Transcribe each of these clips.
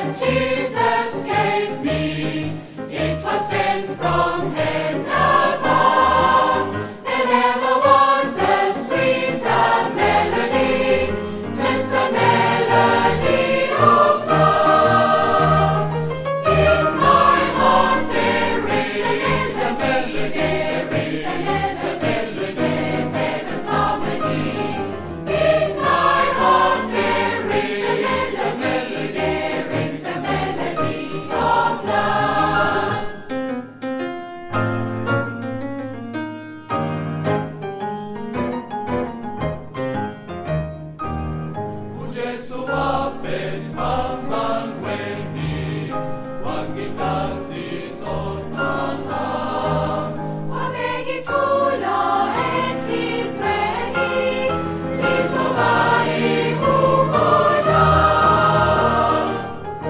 Jesus gave me, it was sent from heaven above. There never was a sweeter melody, 'tis the melody of love. In my heart there is a melody, heaven's harmony. In my heart there is a melody of love. uJesu wafesihamba ngweni, wangihlanzisa onqosa. Wabengithula enhlizweni, lizoba ihubo lami.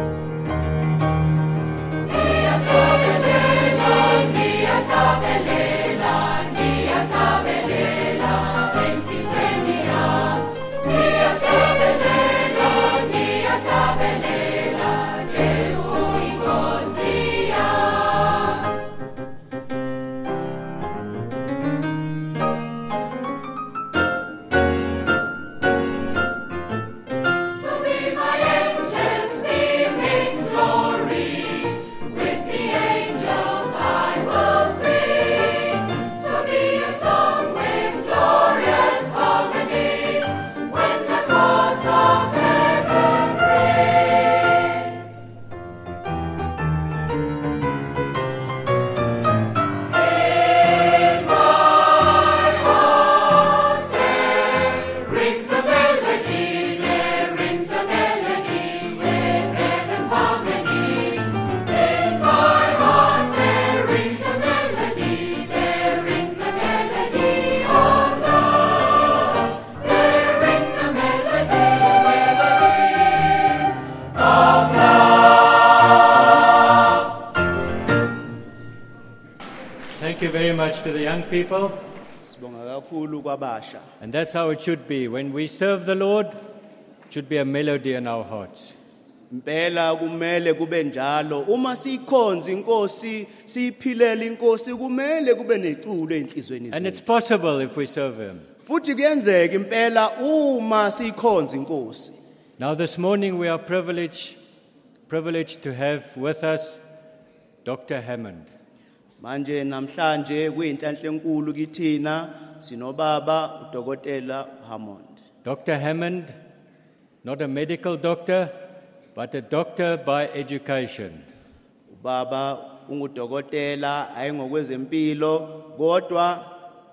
Ngiyahlabelela, ngiyahlabelela, ngiyahlabelela enhlizweni yami. Ngiyahlabelela, ngiyahlabelela, Jesu inkosi yami. To be my endless theme in glory, with the angels I will sing. To be a song with glorious harmony, when the chords of heaven praise. In my heart there rings a melody, with heaven's harmony. In my heart there rings a melody, of love. There rings a melody of love. Thank you very much to the young people. Sibonga kakhulu kwabasha. And that's how it should be. When we serve the Lord, it should be a melody in our hearts. Impela kumele kube njalo. Uma sikhonza inkosi, siphilela inkosi, kumele kube neculo enhlizweni And zethu. it's possible if we serve Him. Futhi kuyenzeka impela uma sikhonza inkosi. Now this morning we are privileged to have with us Dr. Hammond. Manje namhlanje kuyinhlanhla enkulu kithina sinobaba uDokotela Hammond. Dr. Hammond, not a medical doctor, but a doctor by education. Ubaba ungudokotela ayingokwezempilo kodwa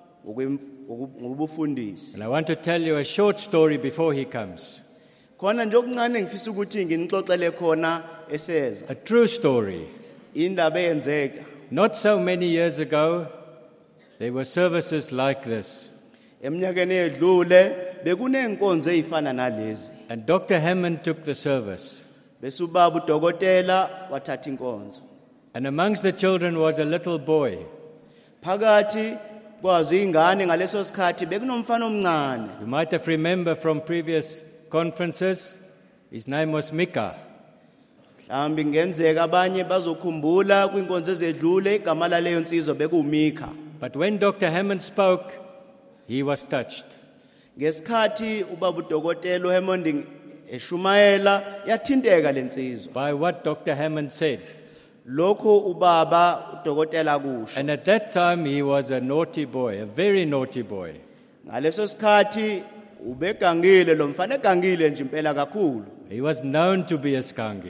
ngobufundisi. And I want to tell you a short story before he comes. Khona nje okuncane ngifisa ukuthi nginixoxele khona eseza. A true story. Indaba eyenzeka. Not so many years ago, there were services like this. Eminyakeni edlule bekunenkonzo ezifana nalezi. And Dr. Hammond took the service. Bese ubaba uDokotela wathatha inkonzo. And amongst the children was a little boy. Phakathi kwazi ingane ngaleso sikhathi bekunomfana omncane. You might have remembered from previous conferences, his name was Micah. Mhlambi ngenzeka abanye bazokhumbula kwinkonzo ezedlule igama laleyo nsizwa bekuMika. But when Dr. Hammond spoke, he was touched. Ngesikhathi ubaba uDokotela uHammond eshumayela yathinteka lensizwa. By what Dr. Hammond said. Lokho ubaba uDokotela kusho. And at that time, he was a naughty boy, a very naughty boy. Ngaleso sikhathi ubegangile lo mfana egangile nje impela kakhulu. He was known to be a skangi.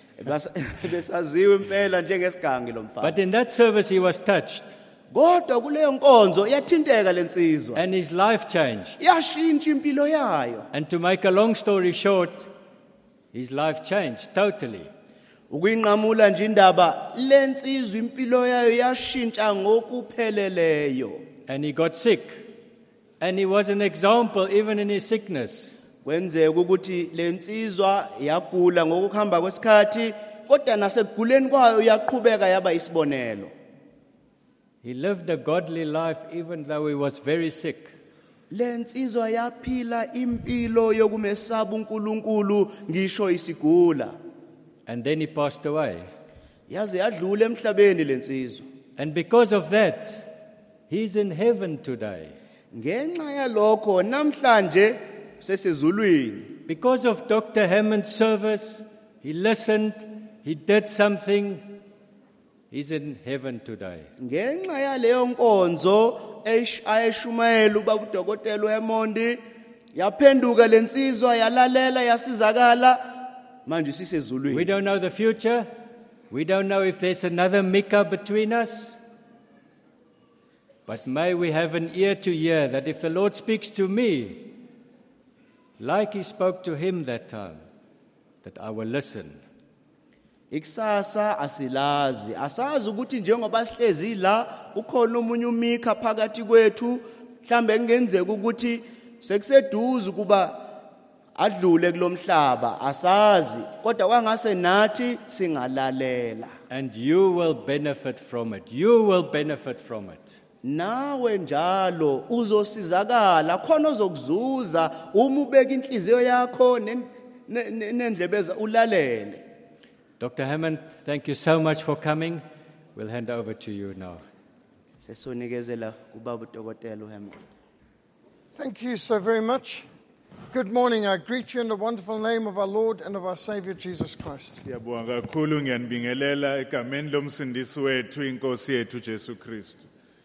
Besaziwe impela njengesigangi lo mfana. But in that service, he was touched. Kodwa kuleyo nkonzo yathinteka lensizwa. And his life changed. Yashintsha impilo yayo. And to make a long story short, his life changed totally. Ukuyinqamula nje indaba lensizwa impilo yayo yashintsha ngokupheleleyo. And he got sick. And he was an example even in his sickness. Kwenzeka ukuthi lensizwa yagula ngokuhamba kwesikhathi kodwa nasekuguleni kwayo yaqhubeka yaba isibonelo. He lived a godly life even though he was very sick. Lensizwa yaphila impilo yokumesaba uNkulunkulu ngisho isigula. and then he passed away. yaze yadlula emhlabeni lensizwa. And because of that, he's in heaven today. Ngenxa yalokho namhlanje sesezulwini. Because of Dr. Hammond's service, he listened, he did something, he's in heaven today. Ngenxa yaleyo nkonzo ayeshumayela ubaba uDokotela uHemondi yaphenduka lensizwa yalalela yasizakala manje We sisezulwini. don't know the future. We don't know if there's another Micah between us. But may we have an ear to hear that if the Lord speaks to me, like he spoke to him that time, that I will listen. Ikusasa asilazi asazi ukuthi njengoba sihlezi la ukhona umunye umikha phakathi kwethu mhlambe kungenzeka ukuthi sekuseduze kuba adlule kulomhlaba asazi kodwa kwangase nathi singalalela And you will benefit from it. You will benefit from it. nawe njalo uzosizakala khona ozokuzuza uma ubeka inhliziyo yakho nendlebeza ulalele. Dr. Hammond, thank you so much for coming. We'll hand over to you now. Sesonikezela kubaba uDokotela uHemondi. Thank you so very much. Good morning. I greet you in the wonderful name of our Lord and of our Savior Jesus Christ. Siyabonga kakhulu ngiyanibingelela egameni lomsindisi wethu inkosi yethu Jesu Kristu.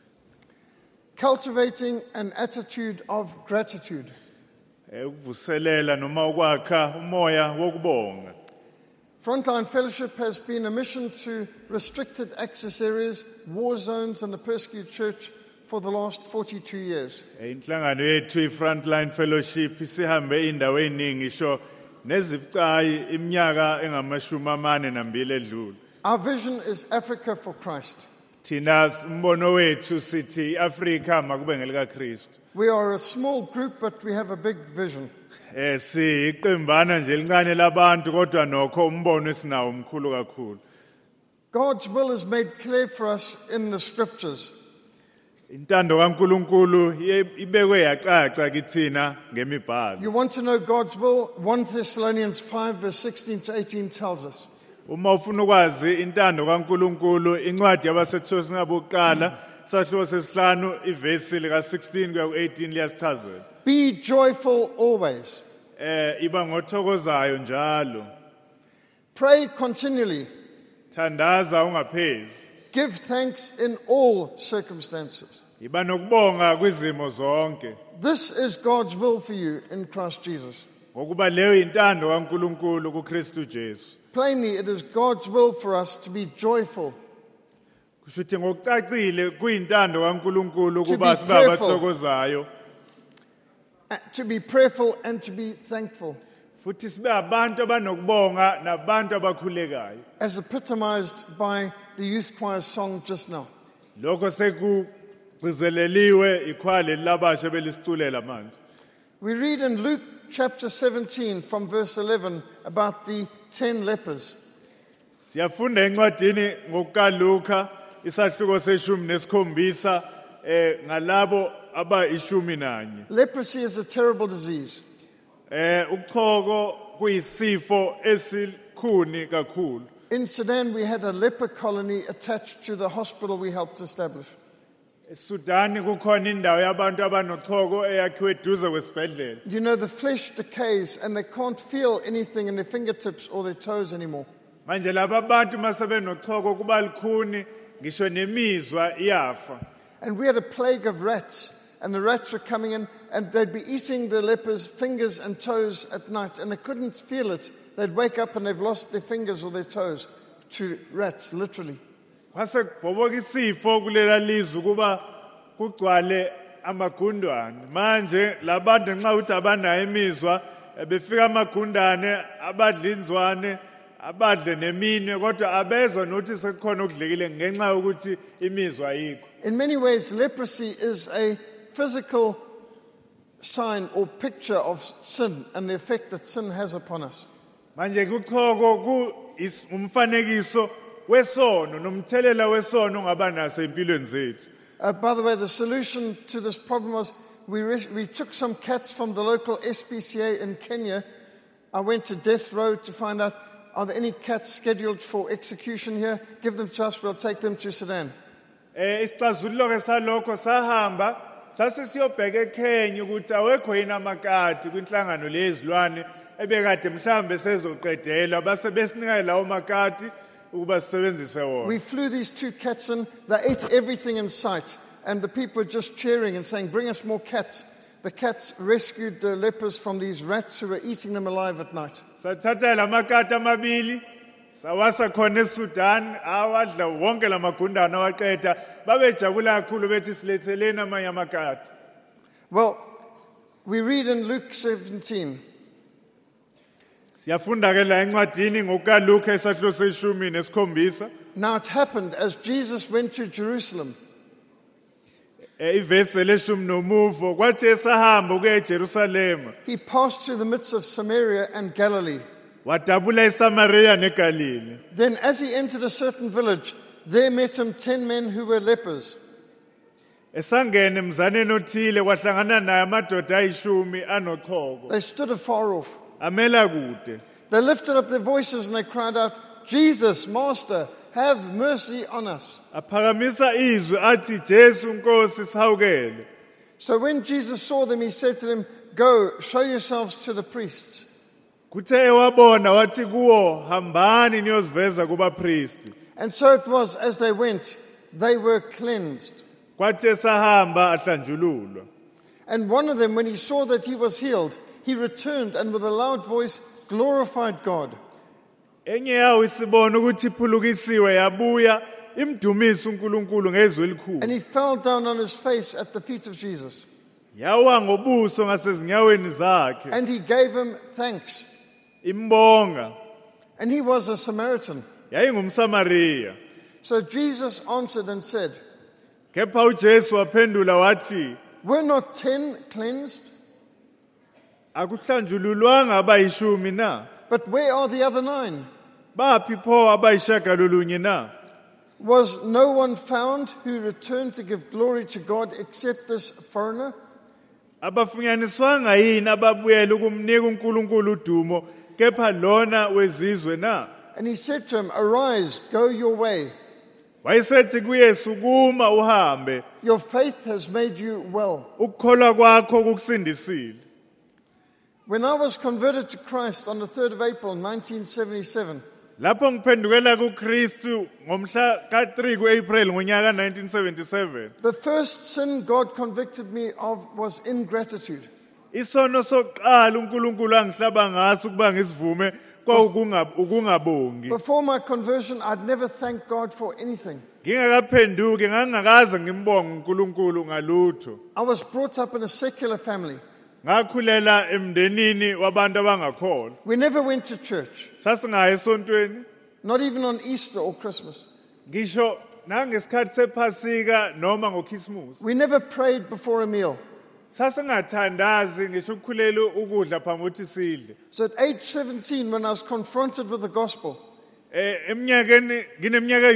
Cultivating an attitude of gratitude. Ukuvuselela noma ukwakha umoya wokubonga. Frontline Fellowship has been a mission to restricted access areas, war zones, and the persecuted church for the last 42 years. Inhlangano yethu iFrontline Fellowship isihambe indawo eningi isho nezibucayi iminyaka engamashumi edlule. Our vision is Africa for Christ. Thina umbono wethu sithi iAfrika makube ngelika Kristu. We are a small group, but we have a big vision. Siyiqembana nje lincane labantu kodwa nokho umbono esinawo omkhulu kakhulu. God's will is made clear for us in the scriptures. Intando kaNkuluNkulu ibekwe yacaca kithina ngemibhalo. You want to know God's will? 1 Thessalonians 5 verse 16 to 18 tells us. Uma ufuna ukwazi intando kaNkuluNkulu incwadi yabasethosi ngabokuqala sahluko sesihlanu ivesi lika 16 kuya ku 18 liyasichazela. Be joyful always. Iba ngothokozayo njalo. Pray continually. Thandaza ungaphezi. Give thanks in all circumstances. Iba nokubonga kwizimo zonke. This is God's will for you in Christ Jesus. Ngokuba leyo intando kaNkuluNkulu kuKristu Jesu. Plainly, it is God's will for us to be joyful. Kushuthi ngokucacile kuyintando kaNkuluNkulu To kuba be sibe prayerful. abathokozayo. To be prayerful and to be thankful, Futhi sibe abantu abanokubonga nabantu abakhulekayo. as epitomized by the youth choir's song just now. Lokho sekugcizeleliwe ikhwale labasha belisiculela manje. We read in Luke chapter 17 from verse 11 about the 10 lepers. Siyafunda encwadini ngokukaLuka isahluko seshumi nesikhombisa ngalabo abayishumi nanye. Leprosy is a terrible disease. Uchoko kuyisifo esikhuni kakhulu. In Sudan, we had a leper colony attached to the hospital we helped establish. eSudan kukhona indawo yabantu abanochoko eyakhiwe eduze kwesibhedlela. You know, the flesh decays and they can't feel anything in their fingertips or their toes anymore. Manje laba bantu masebenochoko kuba likhuni ngisho nemizwa iyafa. And we had a plague of rats, and the rats were coming in, and they'd be eating the lepers' fingers and toes at night, and they couldn't feel it. They'd wake up and they've lost their fingers or their toes to rats, literally. Kwase kubhoboka isifo kulela lizwe kuba kugcwale amagundwane. Manje labantu nxa uthi abanayo imizwa befika amagundane abadlinzwane abadle neminwe kodwa abezwa nokuthi sekukhona okudlekile ngenxa ukuthi imizwa ayikho. In many ways, leprosy is a physical sign or picture of sin and the effect that sin has upon us. Manje kuchoko umfanekiso wesono nomthelela wesono ngabanaso empilweni zethu. By the way, the solution to this problem was we took some cats from the local SPCA in Kenya. I went to Death Row to find out are there any cats scheduled for execution here? Give them to us, we'll take them to Sudan. Isixazululo ke salokho sahamba sase siyobheka eKenya ukuthi awekho yini amakati kwinhlangano lezilwane ebekade mhlambe sezoqedelwa base besinika lawo makati ukuba sisebenzise wona. We flew these 2 cats in, they ate everything in sight, and the people were just cheering and saying, bring us more cats. The cats rescued the lepers from these rats who were eating them alive at night. Sathatha la makati amabili sawasa khona eSudan awadla wonke la magundana waqeda babejabula kakhulu bethi siletheleni amanye amakati. Well, we read in Luke 17, Siyafunda ke la encwadini ngokaLuke esahluko seshumi nesikhombisa. now it happened as Jesus went to Jerusalem, Ivesi leshumi nomuvo kwathi esahamba ukuya eJerusalema he passed through the midst of Samaria and Galilee. wadabula eSamaria neGalile. Then as he entered a certain village, there met him 10 men who were lepers. Esangena emzaneni othile kwahlangana naye amadoda ayishumi anochoko. They stood afar off. Amela kude. They lifted up their voices and they cried out, Jesus, Master, have mercy on us. Aphakamisa izwi athi Jesu Nkosi sihawukele. So when Jesus saw them, he said to them, go, show yourselves to the priests. Kuthe ewabona wathi kuwo hambani niyoziveza kubapristi. And so it was, as they went, they were cleansed. Kwathi esahamba ahlanjululwa. And one of them, when he saw that he was healed, he returned and with a loud voice glorified God. Enye yawo isibona ukuthi iphulukisiwe yabuya imdumisa uNkulunkulu ngezwi elikhulu. And he fell down on his face at the feet of Jesus. Yawa ngobuso ngasezinyaweni zakhe. And he gave him thanks. Imbonga. And he was a Samaritan. YayingumSamaria. So Jesus answered and said, Kepha uJesu waphendula wathi were not 10 cleansed? akuhlanjululwanga abayishumi na? But where are the other 9? Baphi pho abayishagalolunye na? Was no one found who returned to give glory to God except this foreigner? Abafunyaniswanga yini ababuyela ukumnika uNkulunkulu udumo kepha lona wezizwe na? And he said to him, arise, go your way. Wayesethi kuye sukuma uhambe Your faith has made you well. ukukholwa kwakho kukusindisile. When I was converted to Christ on the 3rd of April 1977, Lapho ngiphendukela kuKristu ngomhla ka3 kuApril ngonyaka 1977. the first sin God convicted me of was ingratitude. Isono soqala uNkulunkulu angihlaba ngaso ukuba ngisivume kwakungabongi. Before my conversion, I'd never thanked God for anything. Ngingakaphenduki ngangakaze ngimbonge uNkulunkulu ngalutho. I was brought up in a secular family. Ngakhulela emndenini wabantu abangakholwa. We never went to church, Sasingaya esontweni, not even on Easter or Christmas. ngisho nangesikhathi sePhasika noma ngoKhisimusi. We never prayed before a meal. Sasingathandazi ngisho ukukhulela ukudla phambi kokuthi sidle. So at age 17, when I was confronted with the gospel, Eminyakeni ngineminyaka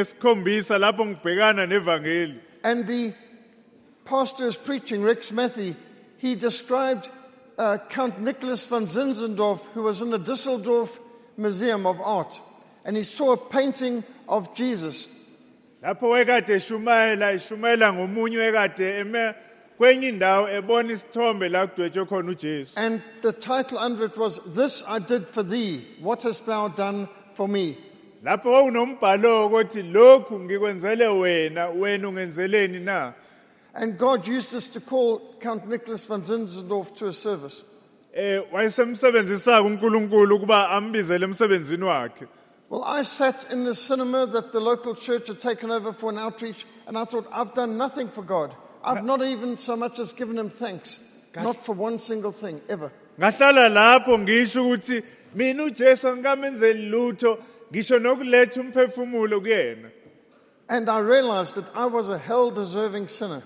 17 lapho ngibhekana nevangeli. and the pastor is preaching, Rex Matthew, he described Count Nicholas von Zinzendorf, who was in the Düsseldorf Museum of Art, and he saw a painting of Jesus. Lapho wekade eshumayela ngomunye wekade eme kwenye indawo ebona isithombe la kudwetshwe khona uJesu. And the title under it was, This I Did for Thee, What Hast Thou Done for Me? Lapho kwakunombhalo ukuthi lokhu ngikwenzele wena ungenzeleni na? And God used us to call Count Nicholas von Zinzendorf to a service. Wayesemsebenzisa uNkulunkulu ukuba ambizele emsebenzini wakhe. Well, I sat in the cinema that the local church had taken over for an outreach, and I thought, I've done nothing for God. I've not even so much as given him thanks. Not for one single thing, ever. Ngahlala lapho ngisho ukuthi mina uJesu angikamenzeli lutho ngisho nokuletha umphefumulo kuyena. And I realized that I was a hell-deserving sinner.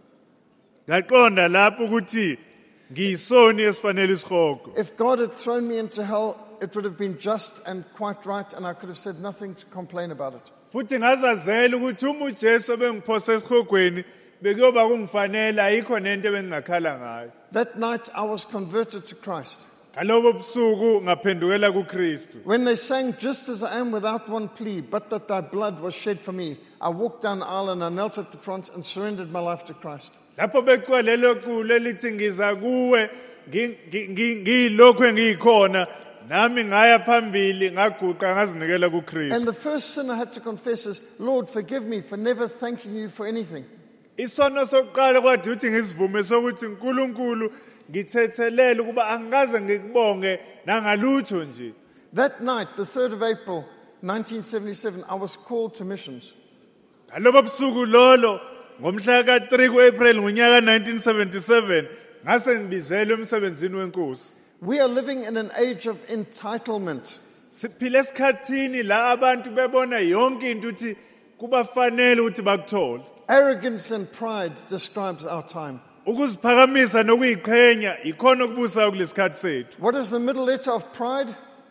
Ngaqonda lapho ukuthi ngiyisoni esifanele isihogo. If God had thrown me into hell, it would have been just and quite right, and I could have said nothing to complain about it. Futhi ngazazela ukuthi uma uJesu ebengiphosa esihogweni bekuyoba kungifanele ayikho nento ebengingakhala ngayo. That night, I was converted to Christ. ngalobo busuku ngaphendukela kuKristu. When they sang, "Just as I am without one plea, but that thy blood was shed for me," I walked down the aisle and I knelt at the front and surrendered my life to Christ. Lapho beqwa lelo culo elithi ngiza kuwe ngilokho engikhona nami ngaya phambili ngaguqa ngazinikela kuKristu. And the first sin I had to confess is, "Lord, forgive me for never thanking you for anything." Isono sokuqala kwathi uthi ngisivume sokuthi uNkulunkulu ngithethelele ukuba angikaze ngikubonge nangalutho nje. That night, the 3rd of April, 1977, I was called to missions. Ngalobo busuku lolo ngomhla ka3 kuApril ngonyaka 1977 ngase ngibizelwe emsebenzini wenkosi. We are living in an age of entitlement. Siphile esikhathini la abantu bebona yonke into uthi kubafanele ukuthi bakuthole. Arrogance and pride describes our time. Ukuziphakamisa nokuyiqhenya ikhona okubusayo kulesikhathi sethu. What is the middle letter of pride?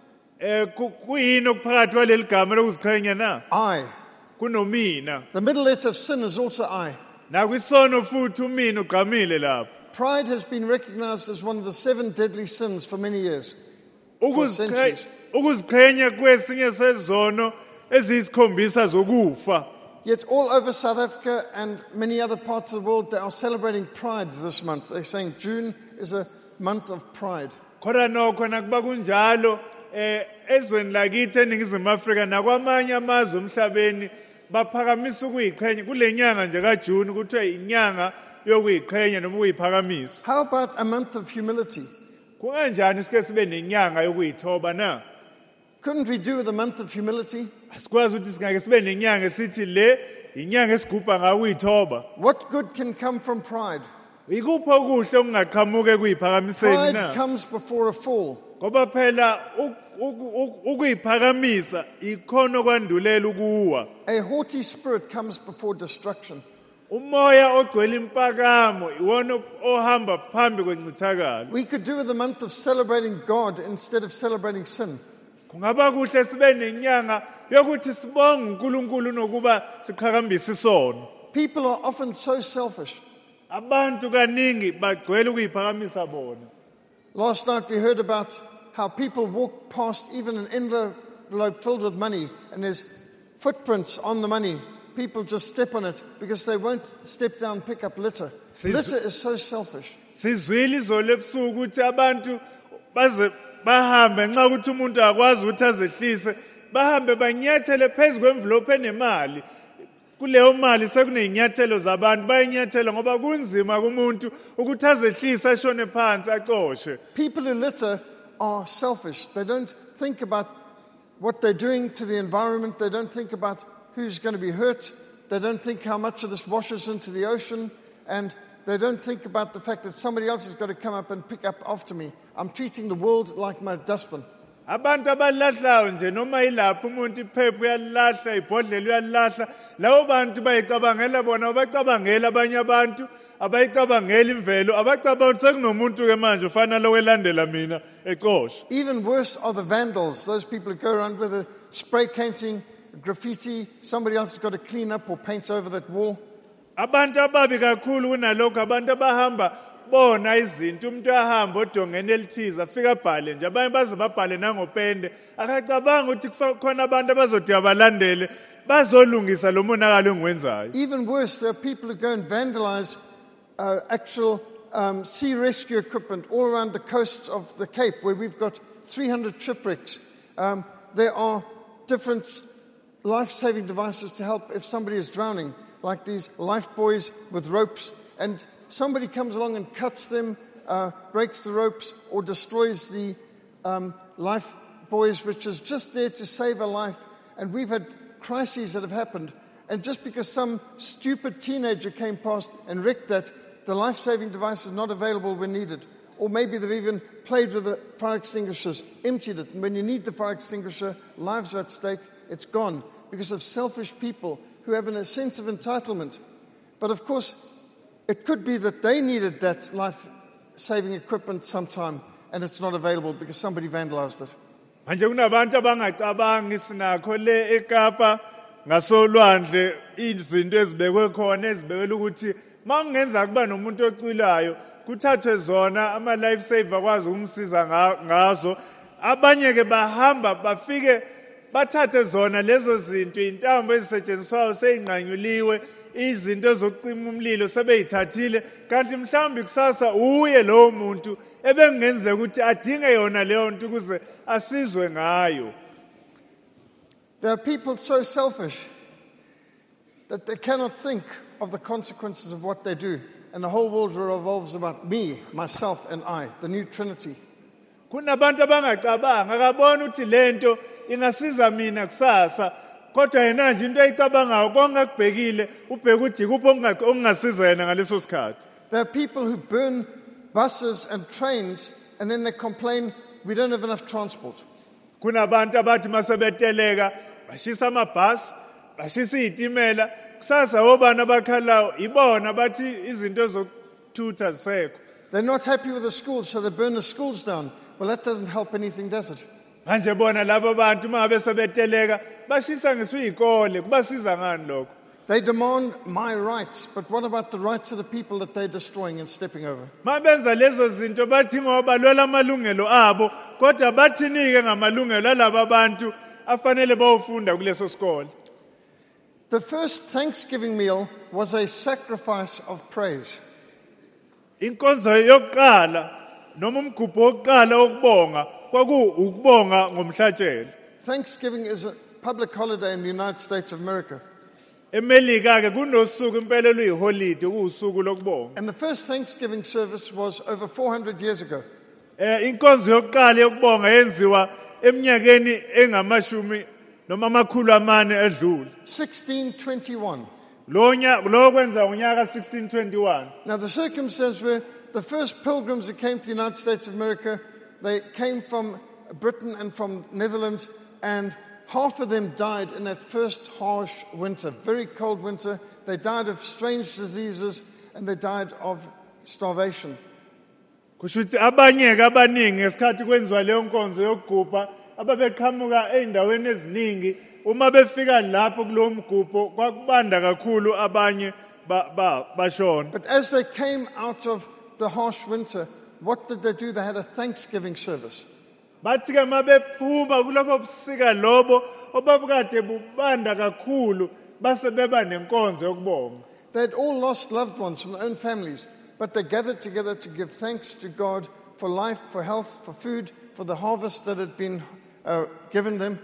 Kuyini okuphakathi kwaleli gama lokuziqhenya na? I. Kunomina. The middle letter of sin is also I. Nakwisono futhi umina ugqamile lapho. Pride has been recognized as one of the 7 deadly sins for many years. For centuries. Ukuziqhenya kwesinye sezono eziyisikhombisa zokufa. Yet all over South Africa and many other parts of the world, they are celebrating Pride this month. They're saying June is a month of pride. Khona nokho nakuba kunjalo ezweni lakithi eNingizimu Afrika nakwamanye amazwe emhlabeni baphakamisa ukuyiqhenya kulenyanga nje kaJune kuthiwa inyanga yokuyiqhenya noma ukuyiphakamisa. How about a month of humility? Kunganjani sike sibe nenyanga yokuyithoba na? Couldn't we do with a month of humility? Asikwazi ukuthi singake sibe nenyanga sithi le inyanga esigubha ngayo ukuyithoba. What good can come from pride? Ikuphi okuhle okungaqhamuke kuyiphakamiseni Pride na? comes before a fall. Ngoba phela ukuyiphakamisa ikhono kwandulela ukuwa. A haughty spirit comes before destruction. Umoya ogcwele impakamo iwona ohamba phambi kwencithakalo. We could do with a month of celebrating God instead of celebrating sin. Kungaba kuhle sibe nenyanga yokuthi sibonge uNkulunkulu nokuba siqhakambise isono. People are often so selfish. Abantu kaningi bagcwele ukuyiphakamisa bona. Last night we heard about how people walk past even an envelope filled with money and there's footprints on the money. People just step on it because they won't step down and pick up litter. Litter is so selfish. Sizwile izolo ebusuku ukuthi abantu baze bahambe nxa ukuthi umuntu akwazi ukuthi azehlise bahambe banyathele phezulu kwenvelope enemali. Kuleyo mali sekunezinyathelo zabantu bayinyathela ngoba kunzima kumuntu ukuthi azehlise ashone phansi acoshe. People who litter are selfish. They don't think about what they're doing to the environment. They don't think about who's going to be hurt. They don't think how much of this washes into the ocean. And they don't think about the fact that somebody else has got to come up and pick up after me. I'm treating the world like my dustbin. Abantu abalahlayo nje noma ilapho umuntu iphepho uyalahla ibhodlela uyalahla lawo bantu bayicabangela bona abacabangela abanye abantu abayicabangela imvelo abacabanga ukuthi sekunomuntu ke manje ufana lo welandela mina ecosha. Even worse are the vandals, those people who go around with a spray painting, graffiti, somebody else has got to clean up or paint over that wall. Abantu ababi kakhulu kunalokho abantu abahamba bona izinto umuntu ahamba odongeni elithiza afika abhale nje abanye baze babhale nangopende akacabanga ukuthi khona abantu abazothi abalandele bazolungisa lo monakalo engiwenzayo. Even worse, there are people who go and vandalize actual sea rescue equipment all around the coasts of the Cape, where we've got 300 shipwrecks. There are different life-saving devices to help if somebody is drowning, like these life buoys with ropes, and somebody comes along and cuts them, breaks the ropes, or destroys the life buoys, which is just there to save a life. And we've had crises that have happened, and just because some stupid teenager came past and wrecked that, the life-saving device is not available when needed. Or maybe they've even played with the fire extinguishers, emptied it, and when you need the fire extinguisher, lives are at stake, it's gone, because of selfish people who have a sense of entitlement. But of course, it could be that they needed that life-saving equipment sometime, and it's not available because somebody vandalized it. Manje kunabantu abangacabangi sinakho le eKapa ngasolwandle izinto ezibekwe khona ezibekela ukuthi mangenza kuba nomuntu ocwilayo kuthathwe zona ama life saver kwazi umsiza ngazo abanye ke bahamba bafike bathathe zona lezo zinto intambo ezisetshenziswayo seyinqanyuliwe izinto zokucima umlilo sebeyithathile kanti mhlawumbe kusasa uye lo muntu ebengenzeka ukuthi adinge yona leyo nto ukuze asizwe ngayo. There are people so selfish that they cannot think of the consequences of what they do. And the whole world revolves about me, myself, and I, the new Trinity. Kunabantu abangacabanga akabona ukuthi lento ingasiza mina kusasa kodwa yena nje into ayicabangayo konke kubhekile ubheka ukuthi kupho okungasiza yena ngaleso sikhathi. There are people who burn buses and trains and then they complain we don't have enough transport. Kunabantu abathi masebeteleka bashisa amabhasi bashisa izitimela kusasa obana abakhalayo ibona bathi izinto zokuthutha zisekho. They're not happy with the schools, so they burn the schools down. Well, that doesn't help anything, does it? Manje bona labo bantu mangabe sebeteleka bashisa ngesiyikole kubasiza ngani lokho? They demand my rights, but what about the rights of the people that they're destroying and stepping over? Mabenza lezo zinto bathi ngoba balwela amalungelo abo kodwa bathinike ngamalungelo alabo abantu afanele bawufunda kuleso sikole. The first Thanksgiving meal was a sacrifice of praise. Inkonzo yokuqala noma umgubho wokuqala wokubonga ukubonga ngomhlatshelo. Thanksgiving is a public holiday in the United States of America. eMelika ke kunosuku impela luyiholide kuusuku lokubonga. And the first Thanksgiving service was over 400 years ago. Inkonzo yokuqala yokubonga yenziwa eminyakeni engamashumi noma amakhulu amane edlule. 1621. Lo kwenza unyaka 1621. Now the circumstances were the first pilgrims that came to the United States of America, they came from Britain and from Netherlands, and half of them died in that first harsh winter, very cold winter. They died of strange diseases and they died of starvation. Kushuthi abanye abaningi ngesikhathi kwenziwa leyo nkonzo yokugubha ababeqhamuka eindaweni eziningi uma befika lapho kulo mgubho kwakubanda kakhulu abanye bashona. But as they came out of the harsh winter, what did they do? They had a Thanksgiving service. Bathi ke mabephuma kulabo busika lobo obabukade bubanda kakhulu base beba nenkonzo yokubonga. They had all lost loved ones from their own families, but they gathered together to give thanks to God for life, for health, for food, for the harvest that had been given them.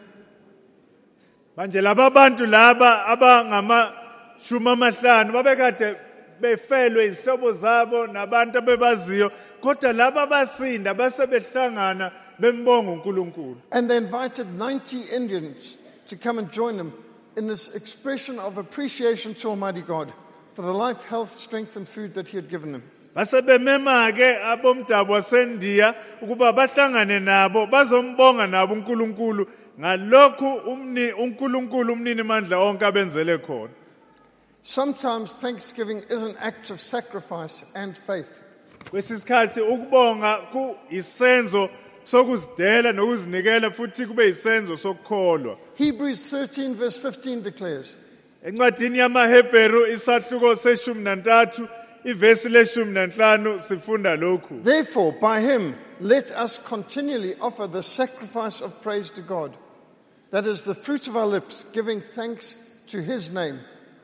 Manje laba bantu laba abangamashumi amahlanu babekade befelwe izihlobo zabo nabantu abebaziyo kodwa laba basinda base behlangana bembonga uNkulunkulu. And they invited 90 Indians to come and join them in this expression of appreciation to Almighty God for the life, health, strength and food that He had given them. Base bemema ke abomdabu waseNdiya ukuba bahlangane nabo bazombonga nabo uNkulunkulu ngalokhu uNkulunkulu umnini mandla onke abenzele khona. Sometimes Thanksgiving is an act of sacrifice and faith. Kwesisikhathi ukubonga ku isenzo sokuzidela nokuzinikela futhi kube isenzo sokukholwa. Hebrews 13 verse 15 declares, Encwadini yamaHebheru isahluko se-13 ivesi le-15 sifunda lokhu. therefore by Him let us continually offer the sacrifice of praise to God, that is the fruit of our lips, giving thanks to His name.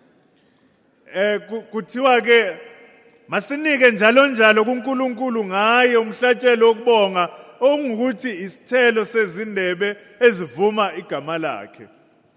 Kuthiwa ke masinike njalo kuNkulunkulu ngaye umhlatshelo wokubonga ongukuthi isithelo sezindebe ezivuma igama lakhe.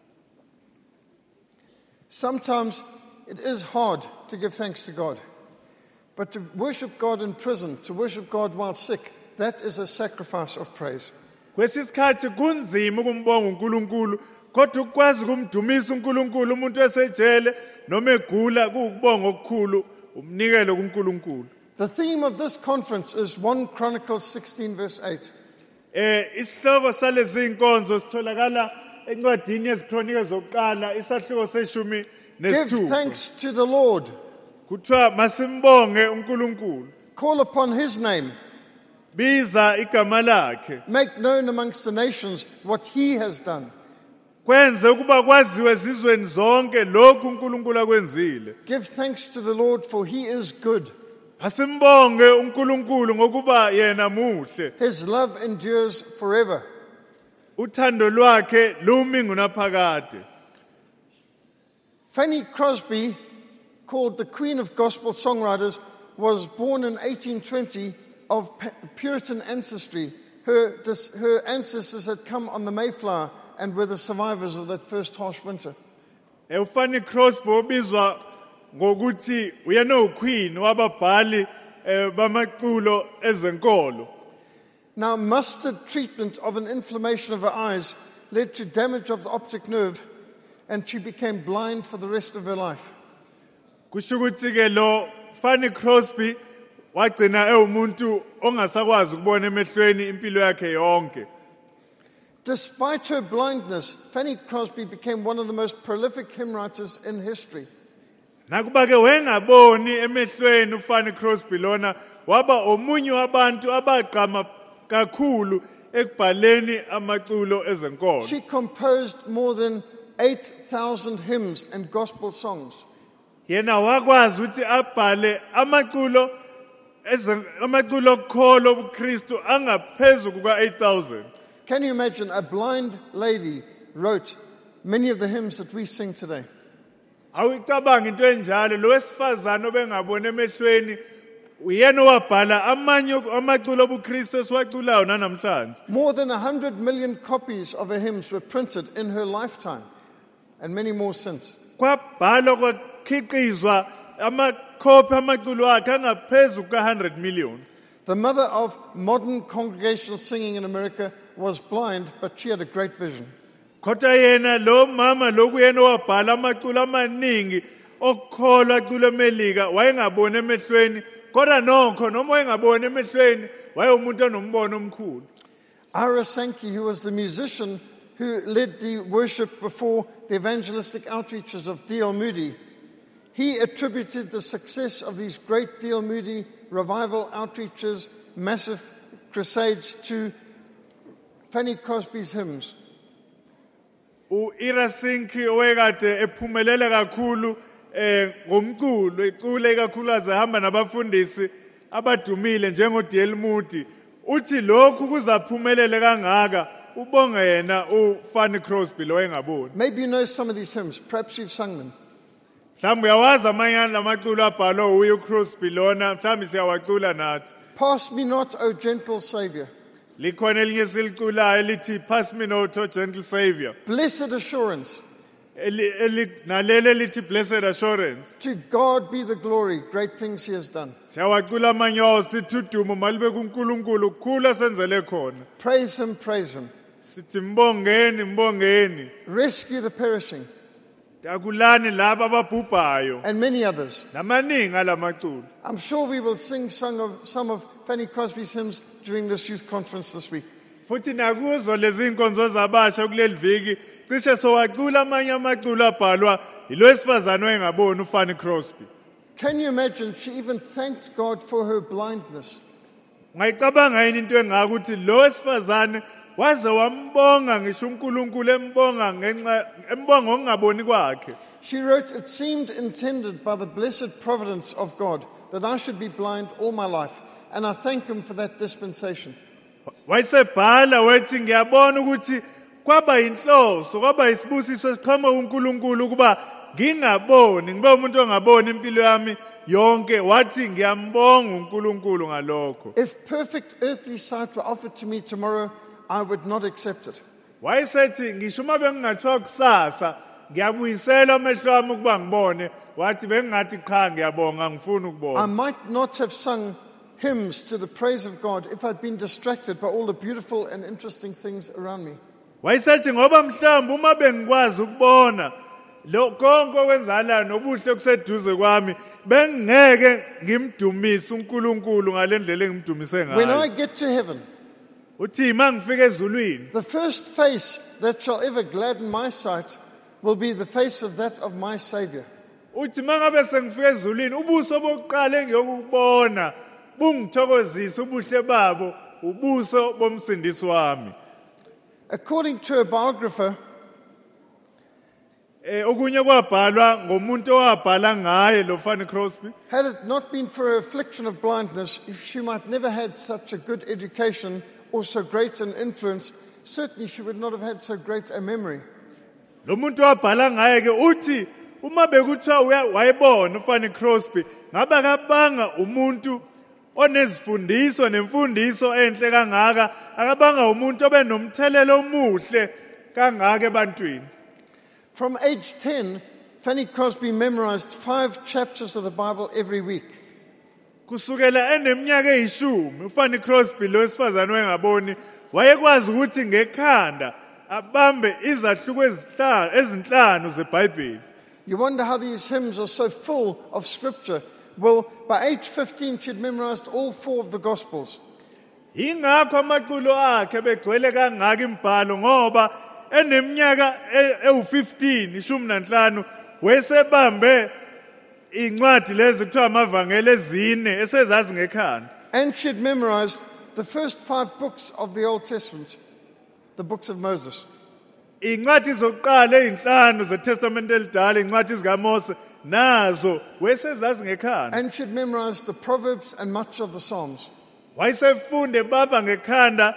Sometimes it is hard to give thanks to God. But to worship God in prison, to worship God while sick, that is a sacrifice of praise. Kwesisikhathi kunzima ukumbonga uNkulunkulu kodwa ukwazi ukumdumisa uNkulunkulu umuntu esejele noma egula kuukubonga okukhulu umnikelo kuNkulunkulu. The theme of this conference is 1 Chronicles 16 verse 8. Isihloko salezi inkonzo sitholakala encwadini yezikronike zokuqala isahluko seshumi Give nesithupha. thanks to the Lord. Kuthiwa masimbonge uNkulunkulu. Call upon His name. Biza igama lakhe. Make known amongst the nations what He has done. Kwenze ukuba kwaziwe ezizweni zonke lokhu uNkulunkulu akwenzile. Give thanks to the Lord, for He is good. Asimbonge uNkulunkulu ngokuba yena muhle. His love endures forever. Uthando lwakhe lumi ngunaphakade. Fanny Crosby, called the Queen of Gospel Songwriters, was born in 1820 of Puritan ancestry. Her ancestors had come on the Mayflower and were the survivors of that first harsh winter. uFanny Crosby obizwa ngokuthi uyena uQueen wababhali bamaculo ezenkolo. Now, mustard treatment of an inflammation of her eyes led to damage of the optic nerve, and she became blind for the rest of her life. Kusho ukuthi ke lo Fanny Crosby wagcina umuntu ongasakwazi ukubona emehlweni impilo yakhe yonke. Despite her blindness, Fanny Crosby became one of the most prolific hymn writers in history. Nakuba ke wengaboni emehlweni uFanny Crosby lona waba omunye wabantu abaqama kakhulu ekubhaleni amaculo ezenkolo. She composed more than 8,000 hymns and gospel songs. Yena wakwazi ukuthi abhale amaculo okukholo ubuKristu angaphezulu kuka 8,000. Can you imagine a blind lady wrote many of the hymns that we sing today? Awucabanga into enjalo lo wesifazana obengabona emehlweni uyena wabhala amanye amaculo obuKristu esiwaculayo namhlanje. More than 100 million copies of her hymns were printed in her lifetime, and many more since. Kwabhalwa kwakhiqizwa amakhophi amaculo akhe angaphezulu ka100 million. The mother of modern congregational singing in America was blind, but she had a great vision. Kodwa yena lo mama lokuyena wabhala amaculo amaningi okukholwa aculo eMelika wayengabona emehlweni kodwa nokho noma wayengabona emehlweni wayeumuntu onombono omkhulu. Ira Sankey, who was the musician who led the worship before the evangelistic outreaches of D.L. Moody, he attributed the success of these great D.L. Moody revival outreaches, massive crusades, to Fanny Crosby's hymns. Ira Sankey owekade ephumelele kakhulu ngomculo ecule kakhulu azahamba nabafundisi abadumile njengo D.L. Moody uthi lokhu kuzaphumelele kangaka ubonga yena uFanny Crosby lo engaboni. Maybe you know some of these hymns, perhaps you've sung them. Mhlawumbe uyawazi amanye lamaculo abhalwe uye uCrosby lona mhlawumbe siyawacula nathi. Pass me not, O gentle Savior. Likhona elinye siliculayo elithi Pass me not, O gentle Savior. Blessed assurance. Nalele lithi Blessed assurance. To God be the glory, great things he has done. Siyawacula amanye wawo sithi udumo malibe kuNkulunkulu kukhulu asenzele khona. Praise him, praise him. Sithi mbongeni mbongeni. Rescue the perishing. Dakulani laba ababhubhayo And many others. namaningi alamaculo. I'm sure we will sing some of Fanny Crosby's hymns during this youth conference this week. Futhi nakuzo lezi inkonzo zabasha kuleli viki cishe sowacula amanye amaculo abhalwa yilo wesifazane oyengaboni uFanny Crosby. Can you imagine she even thanked God for her blindness? Ungayicabanga yini into engaka ukuthi lo wesifazane waze wambonga ngisho uNkulunkulu embonga ngenxa embonga ngokungaboni kwakhe. She wrote, "It seemed intended by the blessed providence of God that I should be blind all my life, and I thank him for that dispensation." Wayesebhala wethi ngiyabona ukuthi kwaba inhloso kwaba isibusiso sikhoma uNkulunkulu kuba ngingaboni ngibe umuntu ongaboni impilo yami yonke wathi ngiyambonga uNkulunkulu ngalokho. If perfect earthly sight were offered to me tomorrow, I would not accept it. Wayesethi ngisho uma bengingathiwa kusasa ngiyabuyisela amehlo ami ukuba ngibone wathi bengingathi cha ngiyabonga ngifuna I ukubona. might not have sung hymns to the praise of God if I'd been distracted by all the beautiful and interesting things around me. Wayesethi ngoba mhlawumbe uma bengikwazi ukubona lo konke okwenzalayo nobuhle kuseduze kwami bengeke ngimdumise uNkulunkulu ngalendlela engimdumise When I ngayo. get to heaven, Uthi mangifika ezulwini the first face that shall ever gladden my sight will be the face of that of my Savior. uthi mangabe sengifika ezulwini ubuso bokuqala engiyokubona bungithokozisa ubuhle babo ubuso bomsindisi wami. According to a biographer, okunye kwabhalwa ngomuntu owabhala ngaye lo Fanny Crosby. Had it not been for her affliction of blindness, if she might never had such a good education or so great an influence, certainly she would not have had so great a memory. Lo muntu owabhala ngaye ke uthi uma bekuthiwa wayibona uFanny Crosby ngabe akabanga umuntu onezifundiso nemfundiso enhle kangaka, akabanga umuntu obenomthelelo omuhle kangaka ebantwini. From age 10, Fanny Crosby memorized 5 chapters of the Bible every week. Kusukela eneminyaka eyishumi uFanny Crosby lo sifazane wengaboni wayekwazi ukuthi ngekhanda abambe izahluko ezinhlanu zeBhayibheli. You wonder how these hymns are so full of scripture. Well, by age 15, she'd memorized all 4 of the Gospels. Ingakho amaculo akhe begcwele kangaka imibhalo ngoba eneminyaka ewu15 15 wesebambe incwadi lezi kuthiwa amavangeli ezine esezazi ngekhanda. And she'd memorized the first 5 books of the Old Testament, the books of Moses. Incwadi zokuqala ezinhlanu zeTestament elidala, incwadi zikaMose nazo wesezazi ngekhanda. And she'd memorized the Proverbs and much of the Psalms. Wayesefunde baba ngekhanda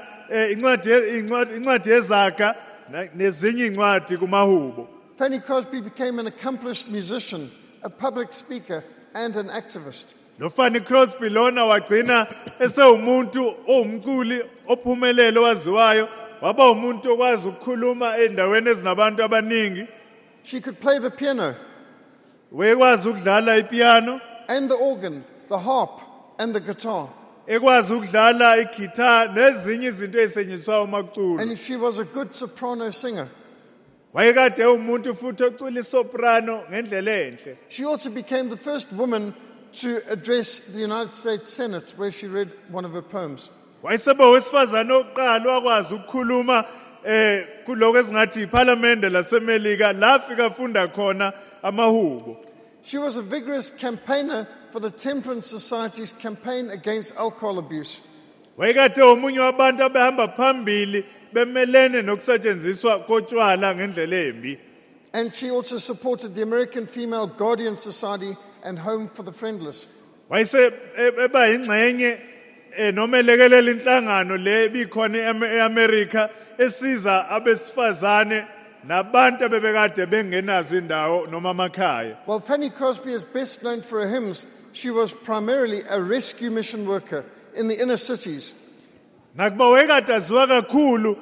incwadi yezaga nezinye incwadi kumahubo. Fanny Crosby became an accomplished musician, a public speaker, and an activist. Lo Fanny Crosby lona wagcina esewumuntu owumculi ophumelele owaziwayo, waba umuntu okwazi ukukhuluma endaweni ezinabantu abaningi. She could play the piano Wekwazi ukudlala ipiano, and the organ, the harp, and the guitar. ekwazi ukudlala igitara nezinye izinto ezisetshenziswayo makuculwa. And she was a good soprano singer. Wayekade umuntu futhi ocula isoprano ngendlela enhle. She also became the first woman to address the United States Senate, where she read one of her poems. Wayeseba wesifazane oqala wakwazi ukukhuluma kuloko esingathi iParliament laseMelika lafika funda khona amahubo. She was a vigorous campaigner for the Temperance Society's campaign against alcohol abuse. Wayekade omunye wabantu abehamba phambili bemelene nokusetshenziswa kotshwala ngendlela embi. And she also supported the American Female Guardian Society and Home for the Friendless. Wayese eba ingxenye nomelekelela inhlangano le bikhona eAmerica esiza abesifazane nabantu abebekade bengenazo indawo noma amakhaya. While Fanny Crosby is best known for her hymns, she was primarily a rescue mission worker in the inner cities. Nakuba wayekade aziwa kakhulu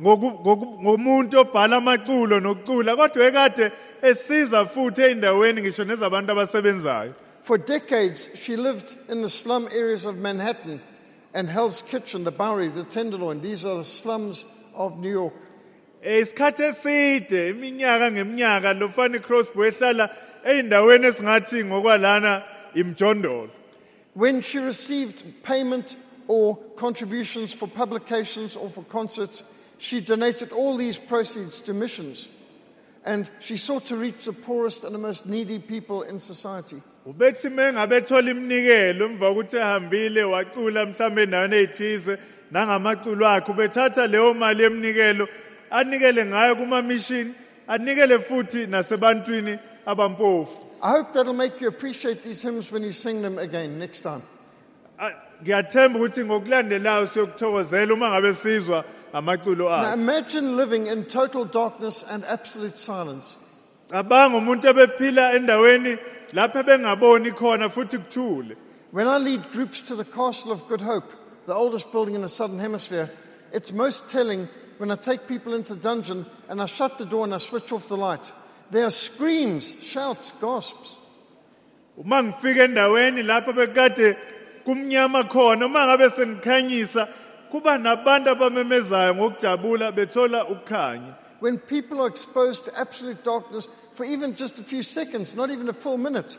ngomuntu obhala amaculo nokucula, kodwa wayekade esiza futhi endaweni ngisho nezabantu abasebenzayo. For decades, she lived in the slum areas of Manhattan and Hell's Kitchen, the Bowery, the Tenderloin. These are the slums of New York. Isikhathi eside iminyaka ngeminyaka lo Fanny Crosby wehlala endaweni esingathi ngokwalana imjondolo. When she received payment or contributions for publications or for concerts, she donated all these proceeds to missions. And she sought to reach the poorest and the most needy people in society. Ubethi mengabethola iminikelo emva kokuthi ehambile wacula mhlambe endaweni ezithize nangamaculo akhe, ubethatha leyo mali yeminikelo anikele ngayo kuma mission, anikele futhi nasebantwini abampofu. I hope that'll make you appreciate these hymns when you sing them again next time. Ngiyathemba ukuthi ngokulandelayo siyokuthokozela uma ngabe sizwa amaculo Now akhe. imagine living in total darkness and absolute silence. Cabanga umuntu ebephila endaweni lapho bengaboni khona futhi kuthule. When I lead groups to the Castle of Good Hope, the oldest building in the Southern Hemisphere, it's most telling when I take people into the dungeon and I shut the door and I switch off the light. There are screams, shouts, gasps. Uma ngifika endaweni lapho bekade kumnyama khona, uma ngabe sengikhanyisa kuba nabantu abamemezayo ngokujabula bethola ukukhanya. When people are exposed to absolute darkness for even just a few seconds, not even a full minute,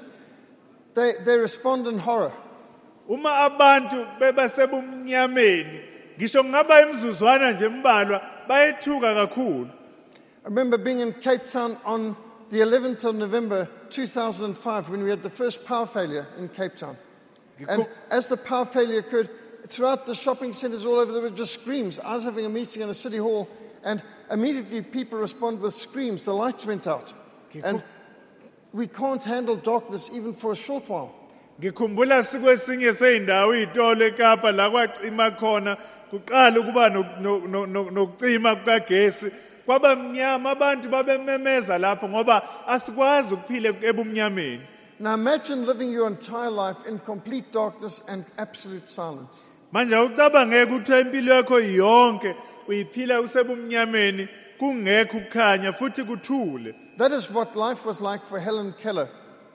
they respond in horror. Uma abantu bebasebumnyameni ngisho ngaba imizuzwana nje embalwa bayethuka kakhulu. I remember being in Cape Town on the 11th of November 2005 when we had the first power failure in Cape Town. And as the power failure occurred, throughout the shopping centers all over, there were just screams. I was having a meeting in a city hall, and immediately people respond with screams. The lights went out. And we can't handle darkness even for a short while. ngikhumbula sikwesinye seyindawo izitolo eKapa la kwacima khona kuqala ukuba nokucima kukagesi kwaba mnyama abantu babememeza lapho ngoba asikwazi ukuphila ebumnyameni. Now imagine living your entire life in complete darkness and absolute silence. Manje ucabangeke ukuthi impilo yakho yonke uyiphila usebumnyameni kungekho ukukhanya futhi kuthule. That is what life was like for Helen Keller.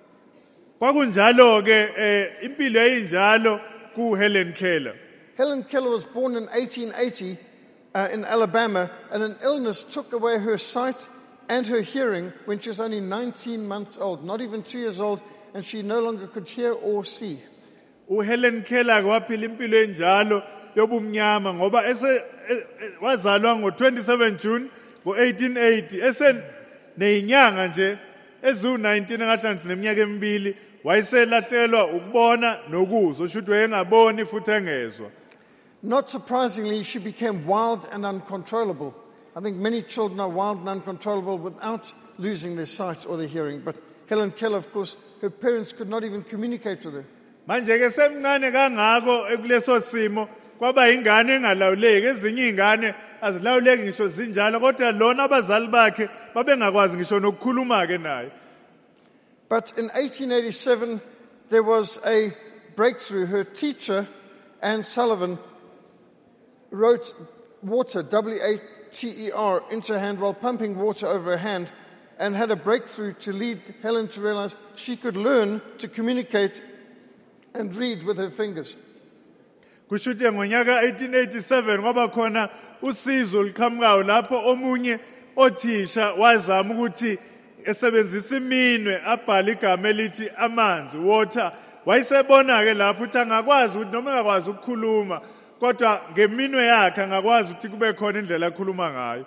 Kwakunjalo ke impilo eyinjalo ku Helen Keller. Helen Keller was born in 1880 in Alabama, and an illness took away her sight and her hearing when she was only 19 months old, not even 2 years old, and she no longer could hear or see. uHelen Keller waphila impilo enjalo yobumnyama ngoba wazalwa ngo27 June ngo1880 neyinyanga nje ezu19 ngahlanganisa neminyaka emibili wayeselahlelwa ukubona nokuzwa usho ukuthi wayengaboni futhi engezwa. Not surprisingly, she became wild and uncontrollable. I think many children are wild and uncontrollable without losing their sight or their hearing. But Helen Keller, of course, her parents could not even communicate with her. Manje ke semncane kangako ekuleso simo kwaba ingane engalawuleki ezinye izingane azilawuleki ngisho zinjalo kodwa lona abazali bakhe babengakwazi ngisho nokukhuluma ke naye. But in 1887, there was a breakthrough. Her teacher, Anne Sullivan, wrote water, W-A-T-E-R, into her hand while pumping water over her hand, and had a breakthrough to lead Helen to realize she could learn to communicate and read with her fingers. Kushuthi ngonyaka 1887 kwaba khona usizo liqhamukayo lapho omunye othisha wazama ukuthi esebenzisa iminwe abhala igama elithi amanzi, water. Wayesebona ke lapho ukuthi angakwazi ukuthi noma engakwazi ukukhuluma kodwa ngeminwe yakhe angakwazi ukuthi kube khona indlela akhuluma ngayo.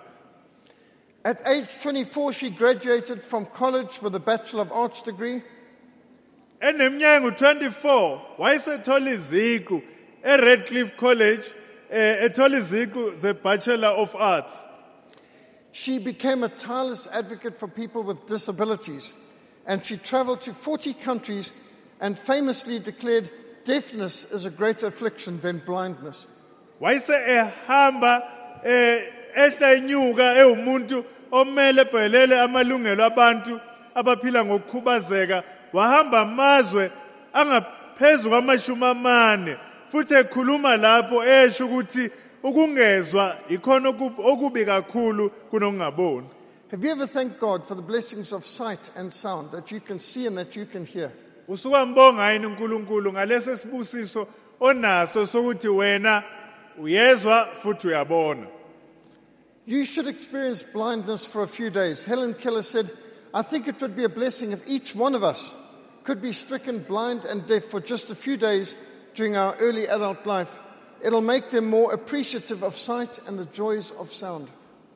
At age 24, she graduated from college with a Bachelor of Arts degree. Eneminyaka ngu24 wayesethola iziqu eRadcliffe College ethola iziqu ze Bachelor of Arts. She became a tireless advocate for people with disabilities, and she traveled to 40 countries and famously declared deafness is a greater affliction than blindness. Wayese ehamba ehla inyuka ewumuntu omele ebhelele amalungelo abantu abaphila ngokukhubazeka wahamba amazwe angaphezulu kwama40 futhi ekhuluma lapho esho ukuthi ukungezwa ikhona okubi kakhulu kunokungaboni. Have you ever thanked God for the blessings of sight and sound, that you can see and that you can hear? Usuka mbonga yini uNkulunkulu ngalesi sibusiso onaso sokuthi wena uyezwa futhi uyabona. You should experience blindness for a few days. Helen Keller said, I think it would be a blessing if each one of us could be stricken blind and deaf for just a few days during our early adult life. It'll make them more appreciative of sight and the joys of sound.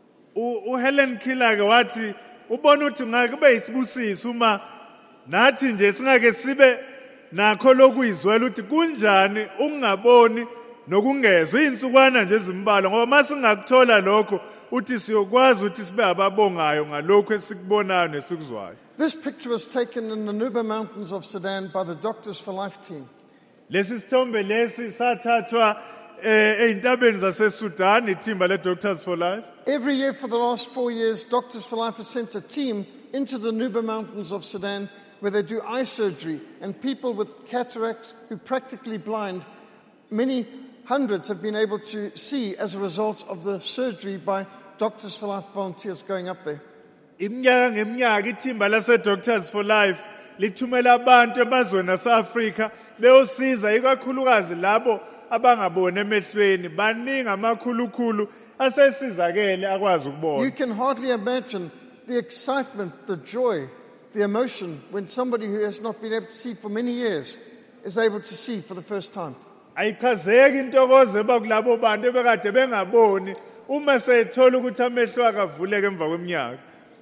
Helen Keller ke wathi ubona ukuthi ngakube isibusiso uma nathi nje singake sibe nakho lokuyizwela ukuthi kunjani ungaboni nokungezwa insukwana nje ezimbalo ngoba masingakuthola lokho uthi siyokwazi ukuthi sibe ababongayo ngalokho esikubonayo nesikuzwayo. This picture was taken in the Nuba Mountains of Sudan by the Doctors for Life team. Lesi sithombe lesi sathathwa eintabeni zaseSudan ithimba le Doctors for Life. Every year for the last 4 years, Doctors for Life has sent a team into the Nuba Mountains of Sudan where they do eye surgery, and people with cataracts who are practically blind, many hundreds have been able to see as a result of the surgery by Doctors for Life volunteers going up there. Iminyaka ngeminyaka ithimba lase Doctors for Life lithumela abantu emazweni aseAfrika beyosiza ikakhulukazi labo abangaboni emehlweni baningi amakhulukhulu asesizakele akwazi ukubona. You can hardly imagine the excitement, the joy, the emotion when somebody who has not been able to see for many years is able to see for the first time. Ayichazeki intokozo ebakulabo bantu ebekade bengaboni uma sethola ukuthi amehlo akavuleke emva kweminyaka.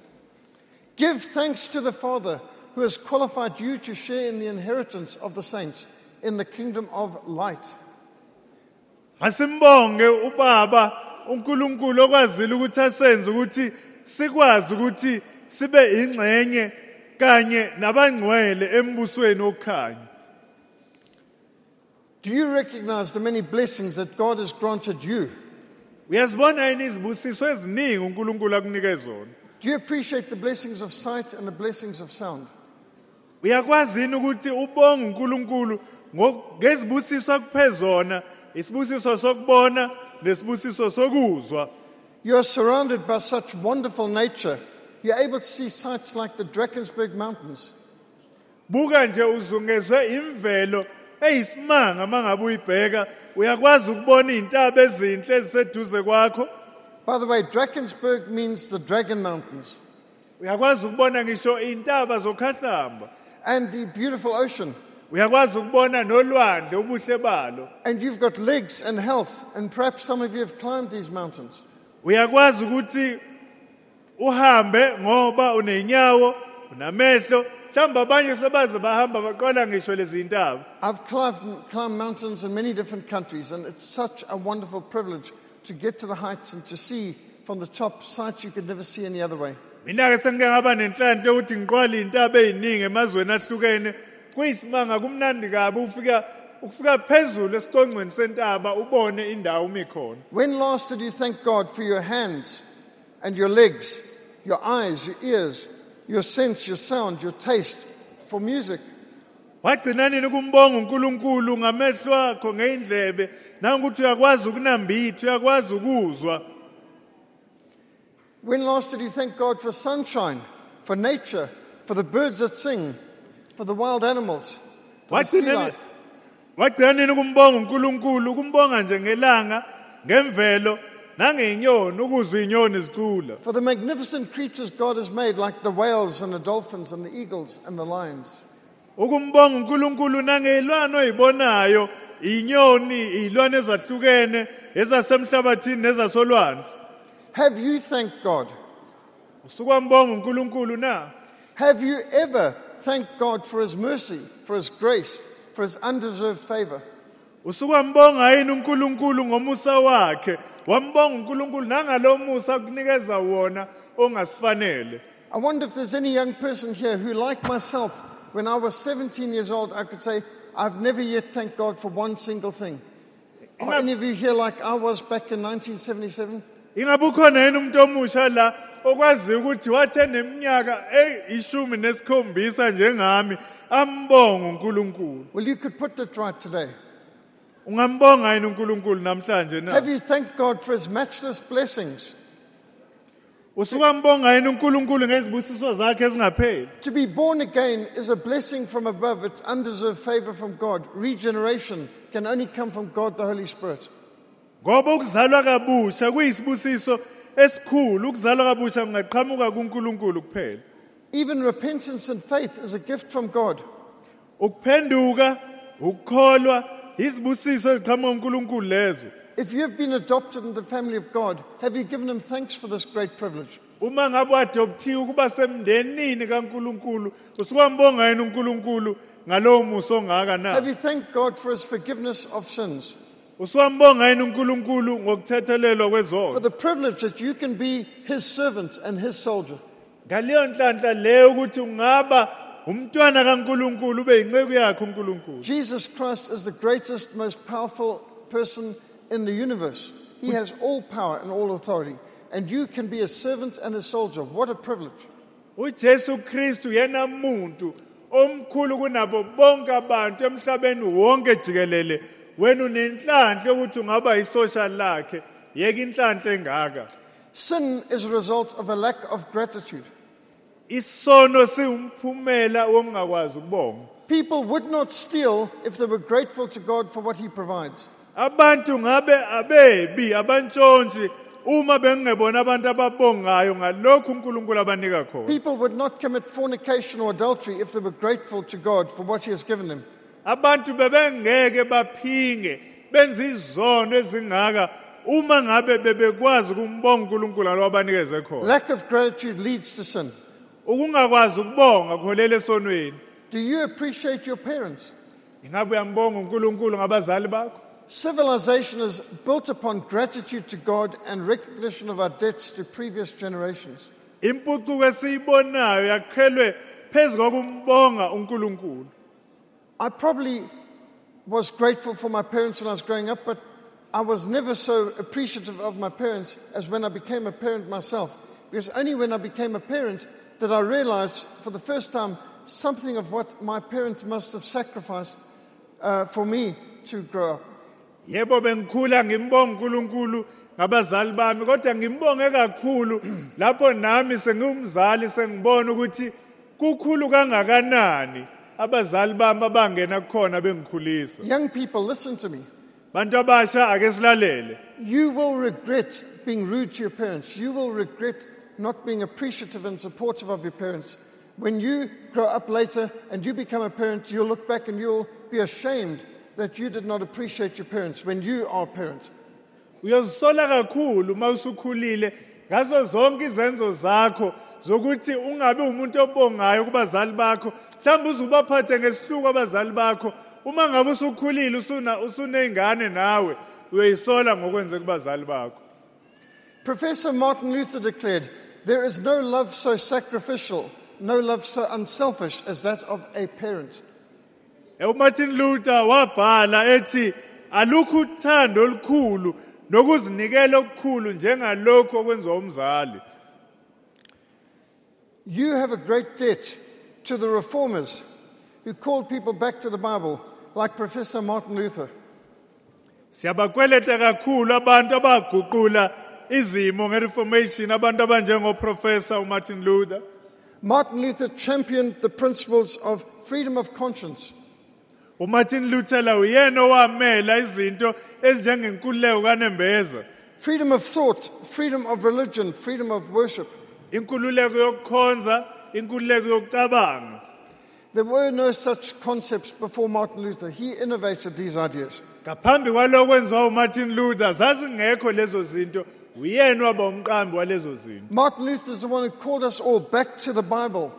Give thanks to the Father who has qualified you to share in the inheritance of the saints in the kingdom of light. Asimbonge ubaba uNkulunkulu okwazile ukuthi asenze ukuthi sikwazi ukuthi sibe ingxenye kanye nabangcwele embusweni okhanya. Do you recognize the many blessings that God has granted you? Uyazibona yini izibusiso eziningi uNkulunkulu akunike zona? Do you appreciate the blessings of sight and the blessings of sound? Uyakwazi yini ukuthi ubonge uNkulunkulu ngezibusiso akuphezona, isibusiso sokubona nesibusiso sokuzwa? You are surrounded by such wonderful nature. You're able to see sights like the Drakensberg Mountains. Buka nje uzungezwe imvelo eyisimanga mangabe uyibheka, uyakwazi ukubona izintaba ezinhle eziseduze kwakho. By the way, Drakensberg means the Dragon Mountains. Uyakwazi ukubona ngisho izintaba zokhahlamba. And the beautiful ocean. Uyakwazi ukubona nolwandle ubuhle balo. And you've got legs and health. And perhaps some of you have climbed these mountains. Uyakwazi ukuthi uhambe ngoba unenyawo, unamehlo, mhlawumbe abanye sebaze bahamba baqala ngisho lezi ntaba. I've climbed mountains in many different countries, and it's such a wonderful privilege to get to the heights and to see from the top sights you could never see any other way. Mina ke sengike ngaba nenhlanhla ukuthi ngiqwala izintaba eziningi emazweni ahlukene. Kuyisimanga kumnandi kabi ukufika phezulu esiqongqweni sentaba ubone indawo umikhona. When last did you thank God for your hands and your legs, your eyes, your ears, your sense, your sound, your taste for music? Wagcina nini kumbonga uNkulunkulu ngamehlo akho ngeindlebe nangokuthi uyakwazi ukunambitha, uyakwazi ukuzwa? When last did you thank God for sunshine, for nature, for the birds that sing, for the wild animals, for the sea life? Wagcina nini kumbonga uNkulunkulu, kumbonga nje ngelanga, ngemvelo nangenyoni, ukuzwa inyoni zicula? For the magnificent creatures God has made, like the whales and the dolphins and the eagles and the lions. Ukumbonga uNkulunkulu nangezilwane oyibonayo, inyoni, izilwane ezahlukene, ezasemhlabathini nezasolwandle. Have you thanked God? Usukwambonga uNkulunkulu na? Have you ever thanked God for His mercy, for His grace, for His undeserved favor? Usukwambonga yini uNkulunkulu ngomusa wakhe, wambonga uNkulunkulu nangalo musa akunikeza wona ongasifanele? I wonder if there's any young person here who, like myself, when I was 17 years old, I could say, I've never yet thanked God for one single thing. Are any of you here like I was back in 1977? Ingabe ukhona yini umuntu omusha la okwazi ukuthi wathe neminyaka 17 njengami ambonga uNkulunkulu? Well, you could put it right today. Ungambonga yini uNkulunkulu namhlanje na? Have you thanked God for His matchless blessings? Usukambonga yini uNkulunkulu ngezibusiso zakhe ezingapheli? To be born again is a blessing from above. It's undeserved favor from God. Regeneration can only come from God, the Holy Spirit. Ngoba ukuzalwa kabusha kuyisibusiso esikhulu, ukuzalwa kabusha kungaqhamuka kuNkulunkulu kuphela. Even repentance and faith is a gift from God. Ukuphenduka, ukukholwa, izibusiso eziqhamuka kuNkulunkulu lezo. If you have been adopted in the family of God, have you given Him thanks for this great privilege? Uma ngabe adoptiwe ukuba semndenini kaNkulunkulu, usukwambonga yini uNkulunkulu ngalowo muso ongaka na? Have you thanked God for His forgiveness of sins? Usukwambonga yini uNkulunkulu ngokuthethelelwa kwezono? For the privilege that you can be His servant and His soldier. Ngaleyo nhlanhla leyo ukuthi ungaba umntwana kaNkulunkulu ube yinceku yakhe uNkulunkulu. Jesus Christ is the greatest, most powerful person in the universe. He has all power and all authority. And you can be a servant and a soldier. What a privilege. uJesu Kristu yena umuntu omkhulu kunabo bonke abantu emhlabeni wonke jikelele. Wena unenhlanhla yokuthi ungaba isosha lakhe, yeke inhlanhla engaka. Sin is a result of a lack of gratitude. Isono siumphumela wokungakwazi ukubonga. People would not steal if they were grateful to God for what He provides. Abantu ngabe abebi abantshontshe uma bengebona abantu ababongayo ngalokho uNkulunkulu abanika khona. People would not commit fornication or adultery if they were grateful to God for what He has given them. Abantu bebengeke baphinge benze izono ezingaka uma ngabe bebekwazi ukumbonga uNkulunkulu ngalokho abanikeze khona. Lack of gratitude leads to sin. Ukungakwazi ukubonga kuholela esonweni. Do you appreciate your parents? Ingabe uyambonga uNkulunkulu ngabazali bakho? Civilization is built upon gratitude to God and recognition of our debts to previous generations. impucuko esiyibonayo yakhelwe phezu kokumbonga uNkulunkulu. I probably was grateful for my parents when I was growing up, but I was never so appreciative of my parents as when I became a parent myself. Because only when I became a parent did I realize for the first time something of what my parents must have sacrificed for me to grow up. Yebo bengikhula ngimbonga uNkulunkulu ngabazali bami kodwa ngimbonge kakhulu lapho nami sengumzali sengibona ukuthi kukhulu kangakanani abazali bami abangena khona bengikhulisa. Young people, listen to me. Bantu abasha ake silalele. You will regret being rude to your parents. You will regret not being appreciative and supportive of your parents. When you grow up later and you become a parent, you'll look back and you'll be ashamed that you did not appreciate your parents when you are a parent. Uyozisola kakhulu mawusukhulile ngazo zonke izenzo zakho zokuthi ungabe umuntu obongayo kubazali bakho mhlawumbe uzubaphathe ngesihluku abazali bakho uma ngabe usukhulile usuneyingane nawe uyoyisola ngokwenze kubazali bakho. Professor Martin Luther declared, there is no love so sacrificial, no love so unselfish as that of a parent. uMartin Luther wabhala ethi alukho uthando olukhulu nokuzinikela okukhulu njengalokho okwenziwa umzali. You have a great debt to the reformers who called people back to the Bible, like Professor Martin Luther. Siyabakweleta kakhulu abantu abaguqula izimo ngereformation abantu abanjengoprofessor uMartin Luther. Martin Luther championed the principles of freedom of conscience. uMartin Luther la uyena owamela izinto ezinjengenkululeko kanembeza. Freedom of thought, freedom of religion, freedom of worship. Inkululeko yokukhonza, inkululeko yokucabanga. There were no such concepts before Martin Luther. He innovated these ideas. Ngaphambi kwalokho kwenziwa uMartin Luther zazingekho lezo zinto, uyena waba umqambi walezo zinto. Martin Luther is the one who called us all back to the Bible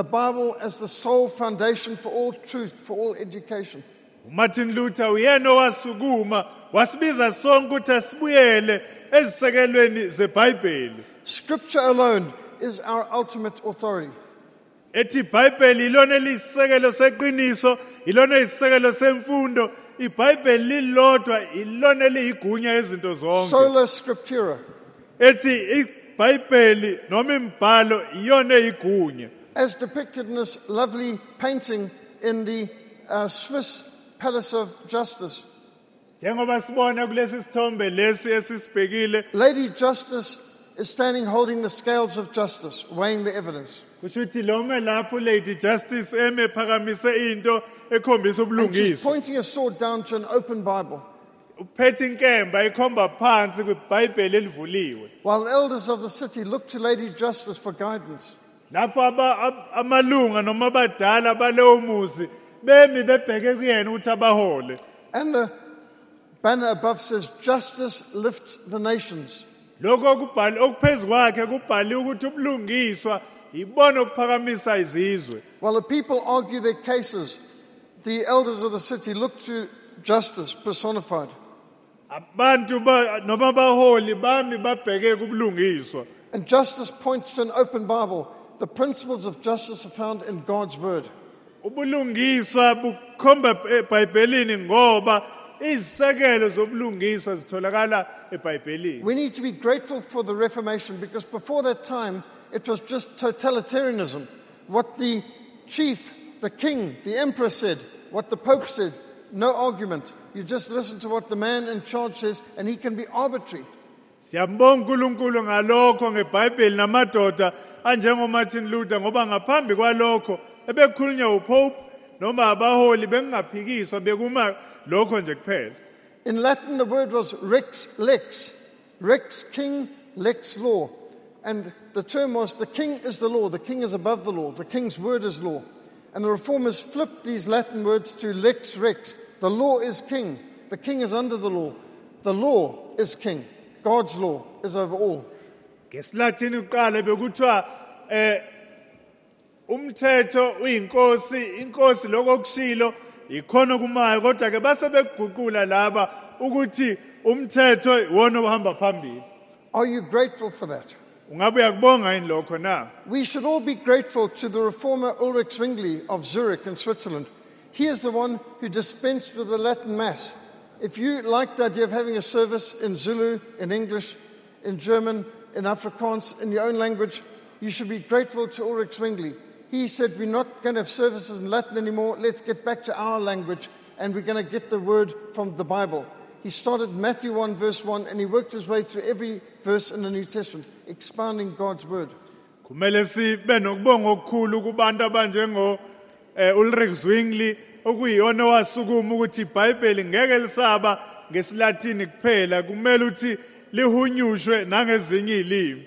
as the sole foundation for all truth, for all education. uMartin Luther uyena owasukuma wasibiza sonke ukuthi asibuyele ezisekelweni zeBhayibheli. Scripture alone is our ultimate authority. Ethi iBhayibheli ilona elisisekelo seqiniso, ilona isisekelo semfundo, iBhayibheli lilodwa ilona eliyigunya ezinto zonke. Sola Scriptura. Ethi iBhayibheli noma imibhalo iyona eyigunya. As depicted in this lovely painting in the Swiss Palace of Justice. Njengoba sibona kulesi sithombe lesi esisibhekile, Lady Justice is standing holding the scales of justice, weighing the evidence. kusho ukuthi lo lapho Lady Justice eme phakamise into ekhombisa And she's ubulungiswa. pointing a sword down to an open Bible. Uphethe inkemba ikhomba phansi kwiBhayibheli elivuliwe. While elders of the city look to Lady Justice for guidance. Lapho amalunga noma abadala baleyo muzi bemi bebheke kuyena ukuthi abahole. And the banner above says, justice lifts the nations. Lokho okubhali okuphezulu kwakhe kubhaliwe ukuthi ubulungiswa ibona okuphakamisa izizwe. While the people argue their cases, the elders of the city look to justice personified. Abantu noma abaholi bami babheke kubulungiswa. And justice points to an open Bible. The principles of justice are found in God's word. Ubulungiswa bukhomba eBhayibhelini ngoba izisekelo zobulungiswa zitholakala eBhayibhelini. We need to be grateful for the Reformation because before that time, it was just totalitarianism. What the chief, the king, the emperor said, what the pope said, no argument. You just listen to what the man in charge says and he can be arbitrary. Siyambonga uNkulunkulu ngalokho ngeBhayibheli namadoda anjengoMartin Luther ngoba ngaphambi kwalokho ebekhulunywa uPope noma abaholi bengaphikiswa bekuma lokho nje kuphela. In Latin, the word was rex lex. Rex, king, lex, law. And the term was the king is the law. The king is above the law. The king's word is law. And the reformers flipped these Latin words to lex rex. The law is king. The king is under the law. The law is king. God's law is over all. NgesiLatini uqala bekuthiwa umthetho uyinkosi, inkosi lokho kushilo ikhona kumayo kodwa ke base beguqula laba ukuthi umthetho iwona ohamba phambili. Are you grateful for that? Ungabe uyakubonga yini lokho na? We should all be grateful to the reformer Ulrich Zwingli of Zurich in Switzerland. He is the one who dispensed with the Latin Mass. If you like the idea of having a service in Zulu, in English, in German, in Afrikaans, in your own language, you should be grateful to Ulrich Zwingli. He said, we're not going to have services in Latin anymore. Let's get back to our language, and we're going to get the word from the Bible. He started Matthew 1, verse 1, and he worked his way through every verse in the New Testament, expounding God's word. Kumele sibe nokubonga okukhulu kubantu abanjengo Ulrich Zwingli okuyiyona wasukuma ukuthi iBhayibheli ngeke lisaba ngesiLatini kuphela, kumele ukuthi lihunyushwe nangezinye izilimi.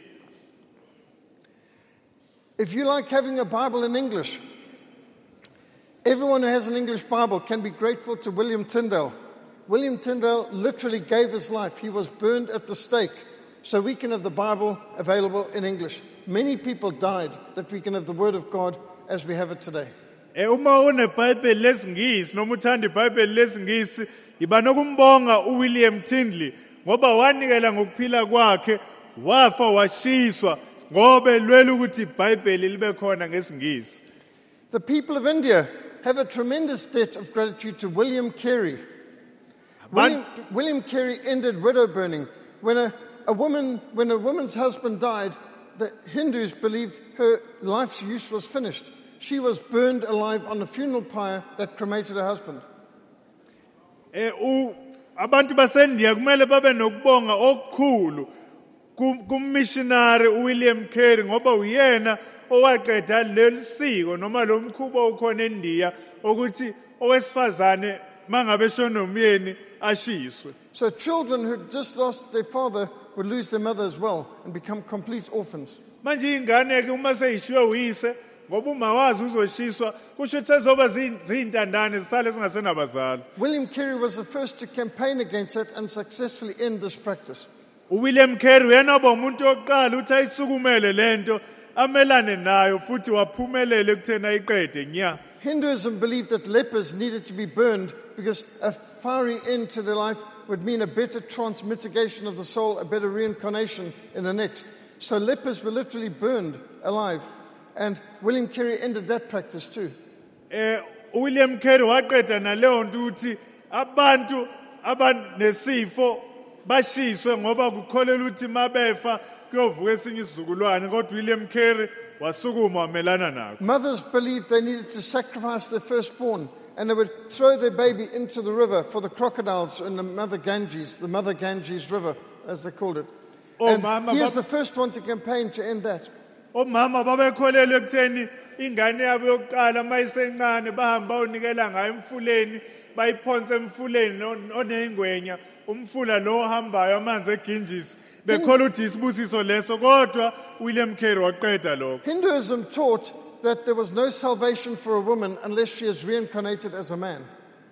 If you like having a Bible in English, everyone who has an English Bible can be grateful to William Tyndale. William Tyndale literally gave his life. He was burned at the stake so we can have the Bible available in English. Many people died that we can have the Word of God as we have it today. Uma uneBhayibheli lesingisi noma uthanda iBhayibheli lesingisi, iba nokumbonga uWilliam Tyndale ngoba wanikela ngokuphila kwakhe, wafa washiswa ngoba lwela ukuthi iBhayibheli libe khona ngesingisi. The people of India have a tremendous debt of gratitude to William Carey. William Carey ended widow burning. When a woman's husband died, the Hindus believed her life's use was finished. She was burned alive on a funeral pyre that cremated her husband. Abantu baseNdiya kumele babe nokubonga okukhulu kummissionary uWilliam Carey ngoba uyena owaqeda lelisiko noma lo mkhuba okhona eNdiya ukuthi owesifazane mangabe shona umyeni ashiswe. So children who just lost their father would lose their mother as well and become complete orphans. Manje ingane ke uma seyishiwe uyise ngoba uma wazi uzoshiswa kusho ukuthi sezoba zintandane zisale zingasenabazali. William Carey was the first to campaign against it and successfully end this practice. uWilliam Carey uyena umuntu oqala uthi ayisukumele lento amelane nayo futhi waphumelela ekuthena iqede nya. Hinduism believed that lepers needed to be burned because a fiery end to their life would mean a better transmitigation of the soul, a better reincarnation in the next. So lepers were literally burned alive. And William Carey ended that practice too. uWilliam Carey waqeda naleyo nto uthi abantu abanesifo bashiswe ngoba kukholela ukuthi mabefa kuyovuka esinye isizukulwane, kodwa uWilliam Carey wasukuma wamelana nakho. Mothers believed they needed to sacrifice their firstborn, and they would throw their baby into the river for the crocodiles in the Mother Ganges River, as they called it. And he is the first one to campaign to end that. Omama babekholelwa ekutheni ingane yabo yokuqala mayisencane bahamba unikela ngayo emfuleni, bayiphonse emfuleni onengwenya, umfula lo ohambayo amanzi eGanges, bekhola ukuthi isibusiso leso, kodwa uWilliam Carey waqeda lokho. Hinduism taught that there was no salvation for a woman unless she is reincarnated as a man.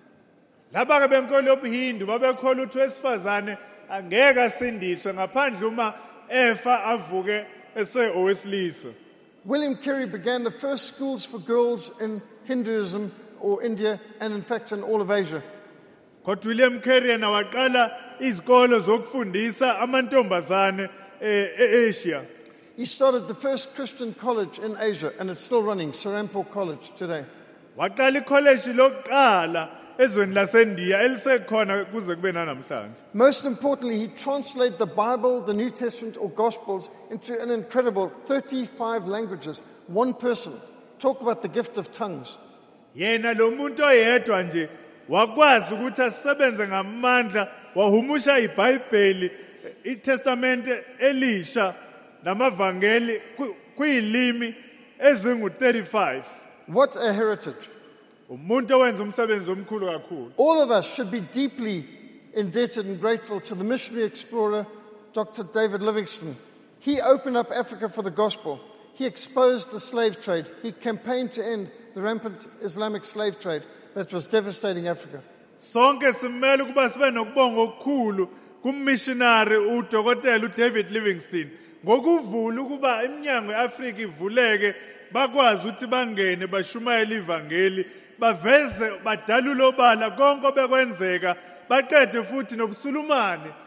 Laba ke benkolo yobuHindu babekhola ukuthi wesifazane angeke asindiswe ngaphandle uma efa avuke ese owesilisa. William Carey began the first schools for girls in Hinduism or India, and in fact in all of Asia. Kodwa uWilliam Carey yena waqala izikolo zokufundisa amantombazane eAsia. He started the first Christian college in Asia, and it's still running, Serampore College today. Waqala icollege lokuqala ezweni laseNdiya elisekhona kuze kube namhlanje. Most importantly, he translated the Bible, the New Testament or Gospels into an incredible 35 languages. One person. Talk about the gift of tongues. Yena lo muntu oyedwa nje wakwazi ukuthi asebenze ngamandla wahumusha iBhayibheli, iTestament elisha namavangeli kuyilimi ezingu-35. What a heritage. Umuntu owenza umsebenzi omkhulu kakhulu. All of us should be deeply indebted and grateful to the missionary explorer, Dr. David Livingstone. He opened up Africa for the gospel. He exposed the slave trade. He campaigned to end the rampant Islamic slave trade that was devastating Africa. Sonke simele ukuba sibe nokubonga okukhulu kummissionary uDokotela uDavid Livingstone ngokuvula ukuba iminyango yeAfrika ivuleke, bakwazi ukuthi bangene bashumayele ivangeli, baveze badalule obala konke bekwenzeka, baqede futhi nobusulumane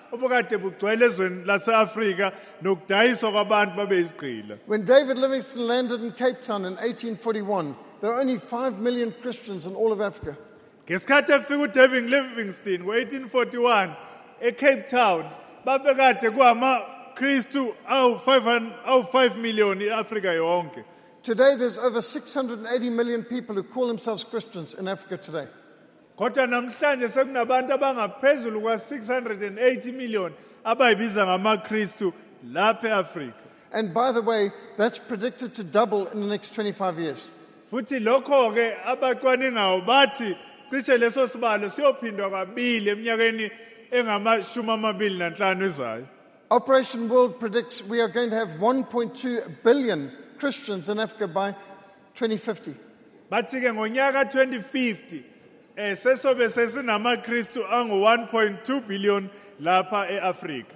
obukade bugcwele ezweni lase-Afrika nokudayiswa kwabantu babe izigqila. When David Livingstone landed in Cape Town in 1841, there were only 5 million Christians in all of Africa. Ngesikhathi efika uDavid Livingstone ngo-1841 eCape Town, babekade kuhamaKristu awu-5 million i-Afrika yonke. Today, there's over 680 million people who call themselves Christians in Africa today. Kodwa namhlanje sekunabantu abangaphezulu kwa-680 million abayibiza ngamaKristu lapha eAfrika. And by the way, that's predicted to double in the next 25 years. Futhi lokho ke abacwaningayo bathi cishe leso sibalo siyophindwa kabili eminyakeni engama-25 ezayo. Operation World predicts we are going to have 1.2 billion Christians in Africa by 2050. Bathi ke ngonyaka 2050 sesobe sesinamaKristu angu-1.2 billion lapha eAfrika.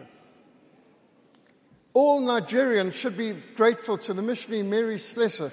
All Nigerians should be grateful to the missionary Mary Slessor.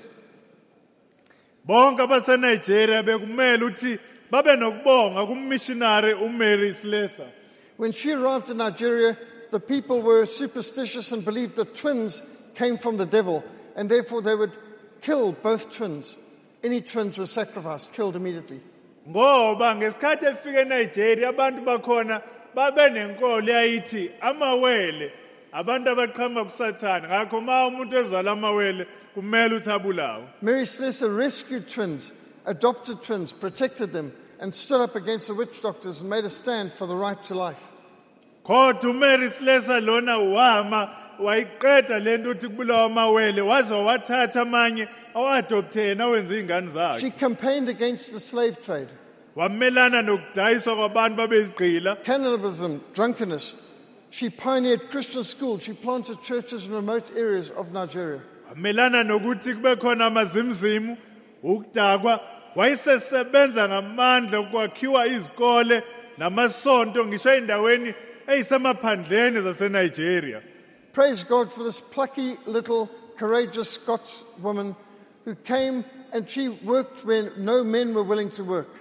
Bonke abaseNigeria bekumele ukuthi babe nokubonga kummissionary uMary Slessor. When she arrived in Nigeria, the people were superstitious and believed that twins came from the devil, and therefore they would kill both twins. Any twins were sacrificed, killed immediately. Ngoba ngesikhathi efike eNigeria abantu bakhona babe nenkolo yayithi amawele abantu abaqhamuka kuSathane, ngakho ma umuntu ezala amawele kumele ukuthi abulawe. Mary Slessor rescued twins, adopted twins, protected them, and stood up against the witch doctors and made a stand for the right to life. Kodwa uMary Slessor lona wama wayiqeda lento ukuthi kubulawa amawele waze wathatha amanye awadopthe yena wenza izingane zakhe. She campaigned against the slave trade, Wamelana nokudayiswa kwabantu babe izigqila. cannibalism, drunkenness. She pioneered Christian schools. She planted churches in remote areas of Nigeria. Wamelana nokuthi kube khona amazimzimu ukudakwa wayesesebenza ngamandla ukwakhiwa izikole namasonto ngisho endaweni eyisemaphandleni zaseNigeria. Praise God for this plucky little courageous Scots woman who came and she worked when no men were willing to work.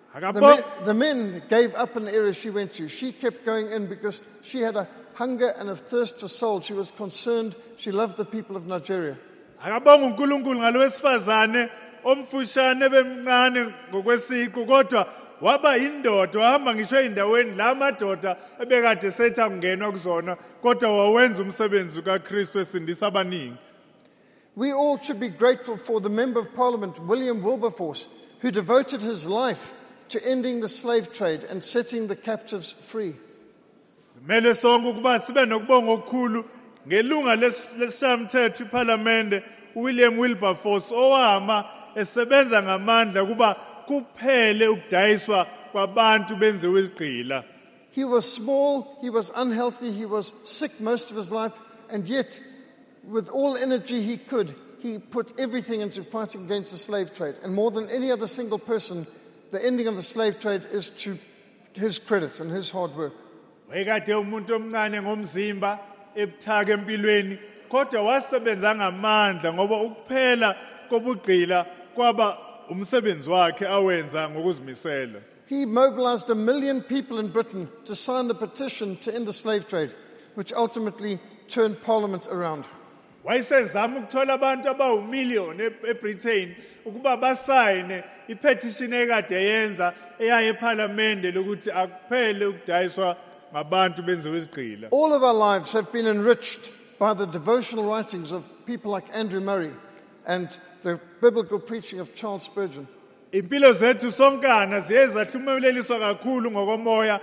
The men gave up in the area she went to. She kept going in because she had a hunger and a thirst for souls. She was concerned. She loved the people of Nigeria. Akabonga uNkulunkulu ngalowesifazane omfushane bemncane ngokwesiqu kodwa waba indoda wahamba ngisho endaweni la madoda ebekade sethi angenwa kuzona kodwa wawenza umsebenzi kaKristu esindisa abaningi. We all should be grateful for the Member of Parliament, William Wilberforce, who devoted his life to ending the slave trade and setting the captives free. Kumele sonke ukuba sibe nokubonga okukhulu ngelunga lesishayamthetho iParliament uWilliam Wilberforce owama esebenza ngamandla kuba kuphele ukudayiswa kwabantu benziwe izigqila. He was small, he was unhealthy, he was sick most of his life, and yet, with all energy he could, he put everything into fighting against the slave trade. And more than any other single person, the ending of the slave trade is to his credit and his hard work. Wayekade umuntu omncane ngomzimba ebuthaka empilweni kodwa wasebenza ngamandla ngoba ukuphela kobugqila kwaba umsebenzi wakhe awenza ngokuzimisela. He mobilized 1 million people in Britain to sign the petition to end the slave trade, which ultimately turned Parliament around. Wayesezama ukuthola abantu abawu-1 million eBritain ukuba basayine ipetition ekade yenza eyaye eParliament lokuthi akuphele ukudayiswa ngabantu benziwe izigqila. All of our lives have been enriched by the devotional writings of people like Andrew Murray and the biblical preaching of Charles Spurgeon. Impilo zethu sonkana ziye zahlumeliswa kakhulu ngokomoya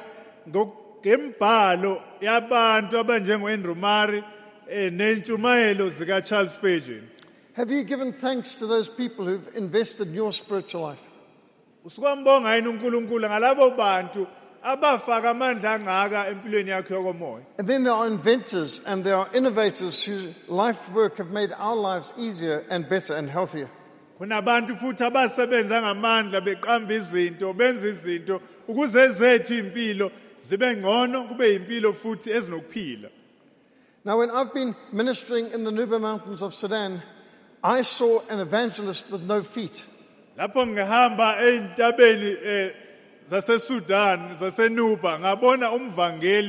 ngembhalo yabantu abanjengoAndrew Murray nentshumayelo zika Charles Spurgeon. Have you given thanks to those people who've invested in your spiritual life? Usukwambonga yini uNkulunkulu ngalabo bantu abafaka amandla angaka empilweni yakho yokomoya. And then there are inventors and there are innovators whose life work have made our lives easier and better and healthier. Kunabantu futhi abasebenza ngamandla beqamba izinto benza izinto ukuze zethu impilo zibe ngcono kube impilo futhi ezinokuphila. Now when I've been ministering in the Nuba Mountains of Sudan, I saw an evangelist with no feet. Lapho ngihamba eintabeni zaseSudan zaseNuba ngabona umvangeli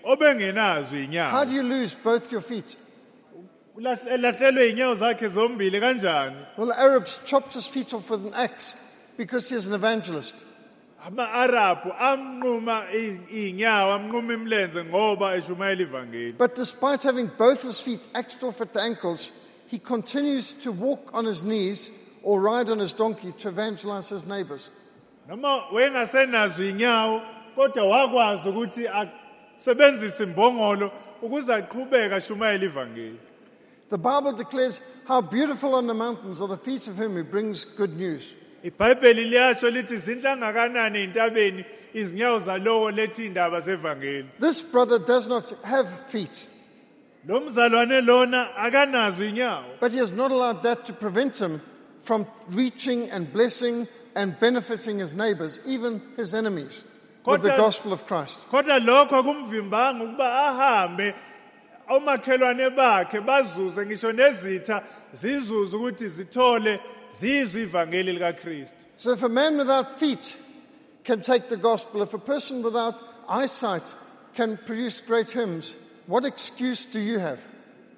obengenazo How inyawo. do you lose both your feet? Elahlelwe inyawo zakhe zombili kanjani? Well, the Arabs chopped his feet off with an axe because he is an evangelist. Ama-Arabhu amnquma inyawo, amnquma imilenze ngoba eshumayela ivangeli. But despite having both his feet axed off at the ankles, he continues to walk on his knees or ride on his donkey to evangelize his neighbors. Noma wayengasenazo inyawo, kodwa wakwazi ukuthi asebenzise imbongolo ukuze aqhubeke ashumayela ivangeli. The Bible declares how beautiful on the mountains are the feet of him who brings good news. iBhayibheli liyasho lithi zinhle kangakanani entabeni izinyawo zalowo lethi indaba zevangeli. This brother does not have feet, Lo mzalwane lona akanazo inyawo, but he has not allowed that to prevent him from reaching and blessing and benefiting his neighbors, even his enemies, with the Kodwa- gospel of Christ. kodwa lokho akumvimbanga ukuba ahambe omakhelwane bakhe bazuze ngisho nezitha zizuze ukuthi zithole zizwe ivangeli likaKristu. So if a man without feet can take the gospel, if a person without eyesight can produce great hymns, what excuse do you have?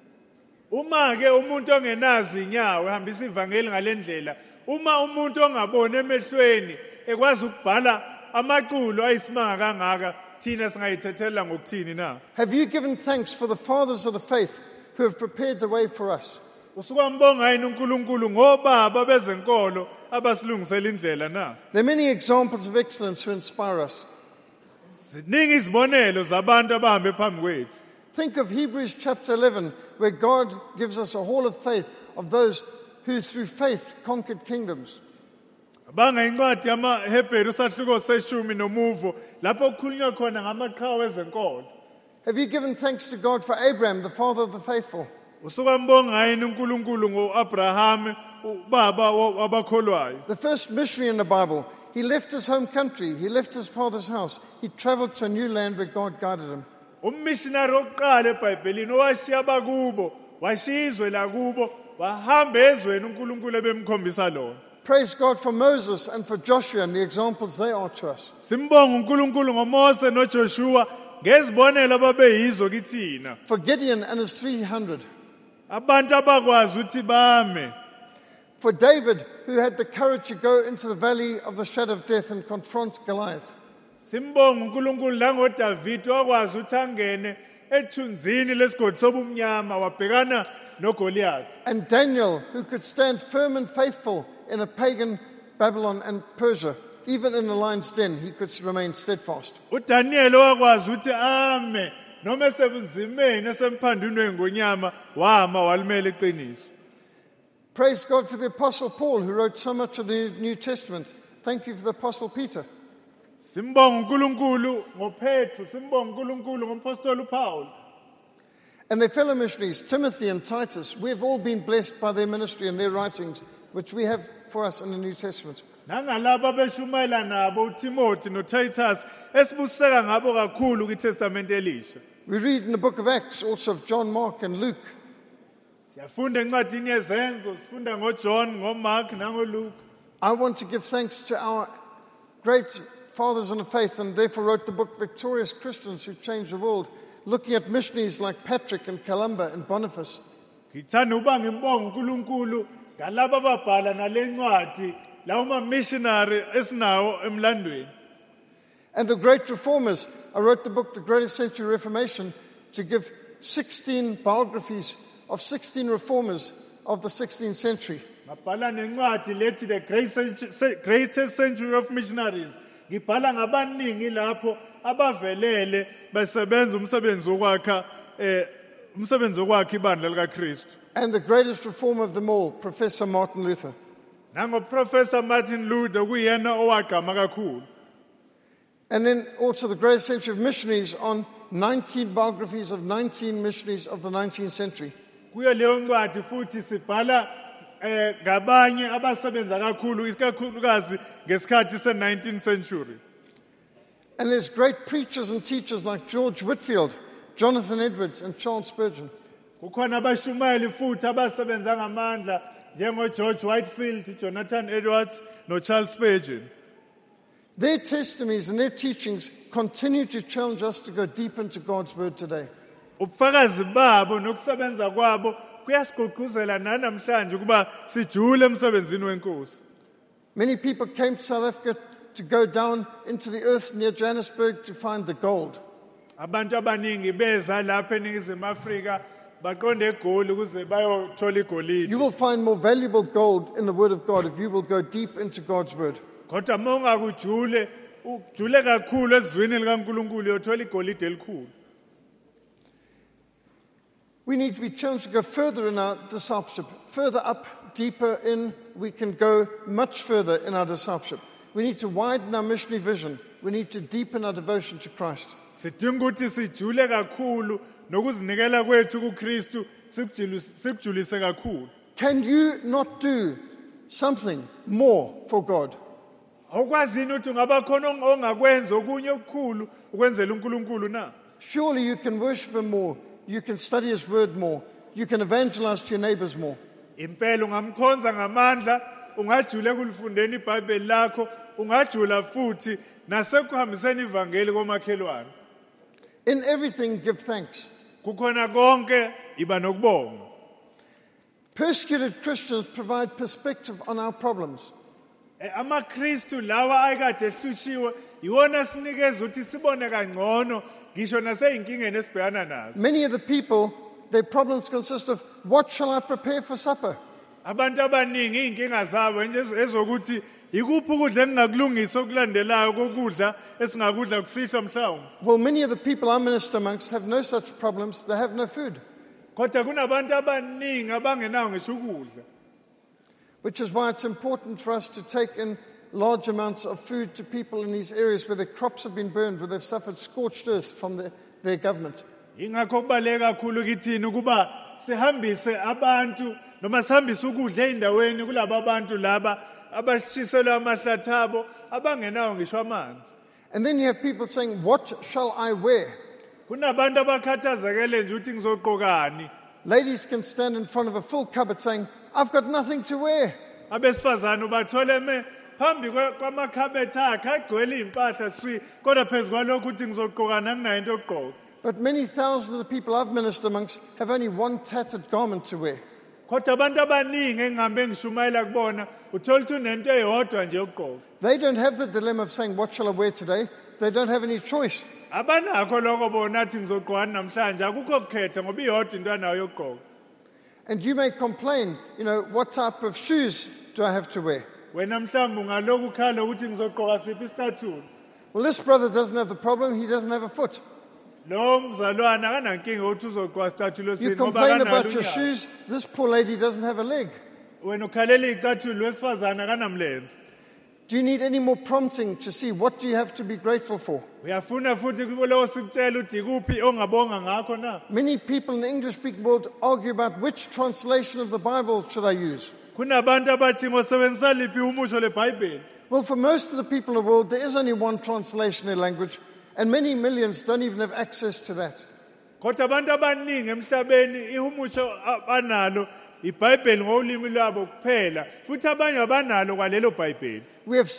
Uma ke umuntu ongenazo inyawo ehambisa ivangeli ngalendlela, uma umuntu ongaboni emehlweni ekwazi ukubhala amaculo ayisimanga kangaka, thina singayithethela ngokuthini na? Have you given thanks for the fathers of the faith who have prepared the way for us? Usukwambonga yini uNkulunkulu ngobaba bezenkolo abasilungisela indlela na? There are many examples of excellence who inspire us. Ziningi izibonelo zabantu abahambe phambi kwethu. Think of Hebrews chapter 11, where God gives us a hall of faith of those who through faith conquered kingdoms. Abanga incwadi yamaHebheru sahluko seshumi nomuvo lapho kukhulunywa khona ngamaqhawe ezenkolo. Have you given thanks to God for Abraham, the father of the faithful? Usukwambonga yini uNkulunkulu ngoAbraham ubaba wabakholwayo. The first missionary in the Bible, he left his home country, he left his father's house, he traveled to a new land where God guided him. Ummissionary oqala eBhayibhelini owashiya bakubo, washiya izwe lakubo, wahamba ezweni uNkulunkulu ebemkhombisa lona. Praise God for Moses and for Joshua and the examples they are to us. Simbonga uNkulunkulu ngoMose noJoshua ngezibonelo ababeyizo kithina. For Gideon and his 300. Abantu abakwazi ukuthi bame. For David, who had the courage to go into the valley of the shadow of death and confront Goliath. Simbonga uNkulunkulu la ngoDavid wakwazi ukuthi angene ethunzini lesigodi sobumnyama wabhekana noGoliath. And Daniel, who could stand firm and faithful in a pagan Babylon and Persia. Even in the lion's den, he could remain steadfast. uDaniel wakwazi ukuthi ame noma esebunzimeni esemphandweni wengonyama wama walimela iqiniso. Praise God for the Apostle Paul, who wrote so much of the New Testament. Thank you for the Apostle Peter. Simbonga uNkulunkulu ngoPetru, simbonga uNkulunkulu ngompostoli uPaul. And their fellow missionaries, Timothy and Titus. We have all been blessed by their ministry and their writings, which we have for us in the New Testament. Nangalabo abeshumayela nabo uTimothy noTitus esibuseka ngabo kakhulu kwiTestament elisha. We read in the book of Acts also of John, Mark, and Luke. Siyafunda encwadini yezenzo, sifunda ngoJohn, ngoMark nangoLuke. I want to give thanks to our great fathers in the faith, and therefore wrote the book Victorious Christians Who Changed the World, looking at missionaries like Patrick and Columba and Boniface. Ngithanda uba ngimbonga uNkulunkulu ngalabo ababhala nalencwadi lawo missionary esinawo emlandweni. And the great reformers. I wrote the book The Greatest Century Reformation to give 16 biographies of 16 reformers of the 16th century. Ngabhala nencwadi lethi the greatest century of missionaries. Ngibhala ngabaningi lapho abavelele besebenza umsebenzi wokwakha ibandla likaKristu. And the greatest reformer of them all, Professor Martin Luther. Nangoprofessor Martin Luther kuyena owagqama kakhulu. And then also the greatest century of missionaries on 19 biographies of 19 missionaries of the 19th century. Kuyo leyo ncwadi futhi sibhala ngabanye abasebenza kakhulu isikakhulukazi ngesikhathi se-19th century. And there's great preachers and teachers like George Whitefield, Jonathan Edwards, and Charles Spurgeon. Kukhona abashumayeli futhi abasebenza ngamandla njengoGeorge Whitefield, Jonathan Edwards noCharles Spurgeon. Their testimonies and their teachings continue to challenge us to go deep into God's Word today. ubufakazi babo nokusebenza kwabo kuyasigqugquzela nanamhlanje ukuba sijule emsebenzini wenkosi. Many people came to South Africa to go down into the earth near Johannesburg to find the gold. Abantu abaningi beza lapha eNingizimu Afrika baqonde eGoli ukuze bayothola igolide. You will find more valuable gold in the Word of God if you will go deep into God's Word. Kodwa mongakujule ujule kakhulu ezwini likaNkulunkulu uyothola igolide elikhulu. We need to be challenged to go further in our discipleship, further up, deeper in. We can go much further in our discipleship. We need to widen our missionary vision. We need to deepen our devotion to Christ. Sidinga ukuthi sijule kakhulu nokuzinikela kwethu kuKristu sikujulise kakhulu. Can you not do something more for God? Awukwazini ukuthi ungaba khona ongakwenza okunye okukhulu ukwenzela uNkulunkulu na? Surely you can worship Him more. You can study His Word more. You can evangelize to your neighbors more. Impela ungamkhonza ngamandla, ungajule kulifundeni iBhayibheli lakho, ungajula futhi nasekuhambiseni ivangeli komakhelwane. In everything, give thanks. Kukhona konke iba nokubonga. Persecuted Christians provide perspective on our problems. AmaKristu lawa ayekade ehlushiwe iwona sinikeza ukuthi sibone kangcono ngisho naseyinkingeni esibhekana nazo. Many of the people, their problems consist of, what shall I prepare for supper? Abantu abaningi inkinga zabo nje ezokuthi ikuphi ukudla engingakulungisa okulandelayo kokudla esingakudla kusihlwa mhlawumbe. Well, many of the people I minister amongst have no such problems. They have no food. Kodwa kunabantu abaningi abangenawo ngisho ukudla. Which is why it's important for us to take in large amounts of food to people in these areas where their crops have been burned, where they've suffered scorched earth from their government. Ingakho kubaleka kakhulu kithini ukuba sihambise abantu noma sihambise ukudla endaweni kulabo abantu laba abashiselwa amahlathi abo abangenawo ngisho amanzi. And then you have people saying, what shall I wear? Kunabantu abakhathazekile nje ukuthi ngizogqokani. Ladies can stand in front of a full cupboard saying, I've got nothing to wear. Abesifazane ubathole phambi kwamakhabethe akhe agcwele impahla swi kodwa phezukwalokho ukuthi ngizogqokana anginayo into yokugqoka. But many thousands of the people I've ministered amongst have only one tattered garment to wear. Kodwa abantu abaningi engihambe ngishumayela kubona uthola ukuthi unento eyodwa nje yokugqoka. They don't have the dilemma of saying, what shall I wear today? They don't have any choice. Abanakho lokho bona athi ngizogqokana namhlanje akukho kukhetha ngoba iyodwa into anayo yokugqoka. And you may complain, what type of shoes do I have to wear? Wena mhlawumbe ungalokhu ukhala ukuthi ngizogqoka siphi isicathulo. Well, this brother doesn't have the problem. He doesn't have a foot. Lo mzalwana akanankinga ukuthi uzogqoka isicathulo You sini ngoba complain akanalo about your unyawo. shoes. This poor lady doesn't have a leg. Wena ukhalela icathulo wesifazana akanamlenze. Do you need any more prompting to see what do you have to be grateful for? Uyafuna futhi kulowo sikutshela ukuthi ikuphi ongabonga ngakho na? Many people in the English-speaking world argue about which translation of the Bible should I use. Kunabantu abathi ngosebenzisa liphi umusho leBhayibheli. Well, for most of the people in the world, there is only one translation in language, and many millions don't even have access to that. Kodwa abantu abaningi emhlabeni ihumusho abanalo iBhayibheli ngolimi lwabo kuphela futhi abanye abanalo kwalelo Bhayibheli. We have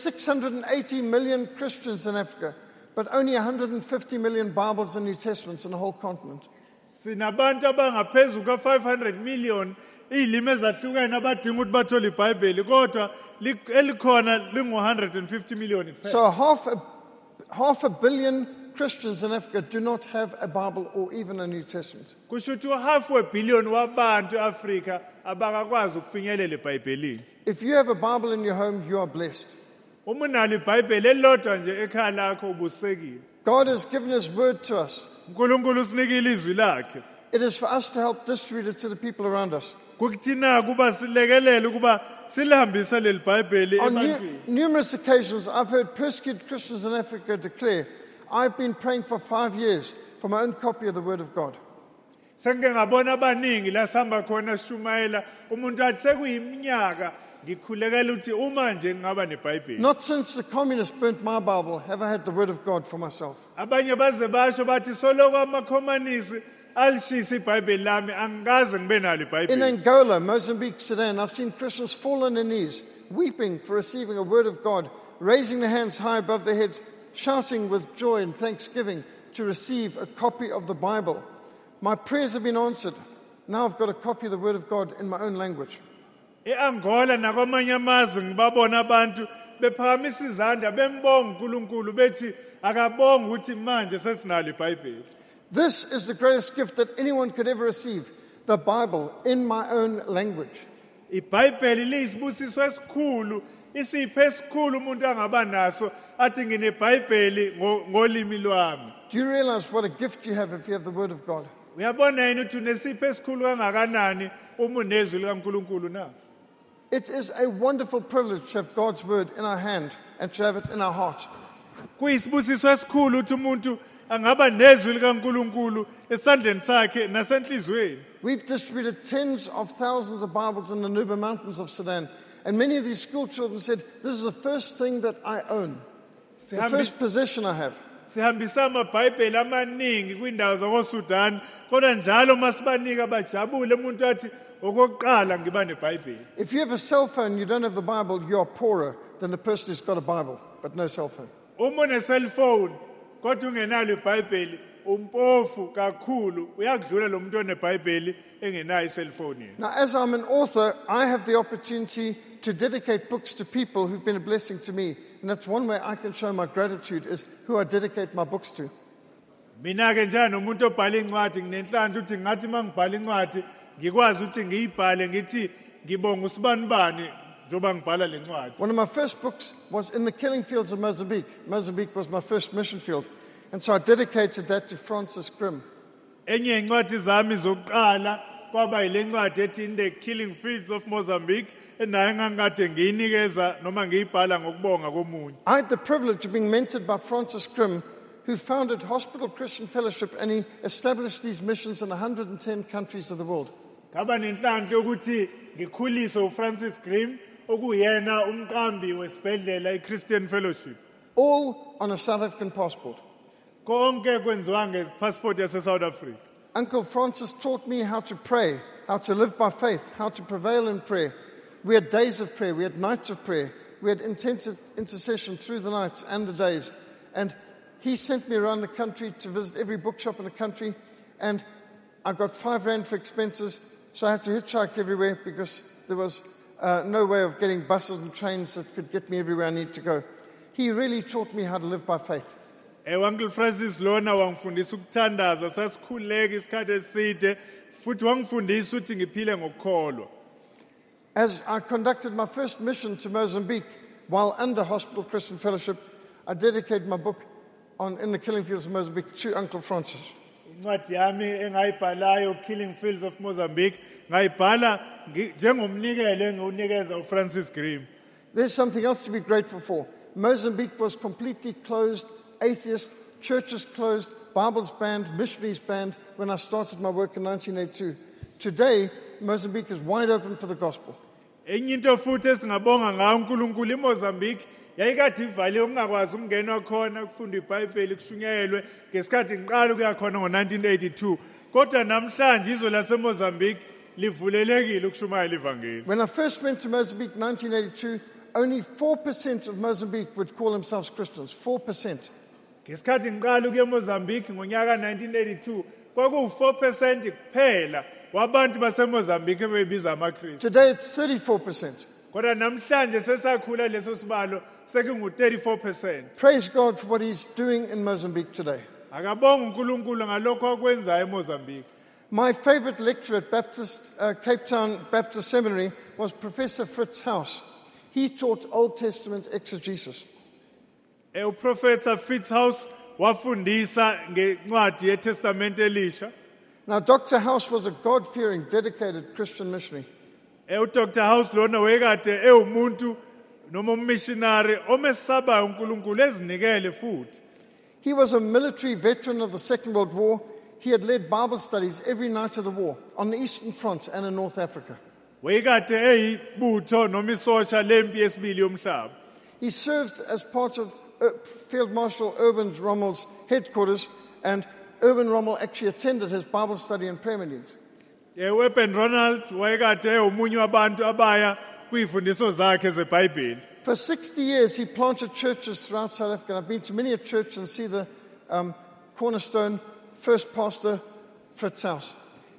680 million Christians in Africa, but only 150 million Bibles and New Testaments in the whole continent. Sinabantu abangaphezulu ka500 million izilimi ezahlukene abadinga ukuthi bathole iBhayibheli kodwa elikhona lingu150 million kuphela. So half a billion Christians in Africa do not have a Bible or even a New Testament. Kusho ukuthi half a billion wabantu eAfrika abakakwazi ukufinyelela eBhayibhelini. If you have a Bible in your home, you are blessed. Uma unalo iBhayibheli elilodwa nje ekhaya lakho ubusekile. God has given His word to us. uNkulunkulu usinikile izwi lakhe. It is for us to help distribute it to the people around us. Kukuthina kuba silekelele ukuba silihambise leli Bhayibheli On ebantwini. numerous occasions, I've heard persecuted Christians in Africa declare, I've been praying for 5 years for my own copy of the Word of God. Sengike ngabona abaningi la sihamba khona sishumayela umuntu athi sekuyiminyaka ngikhulekela ukuthi uma nje ngaba neBhayibheli. Not since the communists burnt my Bible have I had the Word of God for myself. Abanye baze basho bathi soloko amakhomanisi alishisa iBhayibheli lami angikaze ngibe nalo In iBhayibheli. Angola, Mozambique, Sudan, I've seen Christians fall on their knees, weeping for receiving a Word of God raising their hands high above their heads, shouting with joy and thanksgiving to receive a copy of the Bible. My prayers have been answered. Now I've got a copy of the Word of God in my own language. E-Angola nakwamanye amazwe ngibabona abantu bephakamisa izandla bembonga uNkulunkulu bethi akabonga ukuthi manje sesinalo iBhayibheli. This is the greatest gift that anyone could ever receive, the Bible in my own language. iBhayibheli liyisibusiso esikhulu, isipho esikhulu umuntu angaba naso athi ngineBhayibheli ngolimi lwami. Do you realize what a gift you have if you have the Word of God? Uyabona yini ukuthi unesipho esikhulu kangakanani uma unezwi likaNkulunkulu na? It is a wonderful privilege to have God's Word in our hand and to have it in our heart. Kuyisibusiso esikhulu ukuthi umuntu angaba nezwi likaNkulunkulu esandleni sakhe nasenhlizweni. We've distributed tens of thousands of Bibles in the Nuba Mountains of Sudan. And many of these school children said, this is the first thing that I own. The first possession I have. Sihambisa amabhayibheli amaningi kwindawo zakoSudan, kodwa njalo masibanika bajabule umuntu athi okokuqala ngiba neBhayibheli. If you have a cell phone and you don't have the Bible, you are poorer than the person who's got a Bible but no cell phone. Uma une-cellphone kodwa ungenalo iBhayibheli umpofu kakhulu, uyakudlula lo muntu oneBhayibheli engenayo i-cellphone yena. Now, as I'm an author, I have the opportunity to dedicate books to people who've been a blessing to me. And that's one way I can show my gratitude is who I dedicate my books to. Mina ke njani umuntu obhala incwadi nginenhlanhla ukuthi ngathi mangibhala incwadi ngikwazi ukuthi ngiyibhale ngithi ngibonga usibanibani njoba ngibhala le ncwadi. One of my first books was in the killing fields of Mozambique. Mozambique was my first mission field. And so I dedicated that to Francis Grimm. Enye incwadi zami zokuqala kwaba ile ncwadi ethi In the Killing Fields of Mozambique enayo ngangikade ngiyinikeza noma ngiyibhala ngokubonga komunye. I had the privilege of being mentored by Francis Grimm, who founded Hospital Christian Fellowship, and he established these missions in 110 countries of the world. Ngaba nenhlanhla yokuthi ngikhulise uFrancis Grimm okuyena umqambi wesibhedlela iChristian Fellowship. All on a South African passport. Konke kwenziwa ngepassport yase South Africa. Uncle Francis taught me how to pray, how to live by faith, how to prevail in prayer. We had days of prayer, we had nights of prayer, we had intensive intercession through the nights and the days. And he sent me around the country to visit every bookshop in the country, and I got 5 rand for expenses, so I had to hitchhike everywhere because there was no way of getting buses and trains that could get me everywhere I need to go. He really taught me how to live by faith. Uncle Francis lona wangifundisa ukuthandaza sasikhuleka isikhathi eside futhi wangifundisa ukuthi ngiphile ngokukholwa. As I conducted my first mission to Mozambique while under Hospital Christian Fellowship, I dedicated my book on In the Killing Fields of Mozambique to Uncle Francis. Incwadi yami engayibhalayo Killing Fields of Mozambique ngayibhala njengomnikelo engiwunikeza uFrancis Grimm. There's something else to be grateful for. Mozambique was completely closed, atheist, churches closed, Bibles banned, missionaries banned when I started my work in 1982. Today, Mozambique is wide open for the gospel. Enye into futhi esingabonga ngayo uNkulunkulu iMozambique yayikade ivaliwe ungakwazi ukungena khona ukufunda iBhayibheli kushunyayelwe ngesikhathi ngiqala ukuya khona ngo1982 kodwa namhlanje izwe laseMozambique livulelekile ukushumayela ivangeli. When I first went to Mozambique in 1982, only 4% of Mozambique would call themselves Christians. 4%. Ngesikhathi ngiqala ukuya eMozambique ngonyaka 1982 kwaku4% kuphela wabantu baseMozambique bebiza amaKristu. Today it's 34%. Kodwa namhlanje sesakhula leso sibalo sekungu34%. Praise God for what He's doing in Mozambique today. Akabonga uNkulunkulu ngalokho akwenzayo eMozambique. My favorite lecturer at Cape Town Baptist Seminary was Professor Fritz Haus. He taught Old Testament exegesis. Uprofessor Fritz Haus wafundisa ngencwadi yeTestament elisha. Now, Dr. Haus was a God-fearing, dedicated Christian missionary. Dr. Haus lona wekade umuntu noma ummissionary omesabayo uNkulunkulu ezinikele futhi. He was a military veteran of the Second World War. He had led Bible studies every night of the war on the Eastern Front and in North Africa. Wekade eyibutho noma isosha lempi yesibili yomhlaba. He served as part of Field Marshal Urban Rommel's headquarters, and Urban Rommel actually attended his Bible study and prayer meetings. Urban Ronald wayekade umunye wabantu abaya kwiimfundiso zakhe zeBhayibheli. For 60 years, he planted churches throughout South Africa. I've been to many a church and see the cornerstone, first pastor, Fritz House.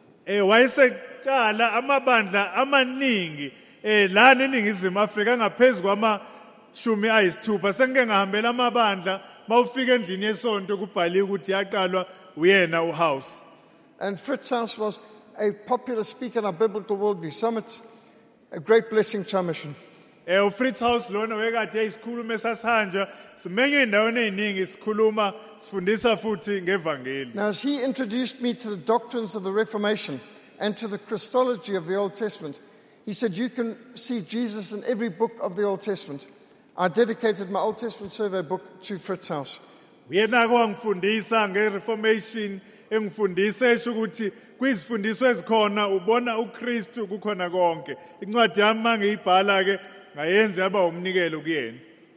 Wayesetshala amabandla amaningi lana eNingizimu Afrika ngaphezulu kwama-10 ayisithupha. Sengike ngahambela amabandla mawufika endlini yesonto kubhaliwe ukuthi yaqalwa uyena uHouse. And Fritz House was a popular speaker in our Biblical Worldview Summit, a great blessing to our mission. uFritz House lona wekade isikhuluma esasihanja simenywe endaweni eziningi sikhuluma sifundisa futhi ngevangeli. Now, as he introduced me to the doctrines of the Reformation and to the Christology of the Old Testament, he said, you can see Jesus in every book of the Old Testament. I dedicated my Old Testament survey book to Fritz House. Uyena kwangifundisa ngeReformation engifundise esho ukuthi kwizifundiso ezikhona ubona uKristu kukhona konke. Incwadi yami mangiyibhala ke ngayenza yaba umnikelo kuyena.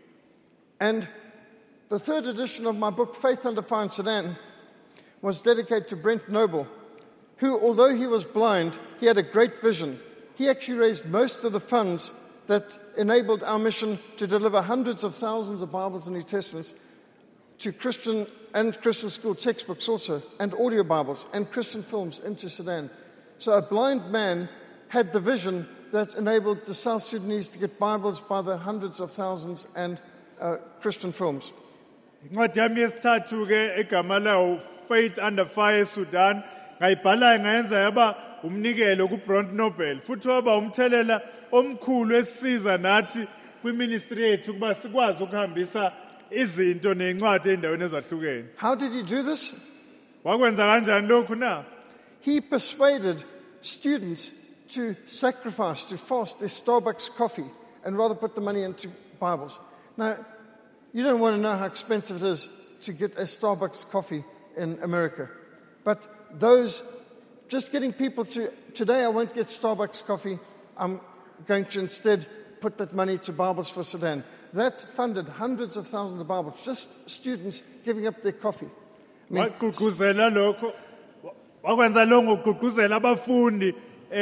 And the third edition of my book, Faith Under Fire in Sudan, was dedicated to Brent Noble, who, although he was blind, he had a great vision. He actually raised most of the funds that enabled our mission to deliver hundreds of thousands of Bibles and New Testaments to Christian and Christian school textbooks also, and audio Bibles and Christian films into Sudan. So a blind man had the vision that enabled the South Sudanese to get Bibles by the hundreds of thousands and Christian films. Incwadi yami yesithathu ke egama lawo Faith Under Fire eSudan ngayibhala ngayenza yaba umnikelo kuBrent Nobel futhi waba umthelela omkhulu esisiza nathi kwiministry yethu kuba sikwazi ukuhambisa izinto nencwadi endaweni ezahlukene. How did he do this? Wakwenza kanjani lokhu na? He persuaded students to sacrifice, to fast their Starbucks coffee and rather put the money into Bibles. Now, you don't want to know how expensive it is to get a Starbucks coffee in America. But those, just getting people to, today I won't get Starbucks coffee, I'm going to instead put that money to Bibles for Sudan. That funded hundreds of thousands of Bibles, just students giving up their coffee. Wagqugquzela lokho wakwenza lo ngogqugquzela abafundi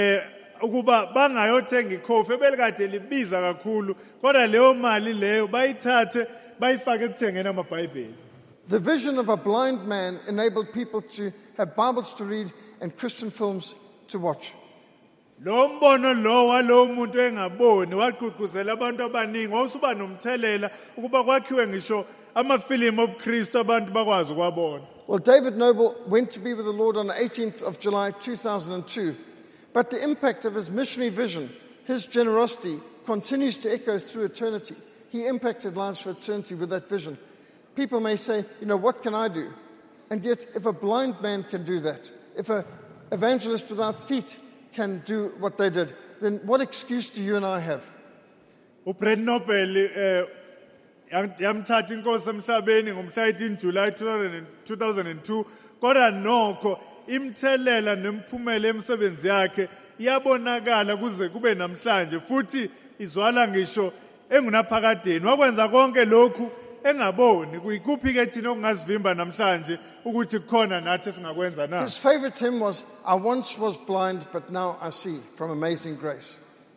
ukuba bangayothenga ikhofi ebelikade libiza kakhulu kodwa leyo mali leyo bayithathe bayifake ekuthengeni amabhayibheli. The vision of a blind man enabled people to have Bibles to read and Christian films to watch. Lo mbono lo walo muntu engaboni wagqugquzela abantu abaningi wawusuba nomthelela ukuba kwakhiwe ngisho amafilimu obuKristu abantu bakwazi ukwabona. Well, David Noble went to be with the Lord on the 18th of July 2002. But the impact of his missionary vision, his generosity, continues to echo through eternity. He impacted lives for eternity with that vision. People may say, what can I do? And yet, if a blind man can do that, if an evangelist without feet can do what they did, then what excuse do you and I have? uBrent Nobel yamthatha inkosi emhlabeni ngomhla 18 July 2002 kodwa nokho imthelela nemphumela emsebenzi yakhe iyabonakala kuze kube namhlanje futhi izwala ngisho engunaphakadeni wakwenza konke lokhu engaboni kuyikuphi ke thina okungazivimba namhlanje ukuthi kukhona nathi singakwenza na. His favorite hymn was, I once was blind, but now I see, from Amazing Grace.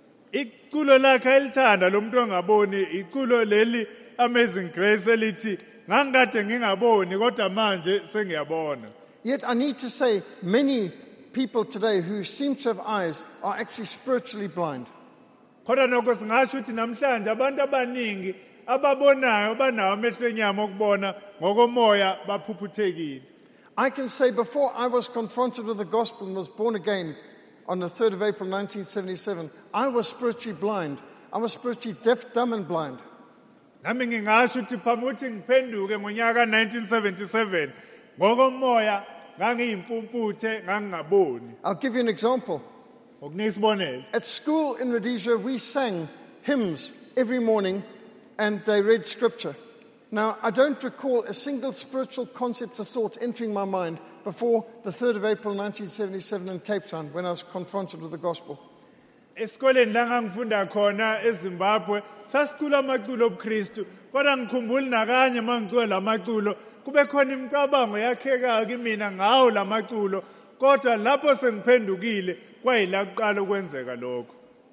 Iculo lakhe elithanda lo muntu ongaboni iculo leli Amazing Grace elithi ngangikade ngingaboni kodwa manje sengiyabona. Yet I need to say, many people today who seem to have eyes are actually spiritually blind. Kodwa nokho singasho ukuthi namhlanje abantu abaningi ababonayo banawo amehlo enyama okubona ngokomoya baphuphuthekile. I can say before I was confronted with the gospel and was born again on the 3rd of April 1977, I was spiritually blind. I was spiritually deaf, dumb and blind. Nami ngingasho ukuthi phambi ukuthi ngiphenduke ngonyaka 1977 ngokomoya ngangiyimpumputhe ngangingaboni. I'll give you an example. Ngokunisibonelo. At school in Rhodesia, we sang hymns every morning and they read scripture. Now, I don't recall a single spiritual concept or thought entering my mind before the 3rd of April 1977 in Cape Town when I was confronted with the gospel. Esikoleni la ngangifunda khona eZimbabwe sasicula amaculo obuKristu kodwa ngikhumbula nakanye mangicula lamaculo kube khona imicabango yakheka kimi ngawo lamaculo kodwa lapho sengiphendukile kwayila kuqala ukwenzeka lokho.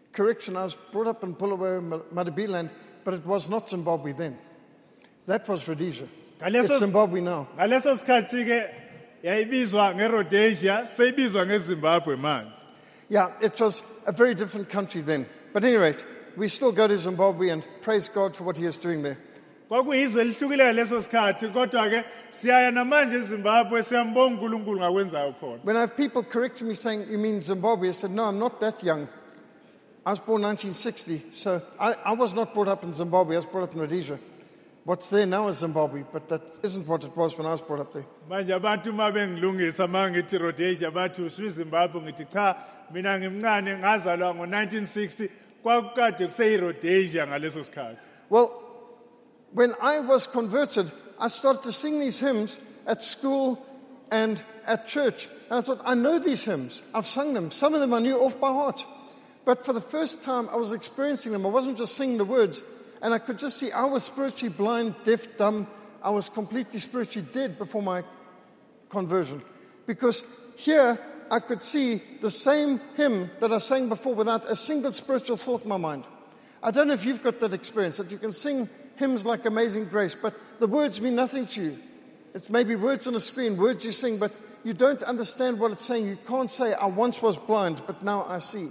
Correction, I was brought up in Bulawayo, Madabiland, but it was not Zimbabwe then. That was Rhodesia. Ngaleso- It's Zimbabwe now. ngaleso sikhathi ke yayibizwa ngeRhodesia seyibizwa ngeZimbabwe manje. Yeah, it was a very different country then. But at any rate, we still go to Zimbabwe and praise God for what he is doing there. Kwakuyizwe lihlukile ngaleso sikhathi kodwa ke siyaya namanje eZimbabwe siyambonga uNkulunkulu ngakwenzayo khona. When I have people correcting me saying, you mean Zimbabwe? I said, no, I'm not that young. I was born 1960, so I was not brought up in Zimbabwe. I was brought up in Rhodesia. What's there now is Zimbabwe, but that isn't what it was when I was brought up there. Manje abantu mabengilungisa mangithi Rhodesia bathi usuZimbabwe ngithi cha mina ngimncane ngazalwa ngo1960 kwakukade kuseyiRhodesia ngaleso sikhathi. Well, when I was converted, I started to sing these hymns at school and at church. And I thought, I know these hymns. I've sung them. Some of them I knew off by heart. But for the first time, I was experiencing them. I wasn't just singing the words. And I could just see I was spiritually blind, deaf, dumb. I was completely spiritually dead before my conversion. Because here, I could see the same hymn that I sang before without a single spiritual thought in my mind. I don't know if you've got that experience, that you can sing hymns like Amazing Grace, but the words mean nothing to you. It's maybe words on a screen, words you sing, but you don't understand what it's saying. You can't say, I once was blind, but now I see.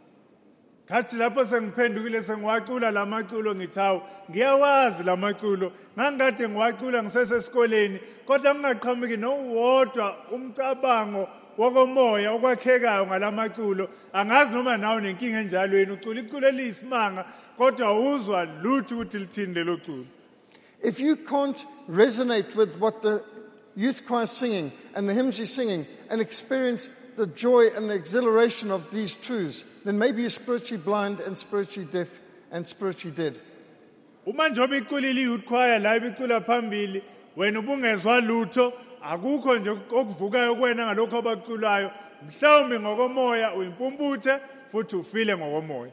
Khathi lapho sengiphendukile sengiwacula lamaculo ngithi hawu ngiyawazi lamaculo ngangikade ngiwacula ngisesesikoleni kodwa ngingaqhamuki nowodwa umcabango wokomoya okwakhekayo ngalamaculo angazi noma nawe nenkinga enjalo yena ucula iculo eliyisimanga kodwa uzwa lutho ukuthi lithini lelo culo. If you can't resonate with what the youth choir is singing and the hymns you're singing and experience the joy and the exhilaration of these truths, then maybe you're spiritually blind and spiritually deaf and spiritually dead. Uma njobe iculile youth choir la ibicula phambili wena ubungezwa lutho akukho nje okuvukayo kwena ngalokho abaculayo mhlawumbe ngokomoya uyimpumputhe futhi ufile ngokomoya.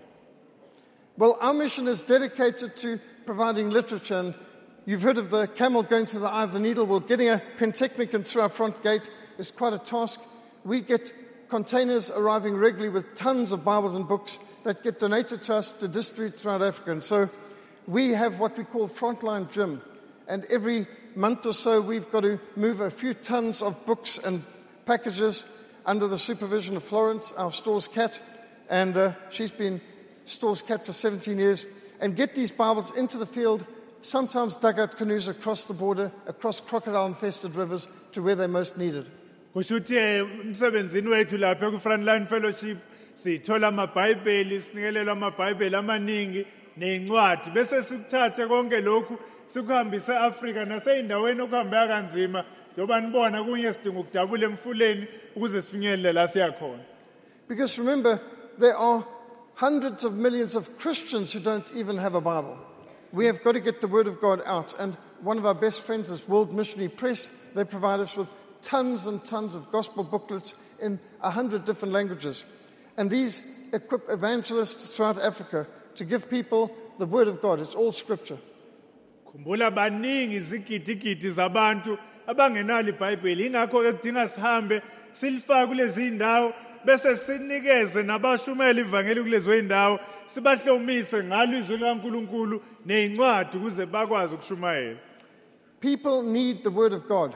Well, our mission is dedicated to providing literature, and you've heard of the camel going to the eye of the needle. Well, getting a Pentechnicon through our front gate is quite a task. We get containers arriving regularly with tons of Bibles and books that get donated to us to distribute throughout Africa. And so we have what we call Frontline Gym. And every month or so, we've got to move a few tons of books and packages under the supervision of Florence, our store's cat. And she's been store's cat for 17 years. And get these Bibles into the field, sometimes dugout canoes across the border, across crocodile-infested rivers to where they're most needed. Kusho ukuthi umsebenzini wethu lapha ku-Frontline Fellowship sithola amabhayibheli sinikelelwa amabhayibheli amaningi nezincwadi bese sikuthathe konke lokhu sikuhambise eAfrika naseyindaweni okuhambeka kanzima njengoba nibona kunye sidinga ukudabula emfuleni ukuze sifinyelele la siya khona. Because remember, there are hundreds of millions of Christians who don't even have a Bible. We have got to get the Word of God out. And one of our best friends is World Missionary Press. They provide us with tons and tons of gospel booklets in 100 different languages. And these equip evangelists throughout Africa to give people the Word of God. It's all Scripture. Khumbula baningi izigidigidi zabantu abangenalo iBhayibheli ingakho ke kudinga sihambe silifake kulezi indawo bese sinikeze nabashumela ivangeli kulezo indawo sibahlomise ngalo izwi likaNkuluNkulu nezincwadi ukuze bakwazi ukushumayela. People need the Word of God.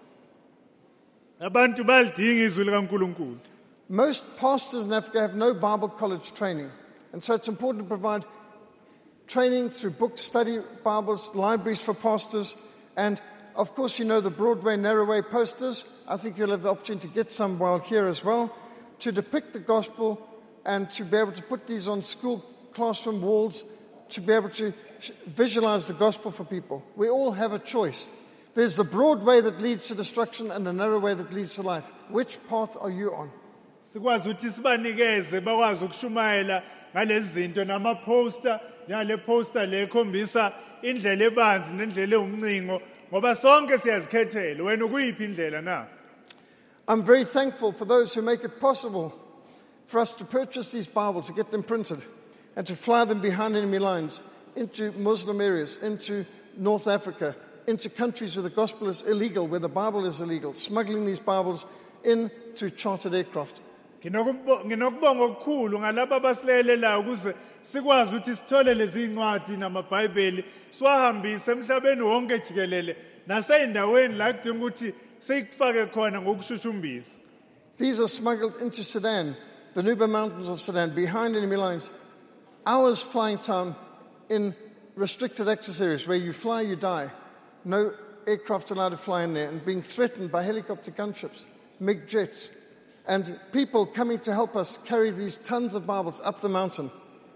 Abantu balidinga izwi likaNkuluNkulu. Most pastors in Africa have no Bible college training. And so it's important to provide training through book study Bibles, libraries for pastors, and of course you know the Broadway, Narrowway posters. I think you'll have the opportunity to get some while here as well, to depict the gospel and to be able to put these on school classroom walls, to be able to visualize the gospel for people. We all have a choice. There's the broad way that leads to destruction and the narrow way that leads to life. Which path are you on? Sikwazi ukuthi sibanikeze bakwazi ukushumayela ngalezi zinto nama-poster njengale poster le ekhombisa indlela ebanzi nendlela ewumncingo ngoba sonke siyazikhethela wena ukuyiphi indlela na. I'm very thankful for those who make it possible for us to purchase these Bibles, to get them printed, and to fly them behind enemy lines into Muslim areas, into North Africa, into countries where the gospel is illegal, where the Bible is illegal, smuggling these Bibles in through chartered aircraft. Nginokubonga okukhulu ngalabo abasilelelayo ukuze sikwazi ukuthi sithole lezi incwadi namaBhayibheli siwahambise emhlabeni wonke jikelele naseyindaweni la kudinga ukuthi sikufake khona ngokushushumbisa. These are smuggled into Sudan, the Nuba Mountains of Sudan, behind enemy lines. Hours flying time in restricted access areas where you fly, you die. No aircraft allowed to fly in there, and being threatened by helicopter gunships, MiG jets, and people coming to help us carry these tons of Bibles up the mountain.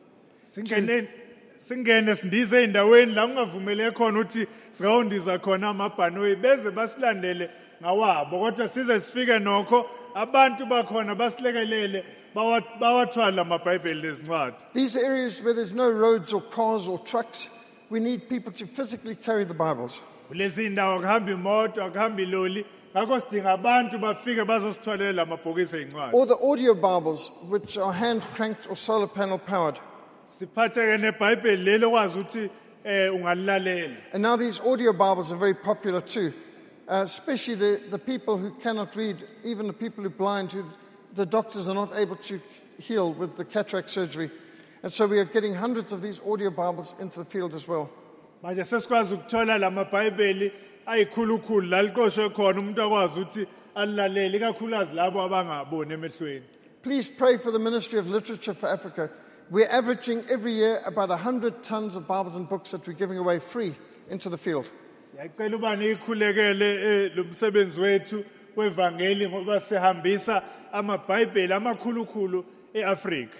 Singene sindize endaweni la ungavumele khona ukuthi sikawundiza khona amabhanoyi beze basilandele ngawabo kodwa size sifike nokho abantu bakhona basilekelele bawathwala amaBhayibheli lezincwadi. These areas where there's no roads or cars or trucks, we need people to physically carry the Bibles. Kulezi ndawo akuhamba imoto akuhamba iloli ngakho sidinga abantu bafike bazosithwalela amabhokisi ezincwadi. Or the audio Bibles, which are hand-cranked or solar panel powered. Siphatheke neBhayibheli lelo kwazi ukuthi ungalilalela. And now these audio Bibles are very popular too, especially the people who cannot read, even the people who are blind, who the doctors are not able to heal with the cataract surgery. And so we are getting hundreds of these audio Bibles into the field as well. Manje sesikwazi ukuthola lamaBhayibheli ayikhulukhulu la liqoshwe khona umuntu akwazi ukuthi alilalele ikakhulukazi labo abangaboni emehlweni. Please pray for the Ministry of Literature for Africa. We're averaging every year about 100 tons of Bibles and books that we're giving away free into the field. Siyacela ubani ikhulekele lo msebenzi wethu wevangeli ngoba sihambisa amaBhayibheli amakhulukhulu eAfrika.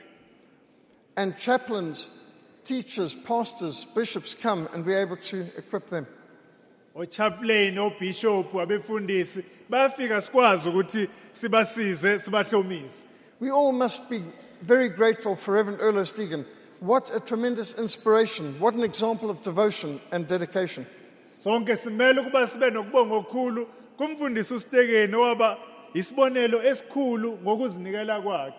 And chaplains, teachers, pastors, bishops come and we're able to equip them. Ochaplain, obishop, abefundisi bayafika sikwazi ukuthi sibasize sibahlomise. We all must be very grateful for Reverend Erlo Stegen. What a tremendous inspiration. What an example of devotion and dedication. Sonke simele ukuba sibe nokubonga okukhulu kumfundisi uStegeni owaba isibonelo esikhulu ngokuzinikela kwakhe.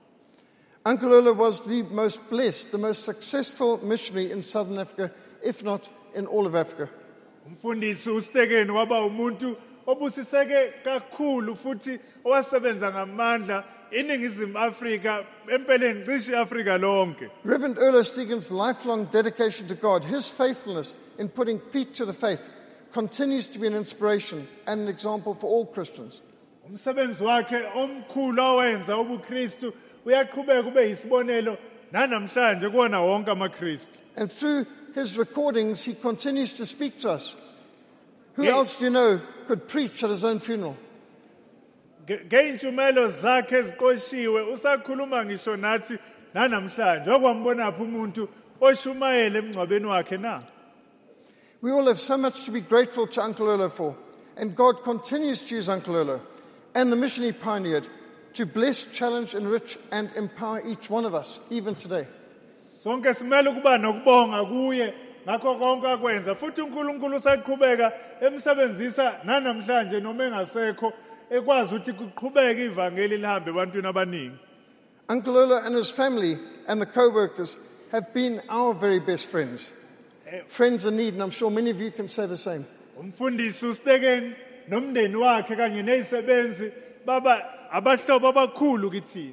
Uncle Erlo was the most blessed, the most successful missionary in Southern Africa, if not in all of Africa. Umfundisi uStegeni waba umuntu obusiseke kakhulu futhi owasebenza ngamandla eningizimu Afrika empeleni cishe Afrika lonke. Reverend Erlo Stegen's lifelong dedication to God, his faithfulness in putting feet to the faith, continues to be an inspiration and an example for all Christians. Umsebenzi wakhe omkhulu owenza ubuKristu uyaqhubeka ube yisibonelo nanamhlanje kuona wonke amaKristu. And through his recordings, he continues to speak to us. Who else do you know could preach at his own funeral? Ngeintshumayelo zakhe eziqoshiwe usakhuluma ngisho nathi nanamhlanje okwambona phi umuntu oshumayela emngcwabeni wakhe na. We all have so much to be grateful to Uncle Erlo for, and God continues to use Uncle Erlo and the mission he pioneered to bless, challenge, enrich, and empower each one of us, even today. Sonke simele ukuba nokubonga kuye ngakho konke akwenza futhi uNkulunkulu usaqhubeka emsebenzisa nanamhlanje noma engasekho ekwazi ukuthi kuqhubeke ivangeli lihambe ebantwini abaningi. Uncle Erlo and his family and the co-workers have been our very best friends. Friends in need, and I'm sure many of you can say the same. Umfundisi uStegeni nomndeni wakhe kanye nezisebenzi baba abahlobo abakhulu kithini.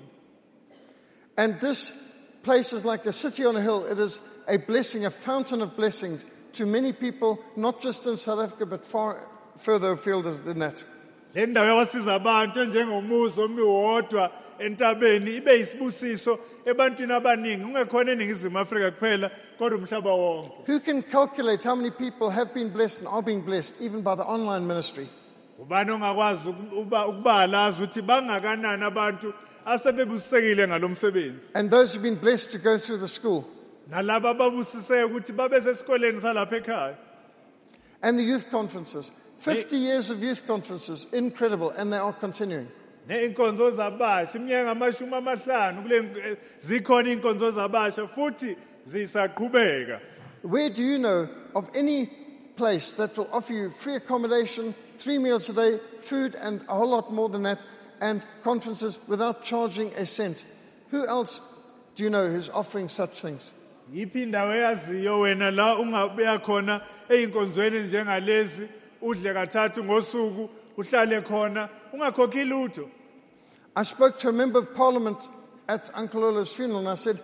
And this place is like a city on a hill. It is a blessing, a fountain of blessings to many people, not just in South Africa, but far further afield than that. Le ndawo yawasiza abantu njengomuzi omiwodwa entabeni ibe isibusiso ebantwini abaningi ungekhona eningizimu Afrika kuphela kodwa umhlaba wonke. Who can calculate how many people have been blessed and are being blessed, even by the online ministry? Ubani ongakwazi ukubala ukuthi bangakanani abantu asebebusekile ngalomsebenzi. And those who've been blessed to go through the school. Nalabo ababusiseke ukuthi babe sesikoleni salapha ekhaya. And the youth conferences. 50 years of youth conferences, incredible, and they are continuing. Neinkonzo zabasha iminyaka amashumi amahlanu kule zikhona inkonzo zabasha futhi zisaqhubeka. Where do you know of any place that will offer you free accommodation, 3 meals a day, food, and a whole lot more than that, and conferences without charging a cent? Who else do you know who's offering such things? Yiphi indawo eyaziyo wena la ungabeya khona einkonzweni njengalezi udle kathathu ngosuku uhlale khona ungakhokhi lutho? I spoke to a member of parliament at Uncle Lolo's funeral and I said,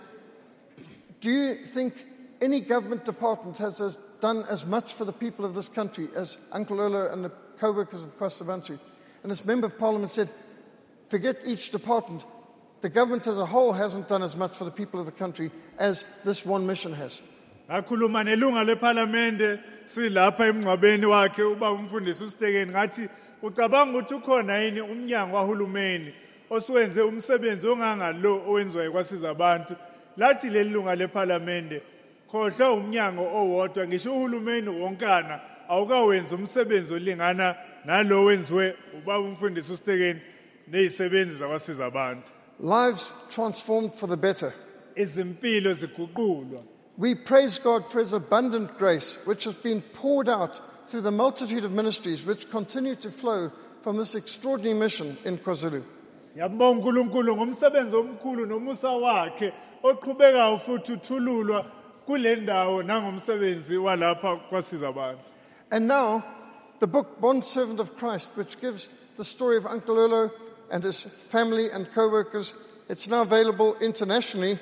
do you think any government department has done as much for the people of this country as Uncle Lolo and the co-workers of Kwasa Bantu? And this member of parliament said, forget each department. The government as a whole hasn't done as much for the people of the country as this one mission has. ngakhuluma nelunga lephalamende silapha emngcwabeni wakhe uba umfundisi uSitekeni ngathi ucabanga ukuthi ukhona yini umnyango wahulumeni osuwenze umsebenzi ongangalo owenziwa ekwasiza abantu lathi lelunga lephalamende khohla umnyango owodwa ngisho uhulumeni wonkana awukawenza umsebenzi olingana nalo wenziwe uba umfundisi uSitekeni nezisebenzi zakwasiza abantu. Lives transformed for the better. Izimpilo ziguqulwa. We praise God for His abundant grace, which has been poured out through the multitude of ministries which continue to flow from this extraordinary mission in KwaZulu. Siyabonga uNkulunkulu ngomsebenzi omkhulu nomusa wakhe oqhubekayo futhi uthululwa kule ndawo nangomsebenzi walapha kwasiza abantu. And now, the book Bond Servant of Christ, which gives the story of Uncle Lolo and his family and co-workers, it's now available internationally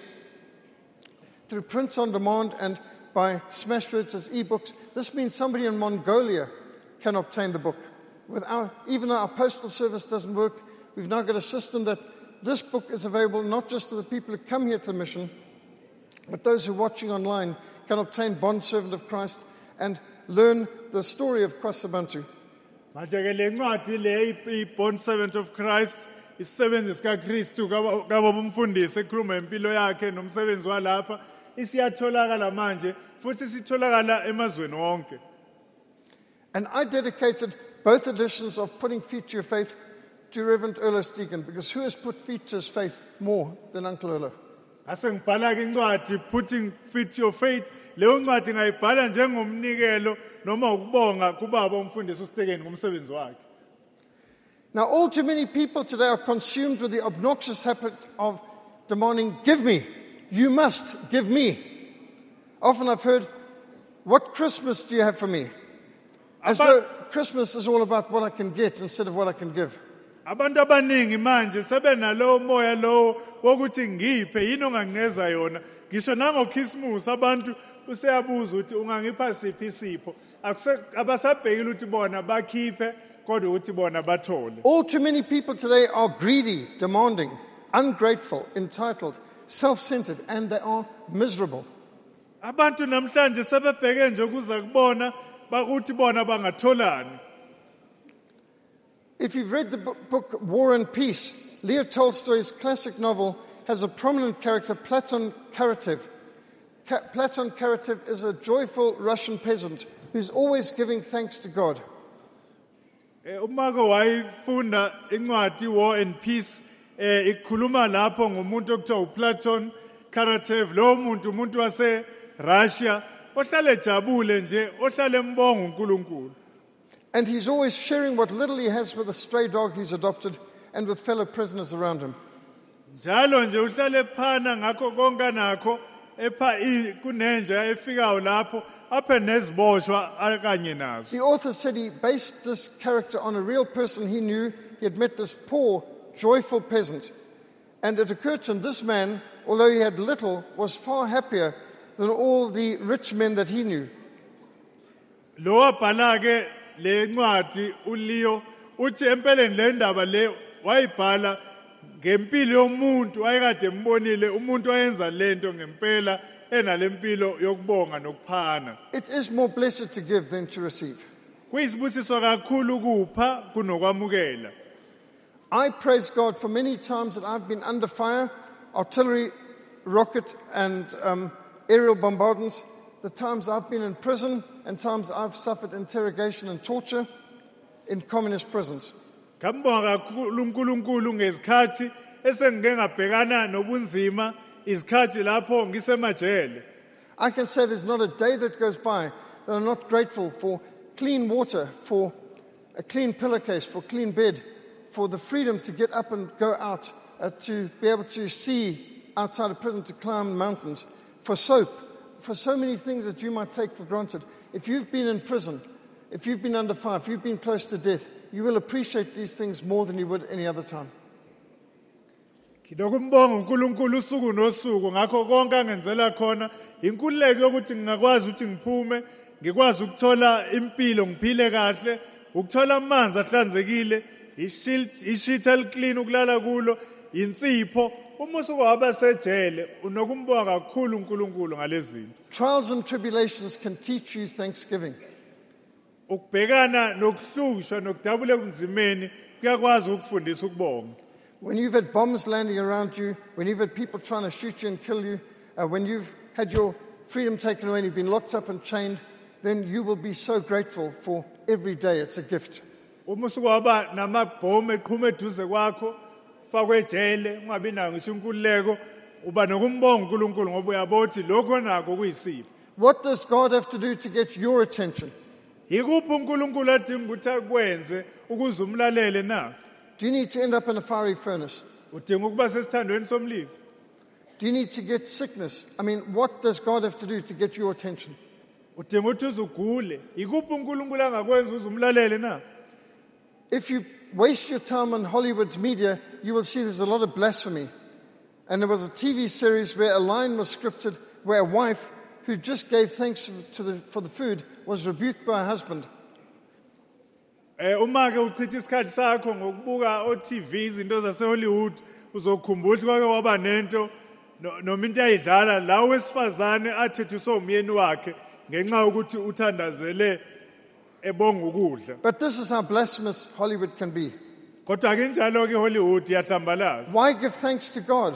through print on demand and by Smashwords as e-books. This means somebody in Mongolia can obtain the book. Even though our postal service doesn't work, we've now got a system that this book is available not just to the people who come here to the mission, but those who are watching online can obtain Bond Servant of Christ and learn the story of Kwasa Bantu. Manje ke le ncwadi le i-Bond Servant of Christ isisebenzi sikaKristu kaba umfundisi ekhuluma impilo yakhe nomsebenzi walapha isiyatholakala manje futhi sitholakala emazweni wonke. And I dedicated both editions of Putting Feet to Your Faith to Reverend Erlo Stegen, because who has put feet to his faith more than Uncle Erlo? Ase ngibhala ke incwadi Putting Feet to Your Faith leyo ncwadi ngayibhala njengomnikelo noma ukubonga kubaba umfundisi uSitekeni ngomsebenzi wakhe. Now, all too many people today are consumed with the obnoxious habit of demanding, give me, you must give me. Often I've heard, what Christmas do you have for me? As though Christmas is all about what I can get instead of what I can give. Abantu abaningi manje sebenalowo moya lowo wokuthi ngiphe yini ongangineza yona. Ngisho nangoChristmas abantu useyabuza ukuthi ungangipha siphi isipho. Abasabhekile ukuthi bona bakhiphe kodwa ukuthi bona bathole. All too many people today are greedy, demanding, ungrateful, entitled, self-centered, and they are miserable. Abantu namhlanje sebebheke nje ukuza kubona bakuthi bona bangatholani. If you've read the book War and Peace, Leo Tolstoy's classic novel has a prominent character, Platon Karatev. Platon Karatev is a joyful Russian peasant who's always giving thanks to God. Umako wayifunda incwadi War and Peace ikhuluma lapho ngomuntu okuthiwa uPlaton Karatev lo umuntu wase Russia ohlale jabule nje ohlale embonga uNkulunkulu. And he's always sharing what little he has with a stray dog he's adopted and with fellow prisoners around him. Njalo nje uhlale phana ngakho konke nakho epha kunenja efikayo lapho aphe neziboshwa akanye nazo. The author said he based this character on a real person he knew. He had met this poor, joyful peasant. And it occurred to him this man, although he had little, was far happier than all the rich men that he knew. Lo wabhala ke le ncwadi uLeo uthi empeleni le ndaba le wayibhala ngempilo yomuntu ayekade embonile umuntu oyenza lento ngempela enalempilo yokubonga nokuphana. It is more blessed to give than to receive. Kuyisibusiso kakhulu kupha kunokwamukela. I praise God for many times that I've been under fire, artillery, rocket and aerial bombardments, the times I've been in prison and times I've suffered interrogation and torture in communist prisons. Ngambonga kakhulu uNkulunkulu ngezikhathi esengike ngabhekana nobunzima izikhathi lapho ngisemajele. I can say there's not a day that goes by that I'm not grateful for clean water, for a clean pillowcase, for clean bed, for the freedom to get up and go out, to be able to see outside of prison, to climb mountains, for soap, for so many things that you might take for granted. If you've been in prison, if you've been under fire, if you've been close to death, you will appreciate these things more than you would any other time. Nginokumbonga uNkulunkulu usuku nosuku ngakho konke angenzela khona inkululeko yokuthi ngingakwazi ukuthi ngiphume ngikwazi ukuthola impilo ngiphile kahle ukuthola amanzi ahlanzekile isheet clean ukulala kulo insipho uma usukwaba sejele unokumbonga kakhulu uNkulunkulu ngalezinto. Trials and tribulations can teach you thanksgiving. Ukubhekana nokuhlushwa nokudabula kunzimeni kuyakwazi ukufundisa ukubonga. When you've had bombs landing around you, when you've had people trying to shoot you and kill you, when you've had your freedom taken away and you've been locked up and chained, then you will be so grateful for every day. It's a gift. Uma usukwaba namabhomu eqhuma eduze kwakho fakwe ejele ungabi nayo ngisho inkululeko uba nokumbonga uNkulunkulu ngoba uyabothi lokho nako kuyisipho. What does God have to do to get your attention? Yikuphi uNkulunkulu adinga ukuthi akwenze ukuze umlalele na? Do you need to end up in a fiery furnace? Udinga ukuba sesithandweni somlilo. Do you need to get sickness? I mean, what does God have to do to get your attention? Udinga ukuthi uzugule. Yikuphi uNkulunkulu angakwenza uze umlalele na? If you waste your time on Hollywood's media, you will see there's a lot of blasphemy. And there was a TV series where a line was scripted where a wife who just gave thanks for the food was rebuked by her husband. Uma ke uchitha isikhathi sakho ngokubuka o-TV izinto zase-Hollywood uzokhumbula ukuthi kwake waba nento noma into ayidlala la wesifazane athethiswe umyeni wakhe ngenxa yokuthi uthandazele ebonga ukudla. But this is how blasphemous Hollywood can be. Kodwa ke njalo ke iHollywood iyahlambalaza. Why give thanks to God?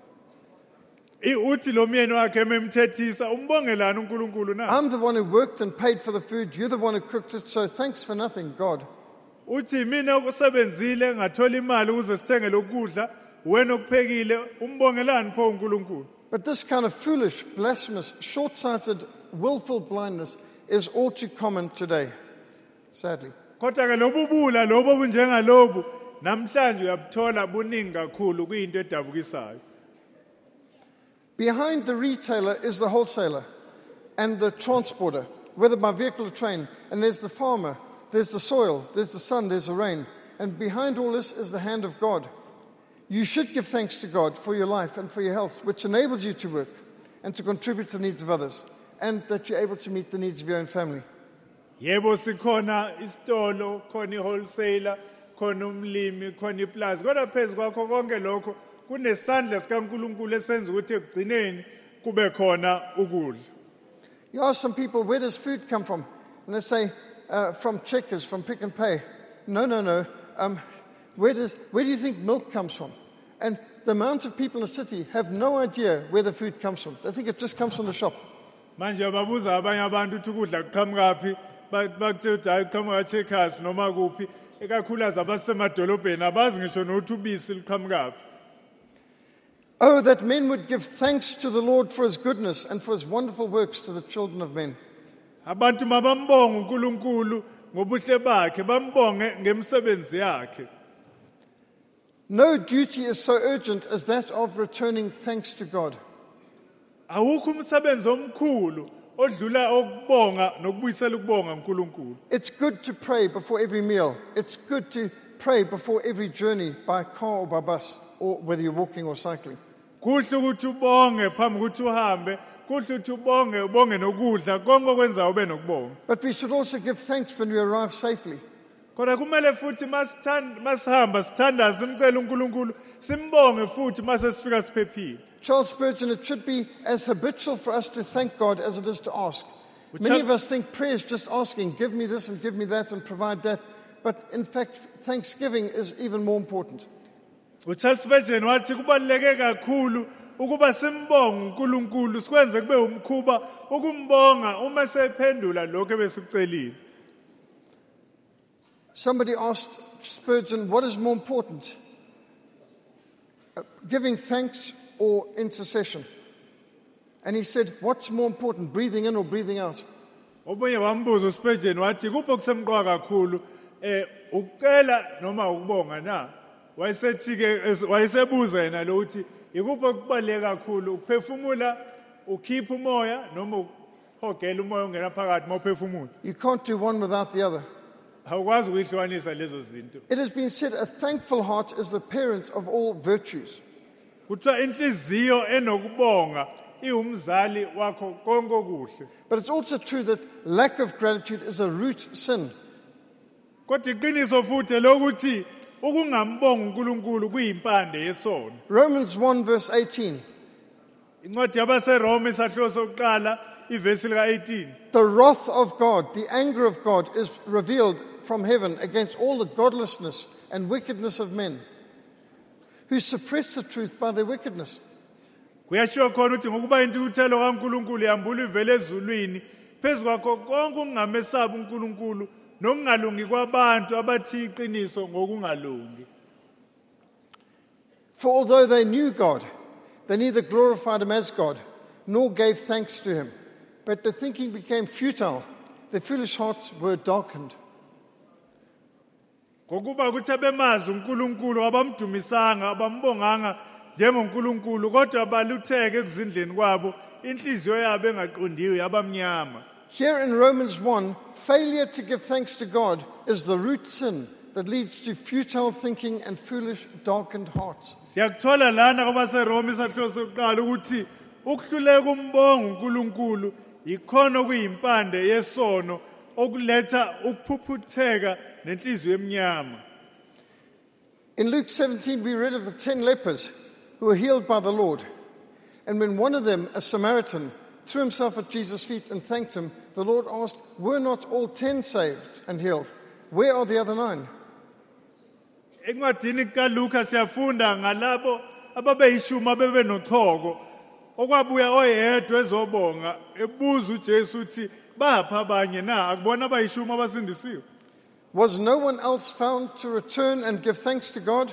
Uthi lo myeni wakhe ememthethisa umbongelana uNkulunkulu na? I'm the one who worked and paid for the food. You're the one who cooked it, so thanks for nothing, God. Uthi mina ukusebenzile ngathola imali ukuze sithenge lokudla wena okuphekile umbongelani pho uNkulunkulu. But this kind of foolish, blasphemous, short-sighted, willful blindness is all too common today, sadly. Kodwa ke lobubula lobo bunjengalobu namhlanje uyabuthola buningi kakhulu kuyinto edabukisayo. Behind the retailer is the wholesaler and the transporter, whether by vehicle or train. And there's the farmer, there's the soil, there's the sun, there's the rain. And behind all this is the hand of God. You should give thanks to God for your life and for your health, which enables you to work and to contribute to the needs of others, and that you're able to meet the needs of your own family. Yebo sikhona isitolo, khona iwholesaler, khona umlimi, khona iplaza. Kodwa phezu kwakho konke lokho kunesandla sikaNkulunkulu esenza ukuthi ekugcineni kube khona ukudla. You ask some people, where does food come from? And they say, from Checkers, from Pick and Pay. No. Where do you think milk comes from? And the amount of people in the city have no idea where the food comes from. They think it just comes from the shop. Manje babuza abanye abantu ukuthi ukudla kuqhamuka phi bakuthe ukuthi hayi kuqhamuka Checkers noma kuphi ekakhulukazi abasemadolobheni abazi ngisho nokuthi ubisi luqhamuka phi. Oh, that men would give thanks to the Lord for his goodness and for his wonderful works to the children of men. Abantu mabambonga uNkulunkulu ngobuhle bakhe bambonge ngemsebenzi yakhe. No duty is so urgent as that of returning thanks to God. Awukho umsebenzi omkhulu odlula ukubonga nokubuyisela ukubonga uNkulunkulu. It's good to pray before every meal. It's good to pray before every journey by car or by bus, or whether you're walking or cycling. Kuhle ukuthi ubonge phambi ukuthi uhambe, kuhle ukuthi ubonge nokudla konke okwenza ube nokubonga. But we should also give thanks when we arrive safely. Kodwa kumele futhi masihamba sithandaze simcela uNkulunkulu simbonge futhi mase sifika siphephile. Charles Spurgeon, it should be as habitual for us to thank God as it is to ask. Many of us think prayer is just asking, give me this and give me that and provide that. But in fact, thanksgiving is even more important. uCharles Spurgeon wathi kubaluleke kakhulu ukuba simbonge uNkulunkulu sikwenze kube umkhuba ukumbonga uma sephendula lokho ebesikucelile. Somebody asked Spurgeon, what is more important, giving thanks or intercession? And he said, what's more important, breathing in or breathing out? Omunye wambuza uSpurgeon wathi kupho kusemqoka kakhulu ukucela noma ukubonga na? Wayesethi ke wayesebuza yena lo uthi ikupho kubaluleke kakhulu ukuphefumula ukhipha umoya noma uhogela umoya ungena phakathi mawuphefumula. You can't do one without the other. Awukwazi ukuyihlukanisa lezo zinto. It has been said, a thankful heart is the parent of all virtues. kuthiwa inhliziyo enokubonga iwumzali wakho konke okuhle. But it's also true that lack of gratitude is a root sin. Kodwa iqiniso futhi lokuthi ukungambonga uNkulunkulu kuyimpande yesono. Romans 1 verse 18. Incwadi yabaseRoma isahluko sokuqala ivesi lika-18. The wrath of God, the anger of God, is revealed from heaven against all the godlessness and wickedness of men, who suppress the truth by their wickedness. Kuyashiwo khona ukuthi ngokuba intukuthelo kaNkulunkulu yambula ivele ezulwini phezu kwakho konke ukungamesaba uNkulunkulu nokungalungi kwabantu abathi iqiniso ngokungalungi. For although they knew God, they neither glorified him as God, nor gave thanks to him. But their thinking became futile, their foolish hearts were darkened. Ngokuba ukuthi abemazi uNkulunkulu abamdumisanga abambonganga njengoNkulunkulu kodwa balutheke ekuzindleni kwabo inhliziyo yabo engaqondiwe yabamnyama. Here in Romans 1, failure to give thanks to God is the root sin that leads to futile thinking and foolish, darkened hearts. Siyakuthola lana kwabaseRoma isahluko sokuqala ukuthi ukuhluleka umbonga uNkulunkulu ikhona kuyimpande yesono okuletha ukuphuphutheka nenhliziyo emnyama. In Luke 17, we read of the 10 lepers who were healed by the Lord. And when one of them, a Samaritan, threw himself at Jesus' feet and thanked him, the Lord asked, were not all 10 saved and healed? Where are the other 9? Encwadini kaLuka siyafunda ngalabo ababeyishumi abebenochoko okwabuya oyedwa ezobonga ebuza uJesu uthi bapha abanye na akubona abayishumi abasindisiwe. Was no one else found to return and give thanks to God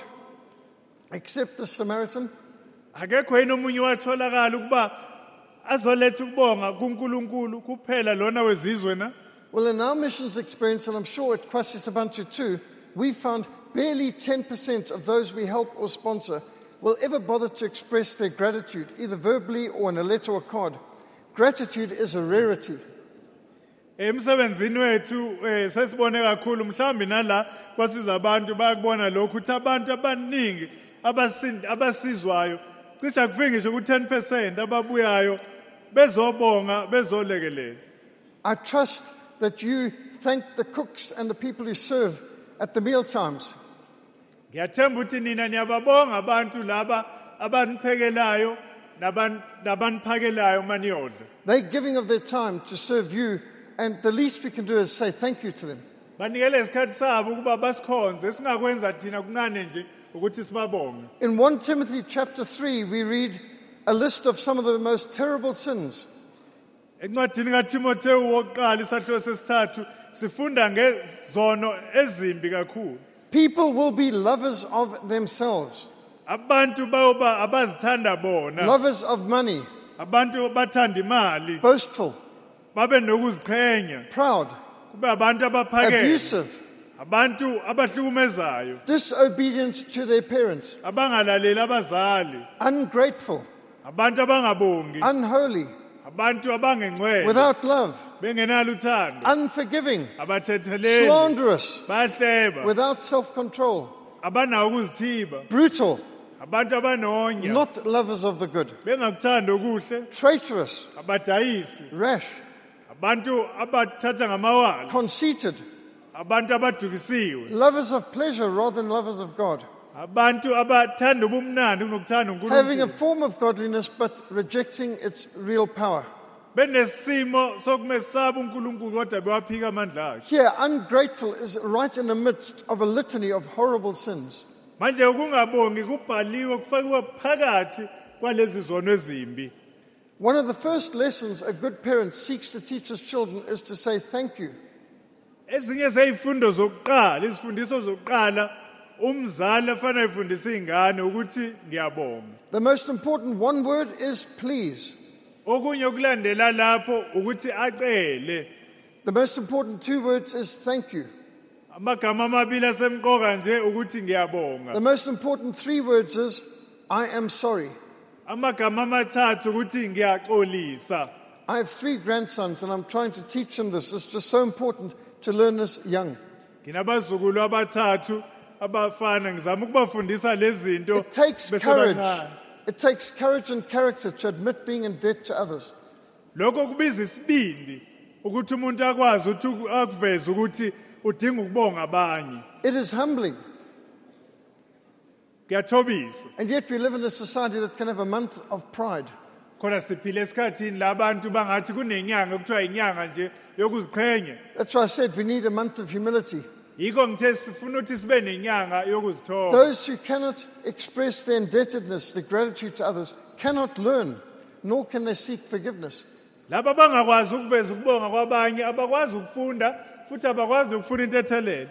except the Samaritan? Akekho yini omunye watholakala ukuba azoletha ukubonga kuNkulunkulu kuphela lona wezizwe na? Well, in our missions experience, and I'm sure at KwaSisabantu too, we found barely 10% of those we help or sponsor will ever bother to express their gratitude, either verbally or in a letter or card. Gratitude is a rarity. Emsebenzini wethu sesibone kakhulu mhlambi nala kwasiza abantu bayakubona lokhu ukuthi abantu abaningi abasizwayo cishe akufiki ngisho ku10% ababuyayo bezobonga bezolekelela. I trust that you thank the cooks and the people who serve at the meal times. Ngiyathemba ukuthi nina niyababonga abantu laba abaniphekelayo nabaniphakelayo maniyodla. They're giving of their time to serve you, and the least we can do is say thank you to them. Banikele isikhathi sabo ukuba basikhonze singakwenza thina kuncane nje ukuthi sibabonge. In 1 Timothy chapter 3, we read a list of some of the most terrible sins. Encwadini kaTimotheo wokuqala isahluko sesithathu sifunda ngezono ezimbi kakhulu. People will be lovers of themselves, Abantu bayoba abazithanda bona. lovers of money, Abantu bathanda imali, boastful, babe nokuziqhenya, proud, kube abantu abaphakeme, abusive, abantu abahlukumezayo, disobedient to their parents, abangalaleli abazali, ungrateful, abantu abangabongi, unholy, abantu abangengcwele, without love, bengenalo uthando, unforgiving, abathetheleli, slanderous, bayahleba, without self-control, abanawo ukuzithiba, brutal, abantu abanonya, not lovers of the good, bengakuthanda okuhle, traitorous, abadayisi, rash, abantu abathatha ngamawala, conceited, abantu abadukisiwe, lovers of pleasure rather than lovers of God, abantu abathanda ubumnandi kunokuthanda having a uNkulunkulu, form of godliness but rejecting its real power. benesimo sokumesaba uNkulunkulu kodwa bewaphika amandla akhe. Here, ungrateful is right in the midst of a litany of horrible sins. Manje ukungabongi kubhaliwe kufakiwe phakathi kwalezi zono ezimbi. One of the first lessons a good parent seeks to teach his children is to say thank you. Ezinye zezifundo zokuqala, izifundiso zokuqala umzali afana efundisa izingane ukuthi ngiyabonga. The most important one word is please. Okunye okulandela lapho ukuthi acele. The most important 2 words is thank you. Amagama amabili asemqoka nje ukuthi ngiyabonga. The most important 3 words is I am sorry. Amagama amathathu ukuthi ngiyaxolisa. I have 3 grandsons and I'm trying to teach them this. It's just so important to learn this young. Nginabazukulu abathathu abafana ngizama ukubafundisa lezi zinto It takes besebancane. courage It takes courage and character to admit being in debt to others. lokho kubiza isibindi ukuthi umuntu akwazi ukuthi akuveze ukuthi udinga ukubonga abanye. It is humbling. Kuyathobisa. And yet we live in a society that can have a month of pride. Khona siphile esikhathini labantu bangathi kunenyanga ekuthiwa inyanga nje yokuziqhenya. That's why I said we need a month of humility. Yikho ngithe sifuna ukuthi sibe nenyanga yokuzithoba. Those who cannot express their indebtedness, their gratitude to others, cannot learn, nor can they seek forgiveness. Laba bangakwazi ukuveza ukubonga kwabanye abakwazi ukufunda futhi abakwazi ukufuna intethelelo.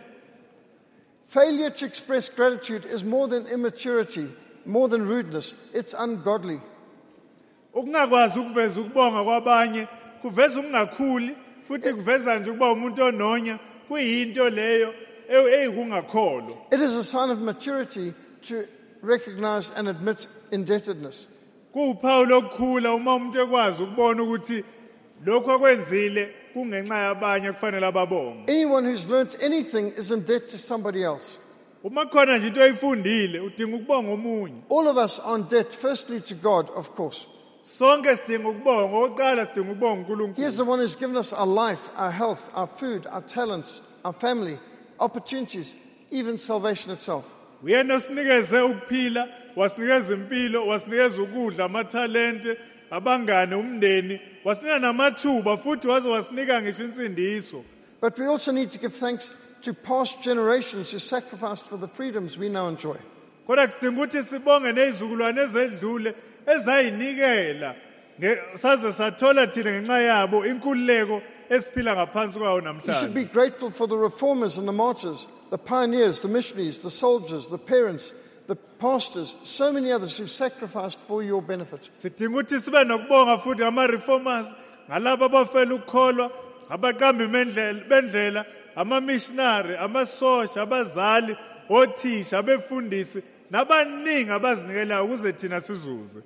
Failure to express gratitude is more than immaturity, more than rudeness. It's ungodly. Ukungakwazi ukuveza ukubonga kwabanye kuveza ukungakhuli futhi kuveza nje ukuba umuntu ononya kuyinto leyo eyikungakholwa. It is a sign of maturity to recognize and admit indebtedness. Kuwuphawu lokukhula uma umuntu ekwazi ukubona ukuthi lokho akwenzile kungenxa yabanye kufanele ababonge. Anyone who's learnt anything is in debt to somebody else. Uma khona nje into oyifundile udinga ukubonga omunye. All of us are in debt, firstly to God, of course. Sonke sidinga ukubonga, oqala sidinga ukubonga uNkulunkulu. He is the one who's given us our life, our health, our food, our talents, our family, opportunities, even salvation itself. Uyena osinikeze ukuphila, wasinikeza impilo, wasinikeza ukudla, amathalente, abangane, umndeni, wasinika namathuba futhi waze wasinika ngisho insindiso. But we also need to give thanks to past generations who sacrificed for the freedoms we now enjoy. Kodwa sidinga ukuthi sibonge nezizukulwane ezedlule ezayinikela saze sathola thina ngenxa yabo inkululeko esiphila ngaphansi kwayo You should be namhlanje. grateful for the reformers and the martyrs, the pioneers, the missionaries, the soldiers, the parents, the pastors, so many others who sacrificed for your benefit. Sidinga ukuthi sibe nokubonga futhi ngama-reformers, ngalabo abafela ukukholwa, abaqambi bendlela, ama-missionary, amasosha, abazali, othisha, abefundisi, nabaningi abazinikelayo ukuze thina sizuze.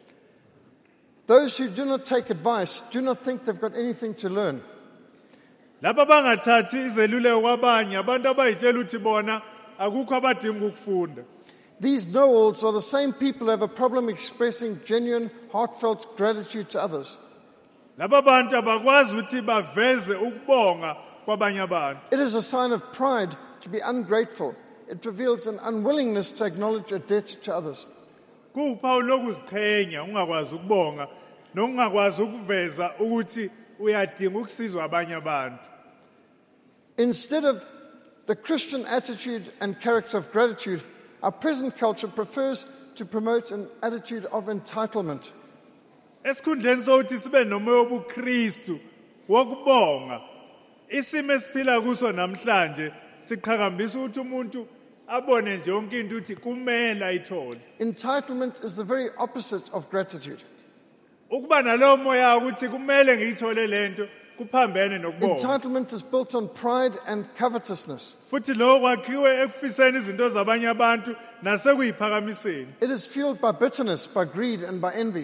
Those who do not take advice do not think they've got anything to learn. Laba bangathathi izeluleko kwabanye, abantu abayitshela ukuthi bona akukho abadinga ukufunda. These know-alls are the same people who have a problem expressing genuine, heartfelt gratitude to others. Laba bantu abakwazi ukuthi baveze ukubonga kwabanye abantu. It is a sign of pride to be ungrateful. It reveals an unwillingness to acknowledge a debt to others. Kuwuphawu lokuziqhenya ungakwazi ukubonga nokungakwazi ukuveza ukuthi uyadinga ukusizwa abanye abantu. Instead of the Christian attitude and character of gratitude, our present culture prefers to promote an attitude of entitlement. Esikhundleni sokuthi sibe nomoya wobuKristu wokubonga, isimo esiphila kuso namhlanje siqhakambisa ukuthi umuntu abone nje yonke into ukuthi kumele ayithole. Entitlement is the very opposite of gratitude. Ukuba nalowo moya ukuthi kumele ngiyithole lento kuphambene nokubonga. Entitlement is built on pride and covetousness. Futhi lo kwakhiwe ekufiseni izinto zabanye abantu nasekuyiphakamiseni. It is fueled by bitterness, by greed, and by envy.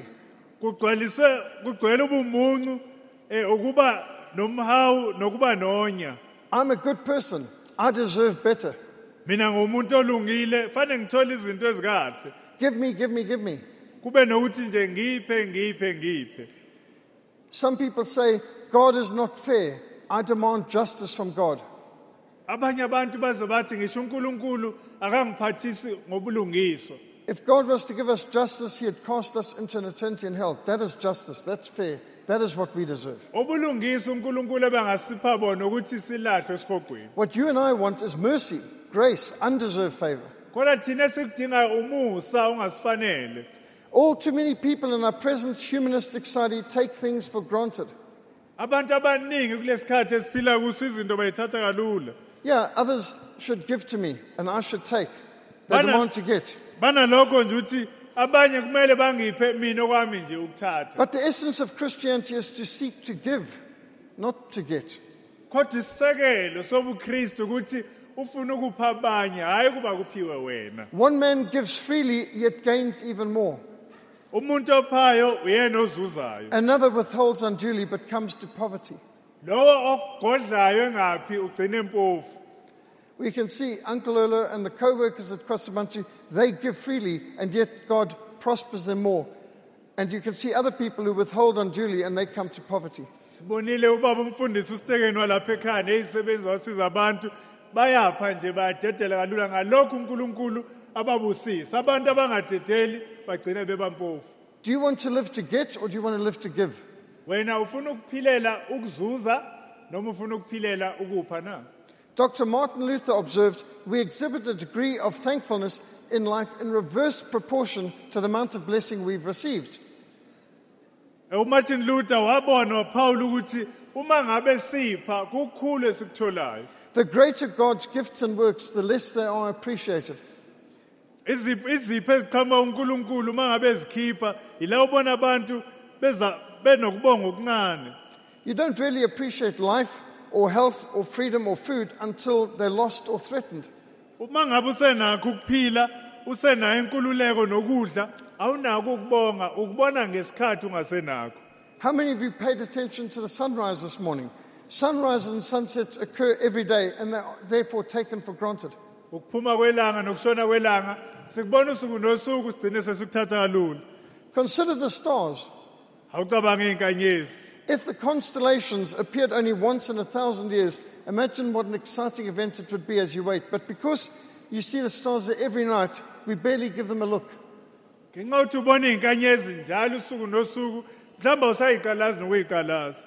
Kugcwele ubumuncu ukuba nomhawu nokuba nonya. I'm a good person. I deserve better. Mina ngumuntu olungile, fanele ngithole izinto ezikahle. Give me, give me, give me. Kube nokuthi nje ngiphe. Some people say, God is not fair. I demand justice from God. Abanye abantu baze bathi ngisho uNkulunkulu akangiphathisi ngobulungiswa. If God was to give us justice, He had cast us into an eternity in hell. That is justice. That's fair. That is what we deserve. Obulungisa uNkulunkulu ebangasipha bona ukuthi silahlwe esihogweni. What you and I want is mercy, grace, undeserved favor. Kodwa thina sikudinga umusa ungasifanele. All too many people in our present humanistic society take things for granted. Abantu abaningi kulesikhathi esiphila kuso izinto bayithatha kalula. Yeah, others should give to me and I should take. They Bana- demand to get. Banalokho nje ukuthi abanye kumele bangiphe mina okwami nje ukuthatha. But the essence of Christianity is to seek to give, not to get. Kodwa isisekelo sobuKristu ukuthi ufuna ukupha abanye hayi kuba kuphiwe wena. One man gives freely, yet gains even more. Umuntu ophayo uyena ozuzayo. Another withholds unduly, but comes to poverty. Lowo ogodlayo engaphi ugcina empofu. We can see Uncle Olo and the co-workers at Kwasabantu, they give freely, and yet God prospers them more. And you can see other people who withhold unduly and they come to poverty. Sibonile ubaba umfundisi uStekeni walapha ekhaya nezisebenzi wasiza abantu bayapha nje bayadedela kalula ngalokho uNkulunkulu ababusisa abantu abangadedeli bagcina bebampofu. Do you want to live to get or do you want to live to give? Wena ufuna ukuphilela ukuzuza noma ufuna ukuphilela ukupha na? Dr. Martin Luther observed, we exhibit a degree of thankfulness in life in reverse proportion to the amount of blessing we've received. uMartin Luther wabona waphawula ukuthi uma ngabe sipha kukhulu esikutholayo. The greater God's gifts and works, the less they are appreciated. Izipho eziqhamuka uNkulunkulu uma ngabe ezikhipha ila ubona abantu beza benokubonga okuncane. You don't really appreciate life or health or freedom or food until they're lost or threatened. Uma ngabe usenakho ukuphila usenayo inkululeko nokudla awunako ukubonga ukubona ngesikhathi ungasenakho. How many of you paid attention to the sunrise this morning? Sunrises and sunsets occur every day and they're therefore taken for granted. Ukuphuma kwelanga nokushona kwelanga sikubona usuku nosuku sigcine sesikuthatha kalula. Consider the stars. Awucabange inkanyezi. If the constellations appeared only once in 1,000 years, imagine what an exciting event it would be as you wait. But because you see the stars there every night, we barely give them a look. Ngenxa uthi ubona inkanyezi njalo usuku nosuku mhlawumbe usayiqalazi nokuyiqalazi.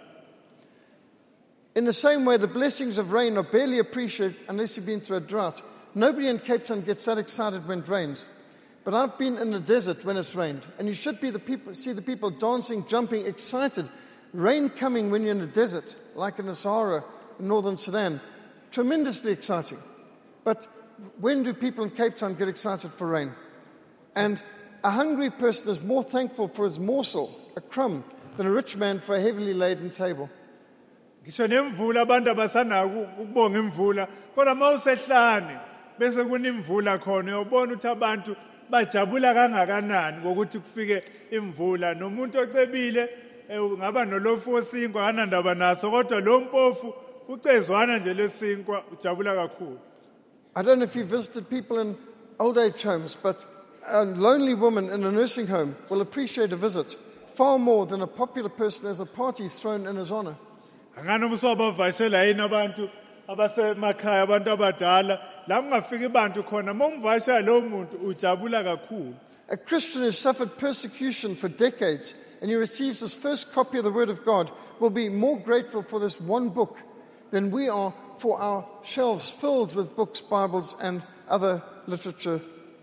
In the same way, the blessings of rain are barely appreciated unless you've been through a drought. Nobody in Cape Town gets that excited when it rains. But I've been in the desert when it's rained, and you should see the people dancing, jumping, excited. Rain coming when you're in the desert, like in the Sahara, in northern Sudan, tremendously exciting. But when do people in Cape Town get excited for rain? And a hungry person is more thankful for his morsel, a crumb, than a rich man for a heavily laden table. Ngisho nemvula abantu abasanako ukubonga imvula kodwa mawusehlane bese kunimvula khona uyobona ukuthi abantu bajabula kangakanani ngokuthi kufike imvula nomuntu ocebile ngaba nolofu osinkwa kanandaba naso kodwa lo mpofu ucezwana nje lesinkwa ujabula kakhulu. I don't know if you visited people in old age homes, but a lonely woman in a nursing home will appreciate a visit far more than a popular person has a party thrown in his honor. Angani umsobo bavashela yini abantu abasemakhaya abantu abadala la kungafika abantu khona momvashela lo muntu ujabula kakhulu. A Christian who suffered persecution for decades and who receives his first copy of the Word of God will be more grateful for this one book than we are for our shelves filled with books, Bibles, and other literature.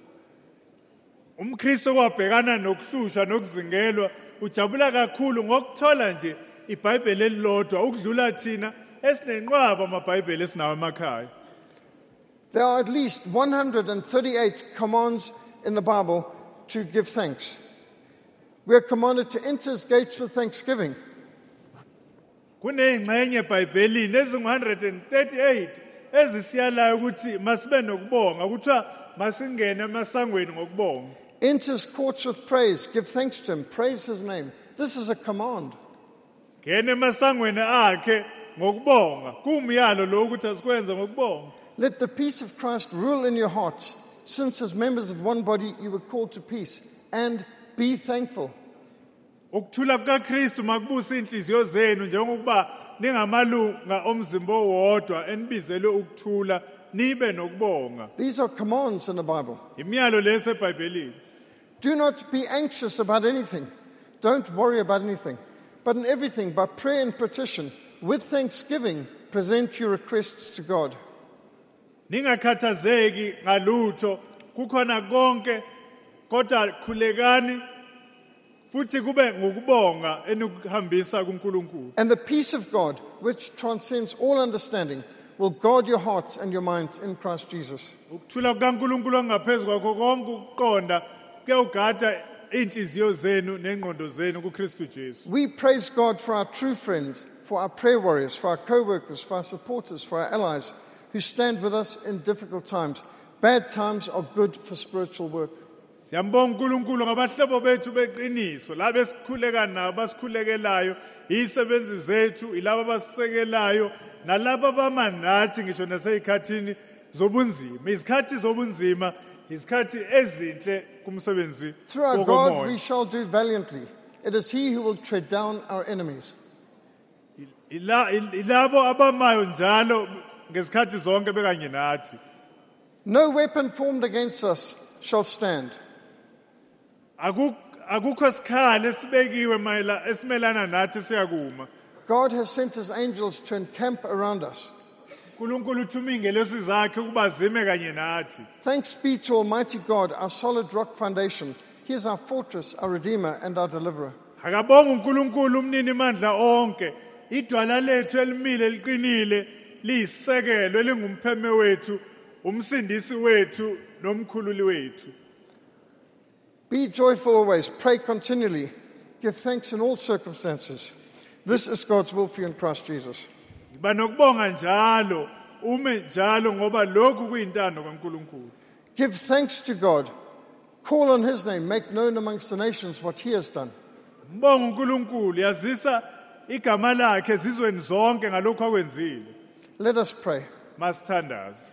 Umkristo kwabhekana nokuhlusha nokuzingelwa ujabula kakhulu ngokuthola nje iBhayibheli elilodwa ukudlula thina esinenqwaba amaBhayibheli esinawo emakhaya. There are at least 138 commands in the Bible to give thanks. We are commanded to enter his gates with thanksgiving. Kunengxenye eBhayibhelini ezi138 ezisiyalayo ukuthi masibe nokubonga kuthiwa masingene emasangweni ngokubonga. Enter his courts with praise, give thanks to him, praise his name. This is a command. Ngene emasangweni akhe ngokubonga kumyalo lo ukuthi asikwenze ngokubonga. Let the peace of Christ rule in your hearts, since as members of one body you were called to peace, and be thankful. Ukuthula kukaKristu makubusa inhliziyo zenu njengokuba ningamalunga omzimba owodwa enibizelwe ukuthula nibe nokubonga. These are commands in the Bible. Imiyalo lesi eBhayibhelini. Do not be anxious about anything. Don't worry about anything. But in everything, by prayer and petition, with thanksgiving, present your requests to God. Ningakhathazeki ngalutho kukhona konke kodwa khulekani futhi kube ngokubonga enikuhambisa kuNkulunkulu. And the peace of God, which transcends all understanding, will guard your hearts and your minds in Christ Jesus. Ukuthula kukaNkulunkulu ongaphezulu kwakho konke ukuqonda kuyawugada inhliziyo zenu nengqondo zenu kuKristu Jesu. We praise God for our true friends, for our prayer warriors, for our co-workers, for our supporters, for our allies who stand with us in difficult times. Bad times are good for spiritual work. Siyambonga uNkulunkulu ngabahlobo bethu beqiniso laba esikhuleka nabo basikhulekelayo izisebenzi zethu ilabo abasisekelayo nalabo abamanathi ngisho nasezikhathini zobunzima. Izikhathi zobunzima isikhathi ezinhle kumsebenzi Through our God wokomoya. we shall do valiantly. It is He who will tread down our enemies. Ilabo abamayo njalo ngesikhathi zonke bekanye nathi. No weapon formed against us shall stand. Akukho sikhali esibekiwe esimelana nathi siyakuma. God has sent His angels to encamp around us. uNkulunkulu uthuma ingelosi zakhe ukuba zime kanye nathi. Thanks be to Almighty God, our solid rock foundation. He is our fortress, our redeemer, and our deliverer. Akabonga uNkulunkulu umnini mandla onke, idwala lethu elimile liqinile, liyisekelo elingumpheme wethu, umsindisi wethu nomkhululi wethu. Be joyful always, pray continually, give thanks in all circumstances. This is God's will for you in Christ Jesus. Ba nokubonga njalo, ume njalo ngoba lokhu kuyintando kaNkulunkulu. Give thanks to God. Call on His name. Make known amongst the nations what He has done. Mbonga uNkulunkulu, yazisa igama lakhe ezizweni zonke ngalokho akwenzile. Let us pray. Masithandaze.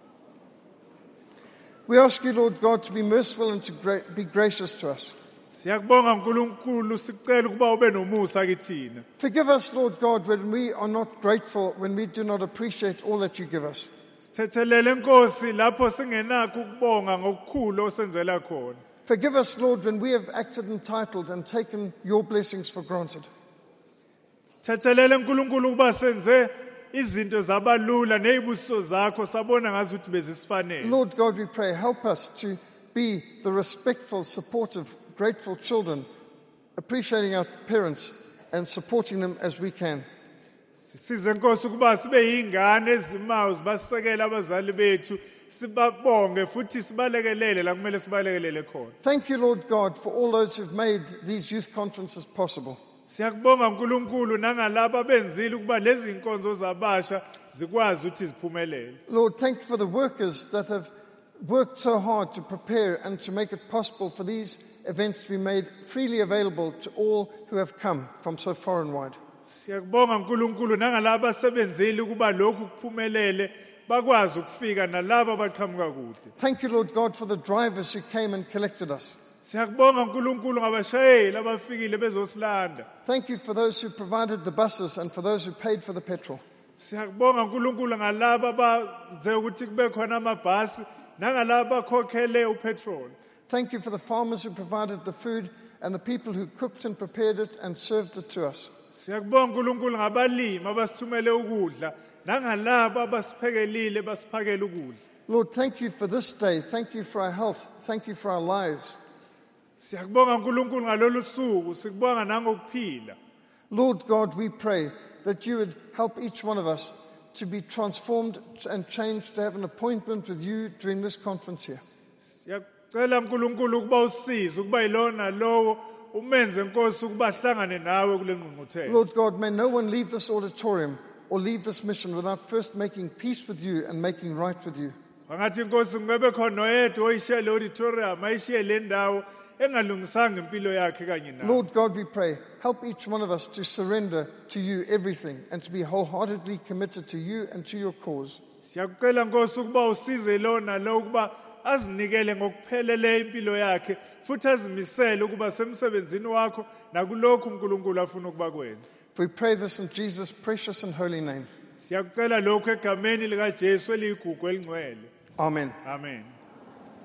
We ask you, Lord God, to be merciful and to be gracious to us. Siyakubonga uNkulunkulu, sicela ukuba ube nomusa kithina. Forgive us, Lord God, when we are not grateful, when we do not appreciate all that you give us. Sithethelele Nkosi lapho singenakho ukubonga ngokukhulu osenzela khona. Forgive us, Lord, when we have acted entitled and taken your blessings for granted. Sithethelele uNkulunkulu ukuba senze izinto zabalula nezibuso zakho sabona ngazuthi bezisifanele. Lord God, we pray, help us to be the respectful, supportive, grateful children, appreciating our parents and supporting them as we can. Size Nkosi ukuba sibe yingane ezimayo zibasekela abazali bethu, sibabonge futhi sibalekelele la kumele sibalekelele khona. Thank you, Lord God, for all those who've made these youth conferences possible. Siyakubonga uNkulunkulu nangalabo abenzile ukuba lezi inkonzo zabasha zikwazi ukuthi ziphumelele. Lord, thank you for the workers that have worked so hard to prepare and to make it possible for these events to be made freely available to all who have come from so far and wide. Siyakubonga uNkulunkulu nangalabo abasebenzile ukuba lokhu kuphumelele bakwazi ukufika nalabo abaqhamuka kude. Thank you, Lord God, for the drivers who came and collected us. Siyakubonga uNkulunkulu ngabashayeli abafikile bezosilanda. Thank you for those who provided the buses and for those who paid for the petrol. Siyakubonga uNkulunkulu ngalabo abaze ukuthi kube khona amabhasi nangalabo abakhokhele upetrol. Thank you for the farmers who provided the food and the people who cooked and prepared it and served it to us. Siyakubonga uNkulunkulu ngabalimi abasithumele ukudla nangalabo abasiphekelile basiphakela ukudla. Lord, thank you for this day. Thank you for our health. Thank you for our lives. Siyakubonga uNkulunkulu ngalolu suku, sikubonga nangokuphila. Lord God, we pray that you would help each one of us to be transformed and changed, to have an appointment with you during this conference here. Siyacela uNkulunkulu ukuba usize ukuba yilona lowo umenze Nkosi ukuba ahlangane nawe kule ngqungquthela. Lord God, may no one leave this auditorium or leave this mission without first making peace with you and making right with you. Angathi Nkosi ngebe khona oyedwa oyishiye le auditorium ayishiye le ndawo engalungisanga impilo yakhe kanye nawe. Lord God, we pray, help each one of us to surrender to you everything and to be wholeheartedly committed to you and to your cause. Siyakucela Nkosi ukuba usize lona lo ukuba azinikele ngokuphelele impilo yakhe futhi azimisele ukuba semsebenzini wakho nakulokho uNkulunkulu afuna ukuba kwenze. We pray this in Jesus' precious and holy name. Siyakucela lokho egameni lika Jesu eligugu elingcwele. Amen. Amen.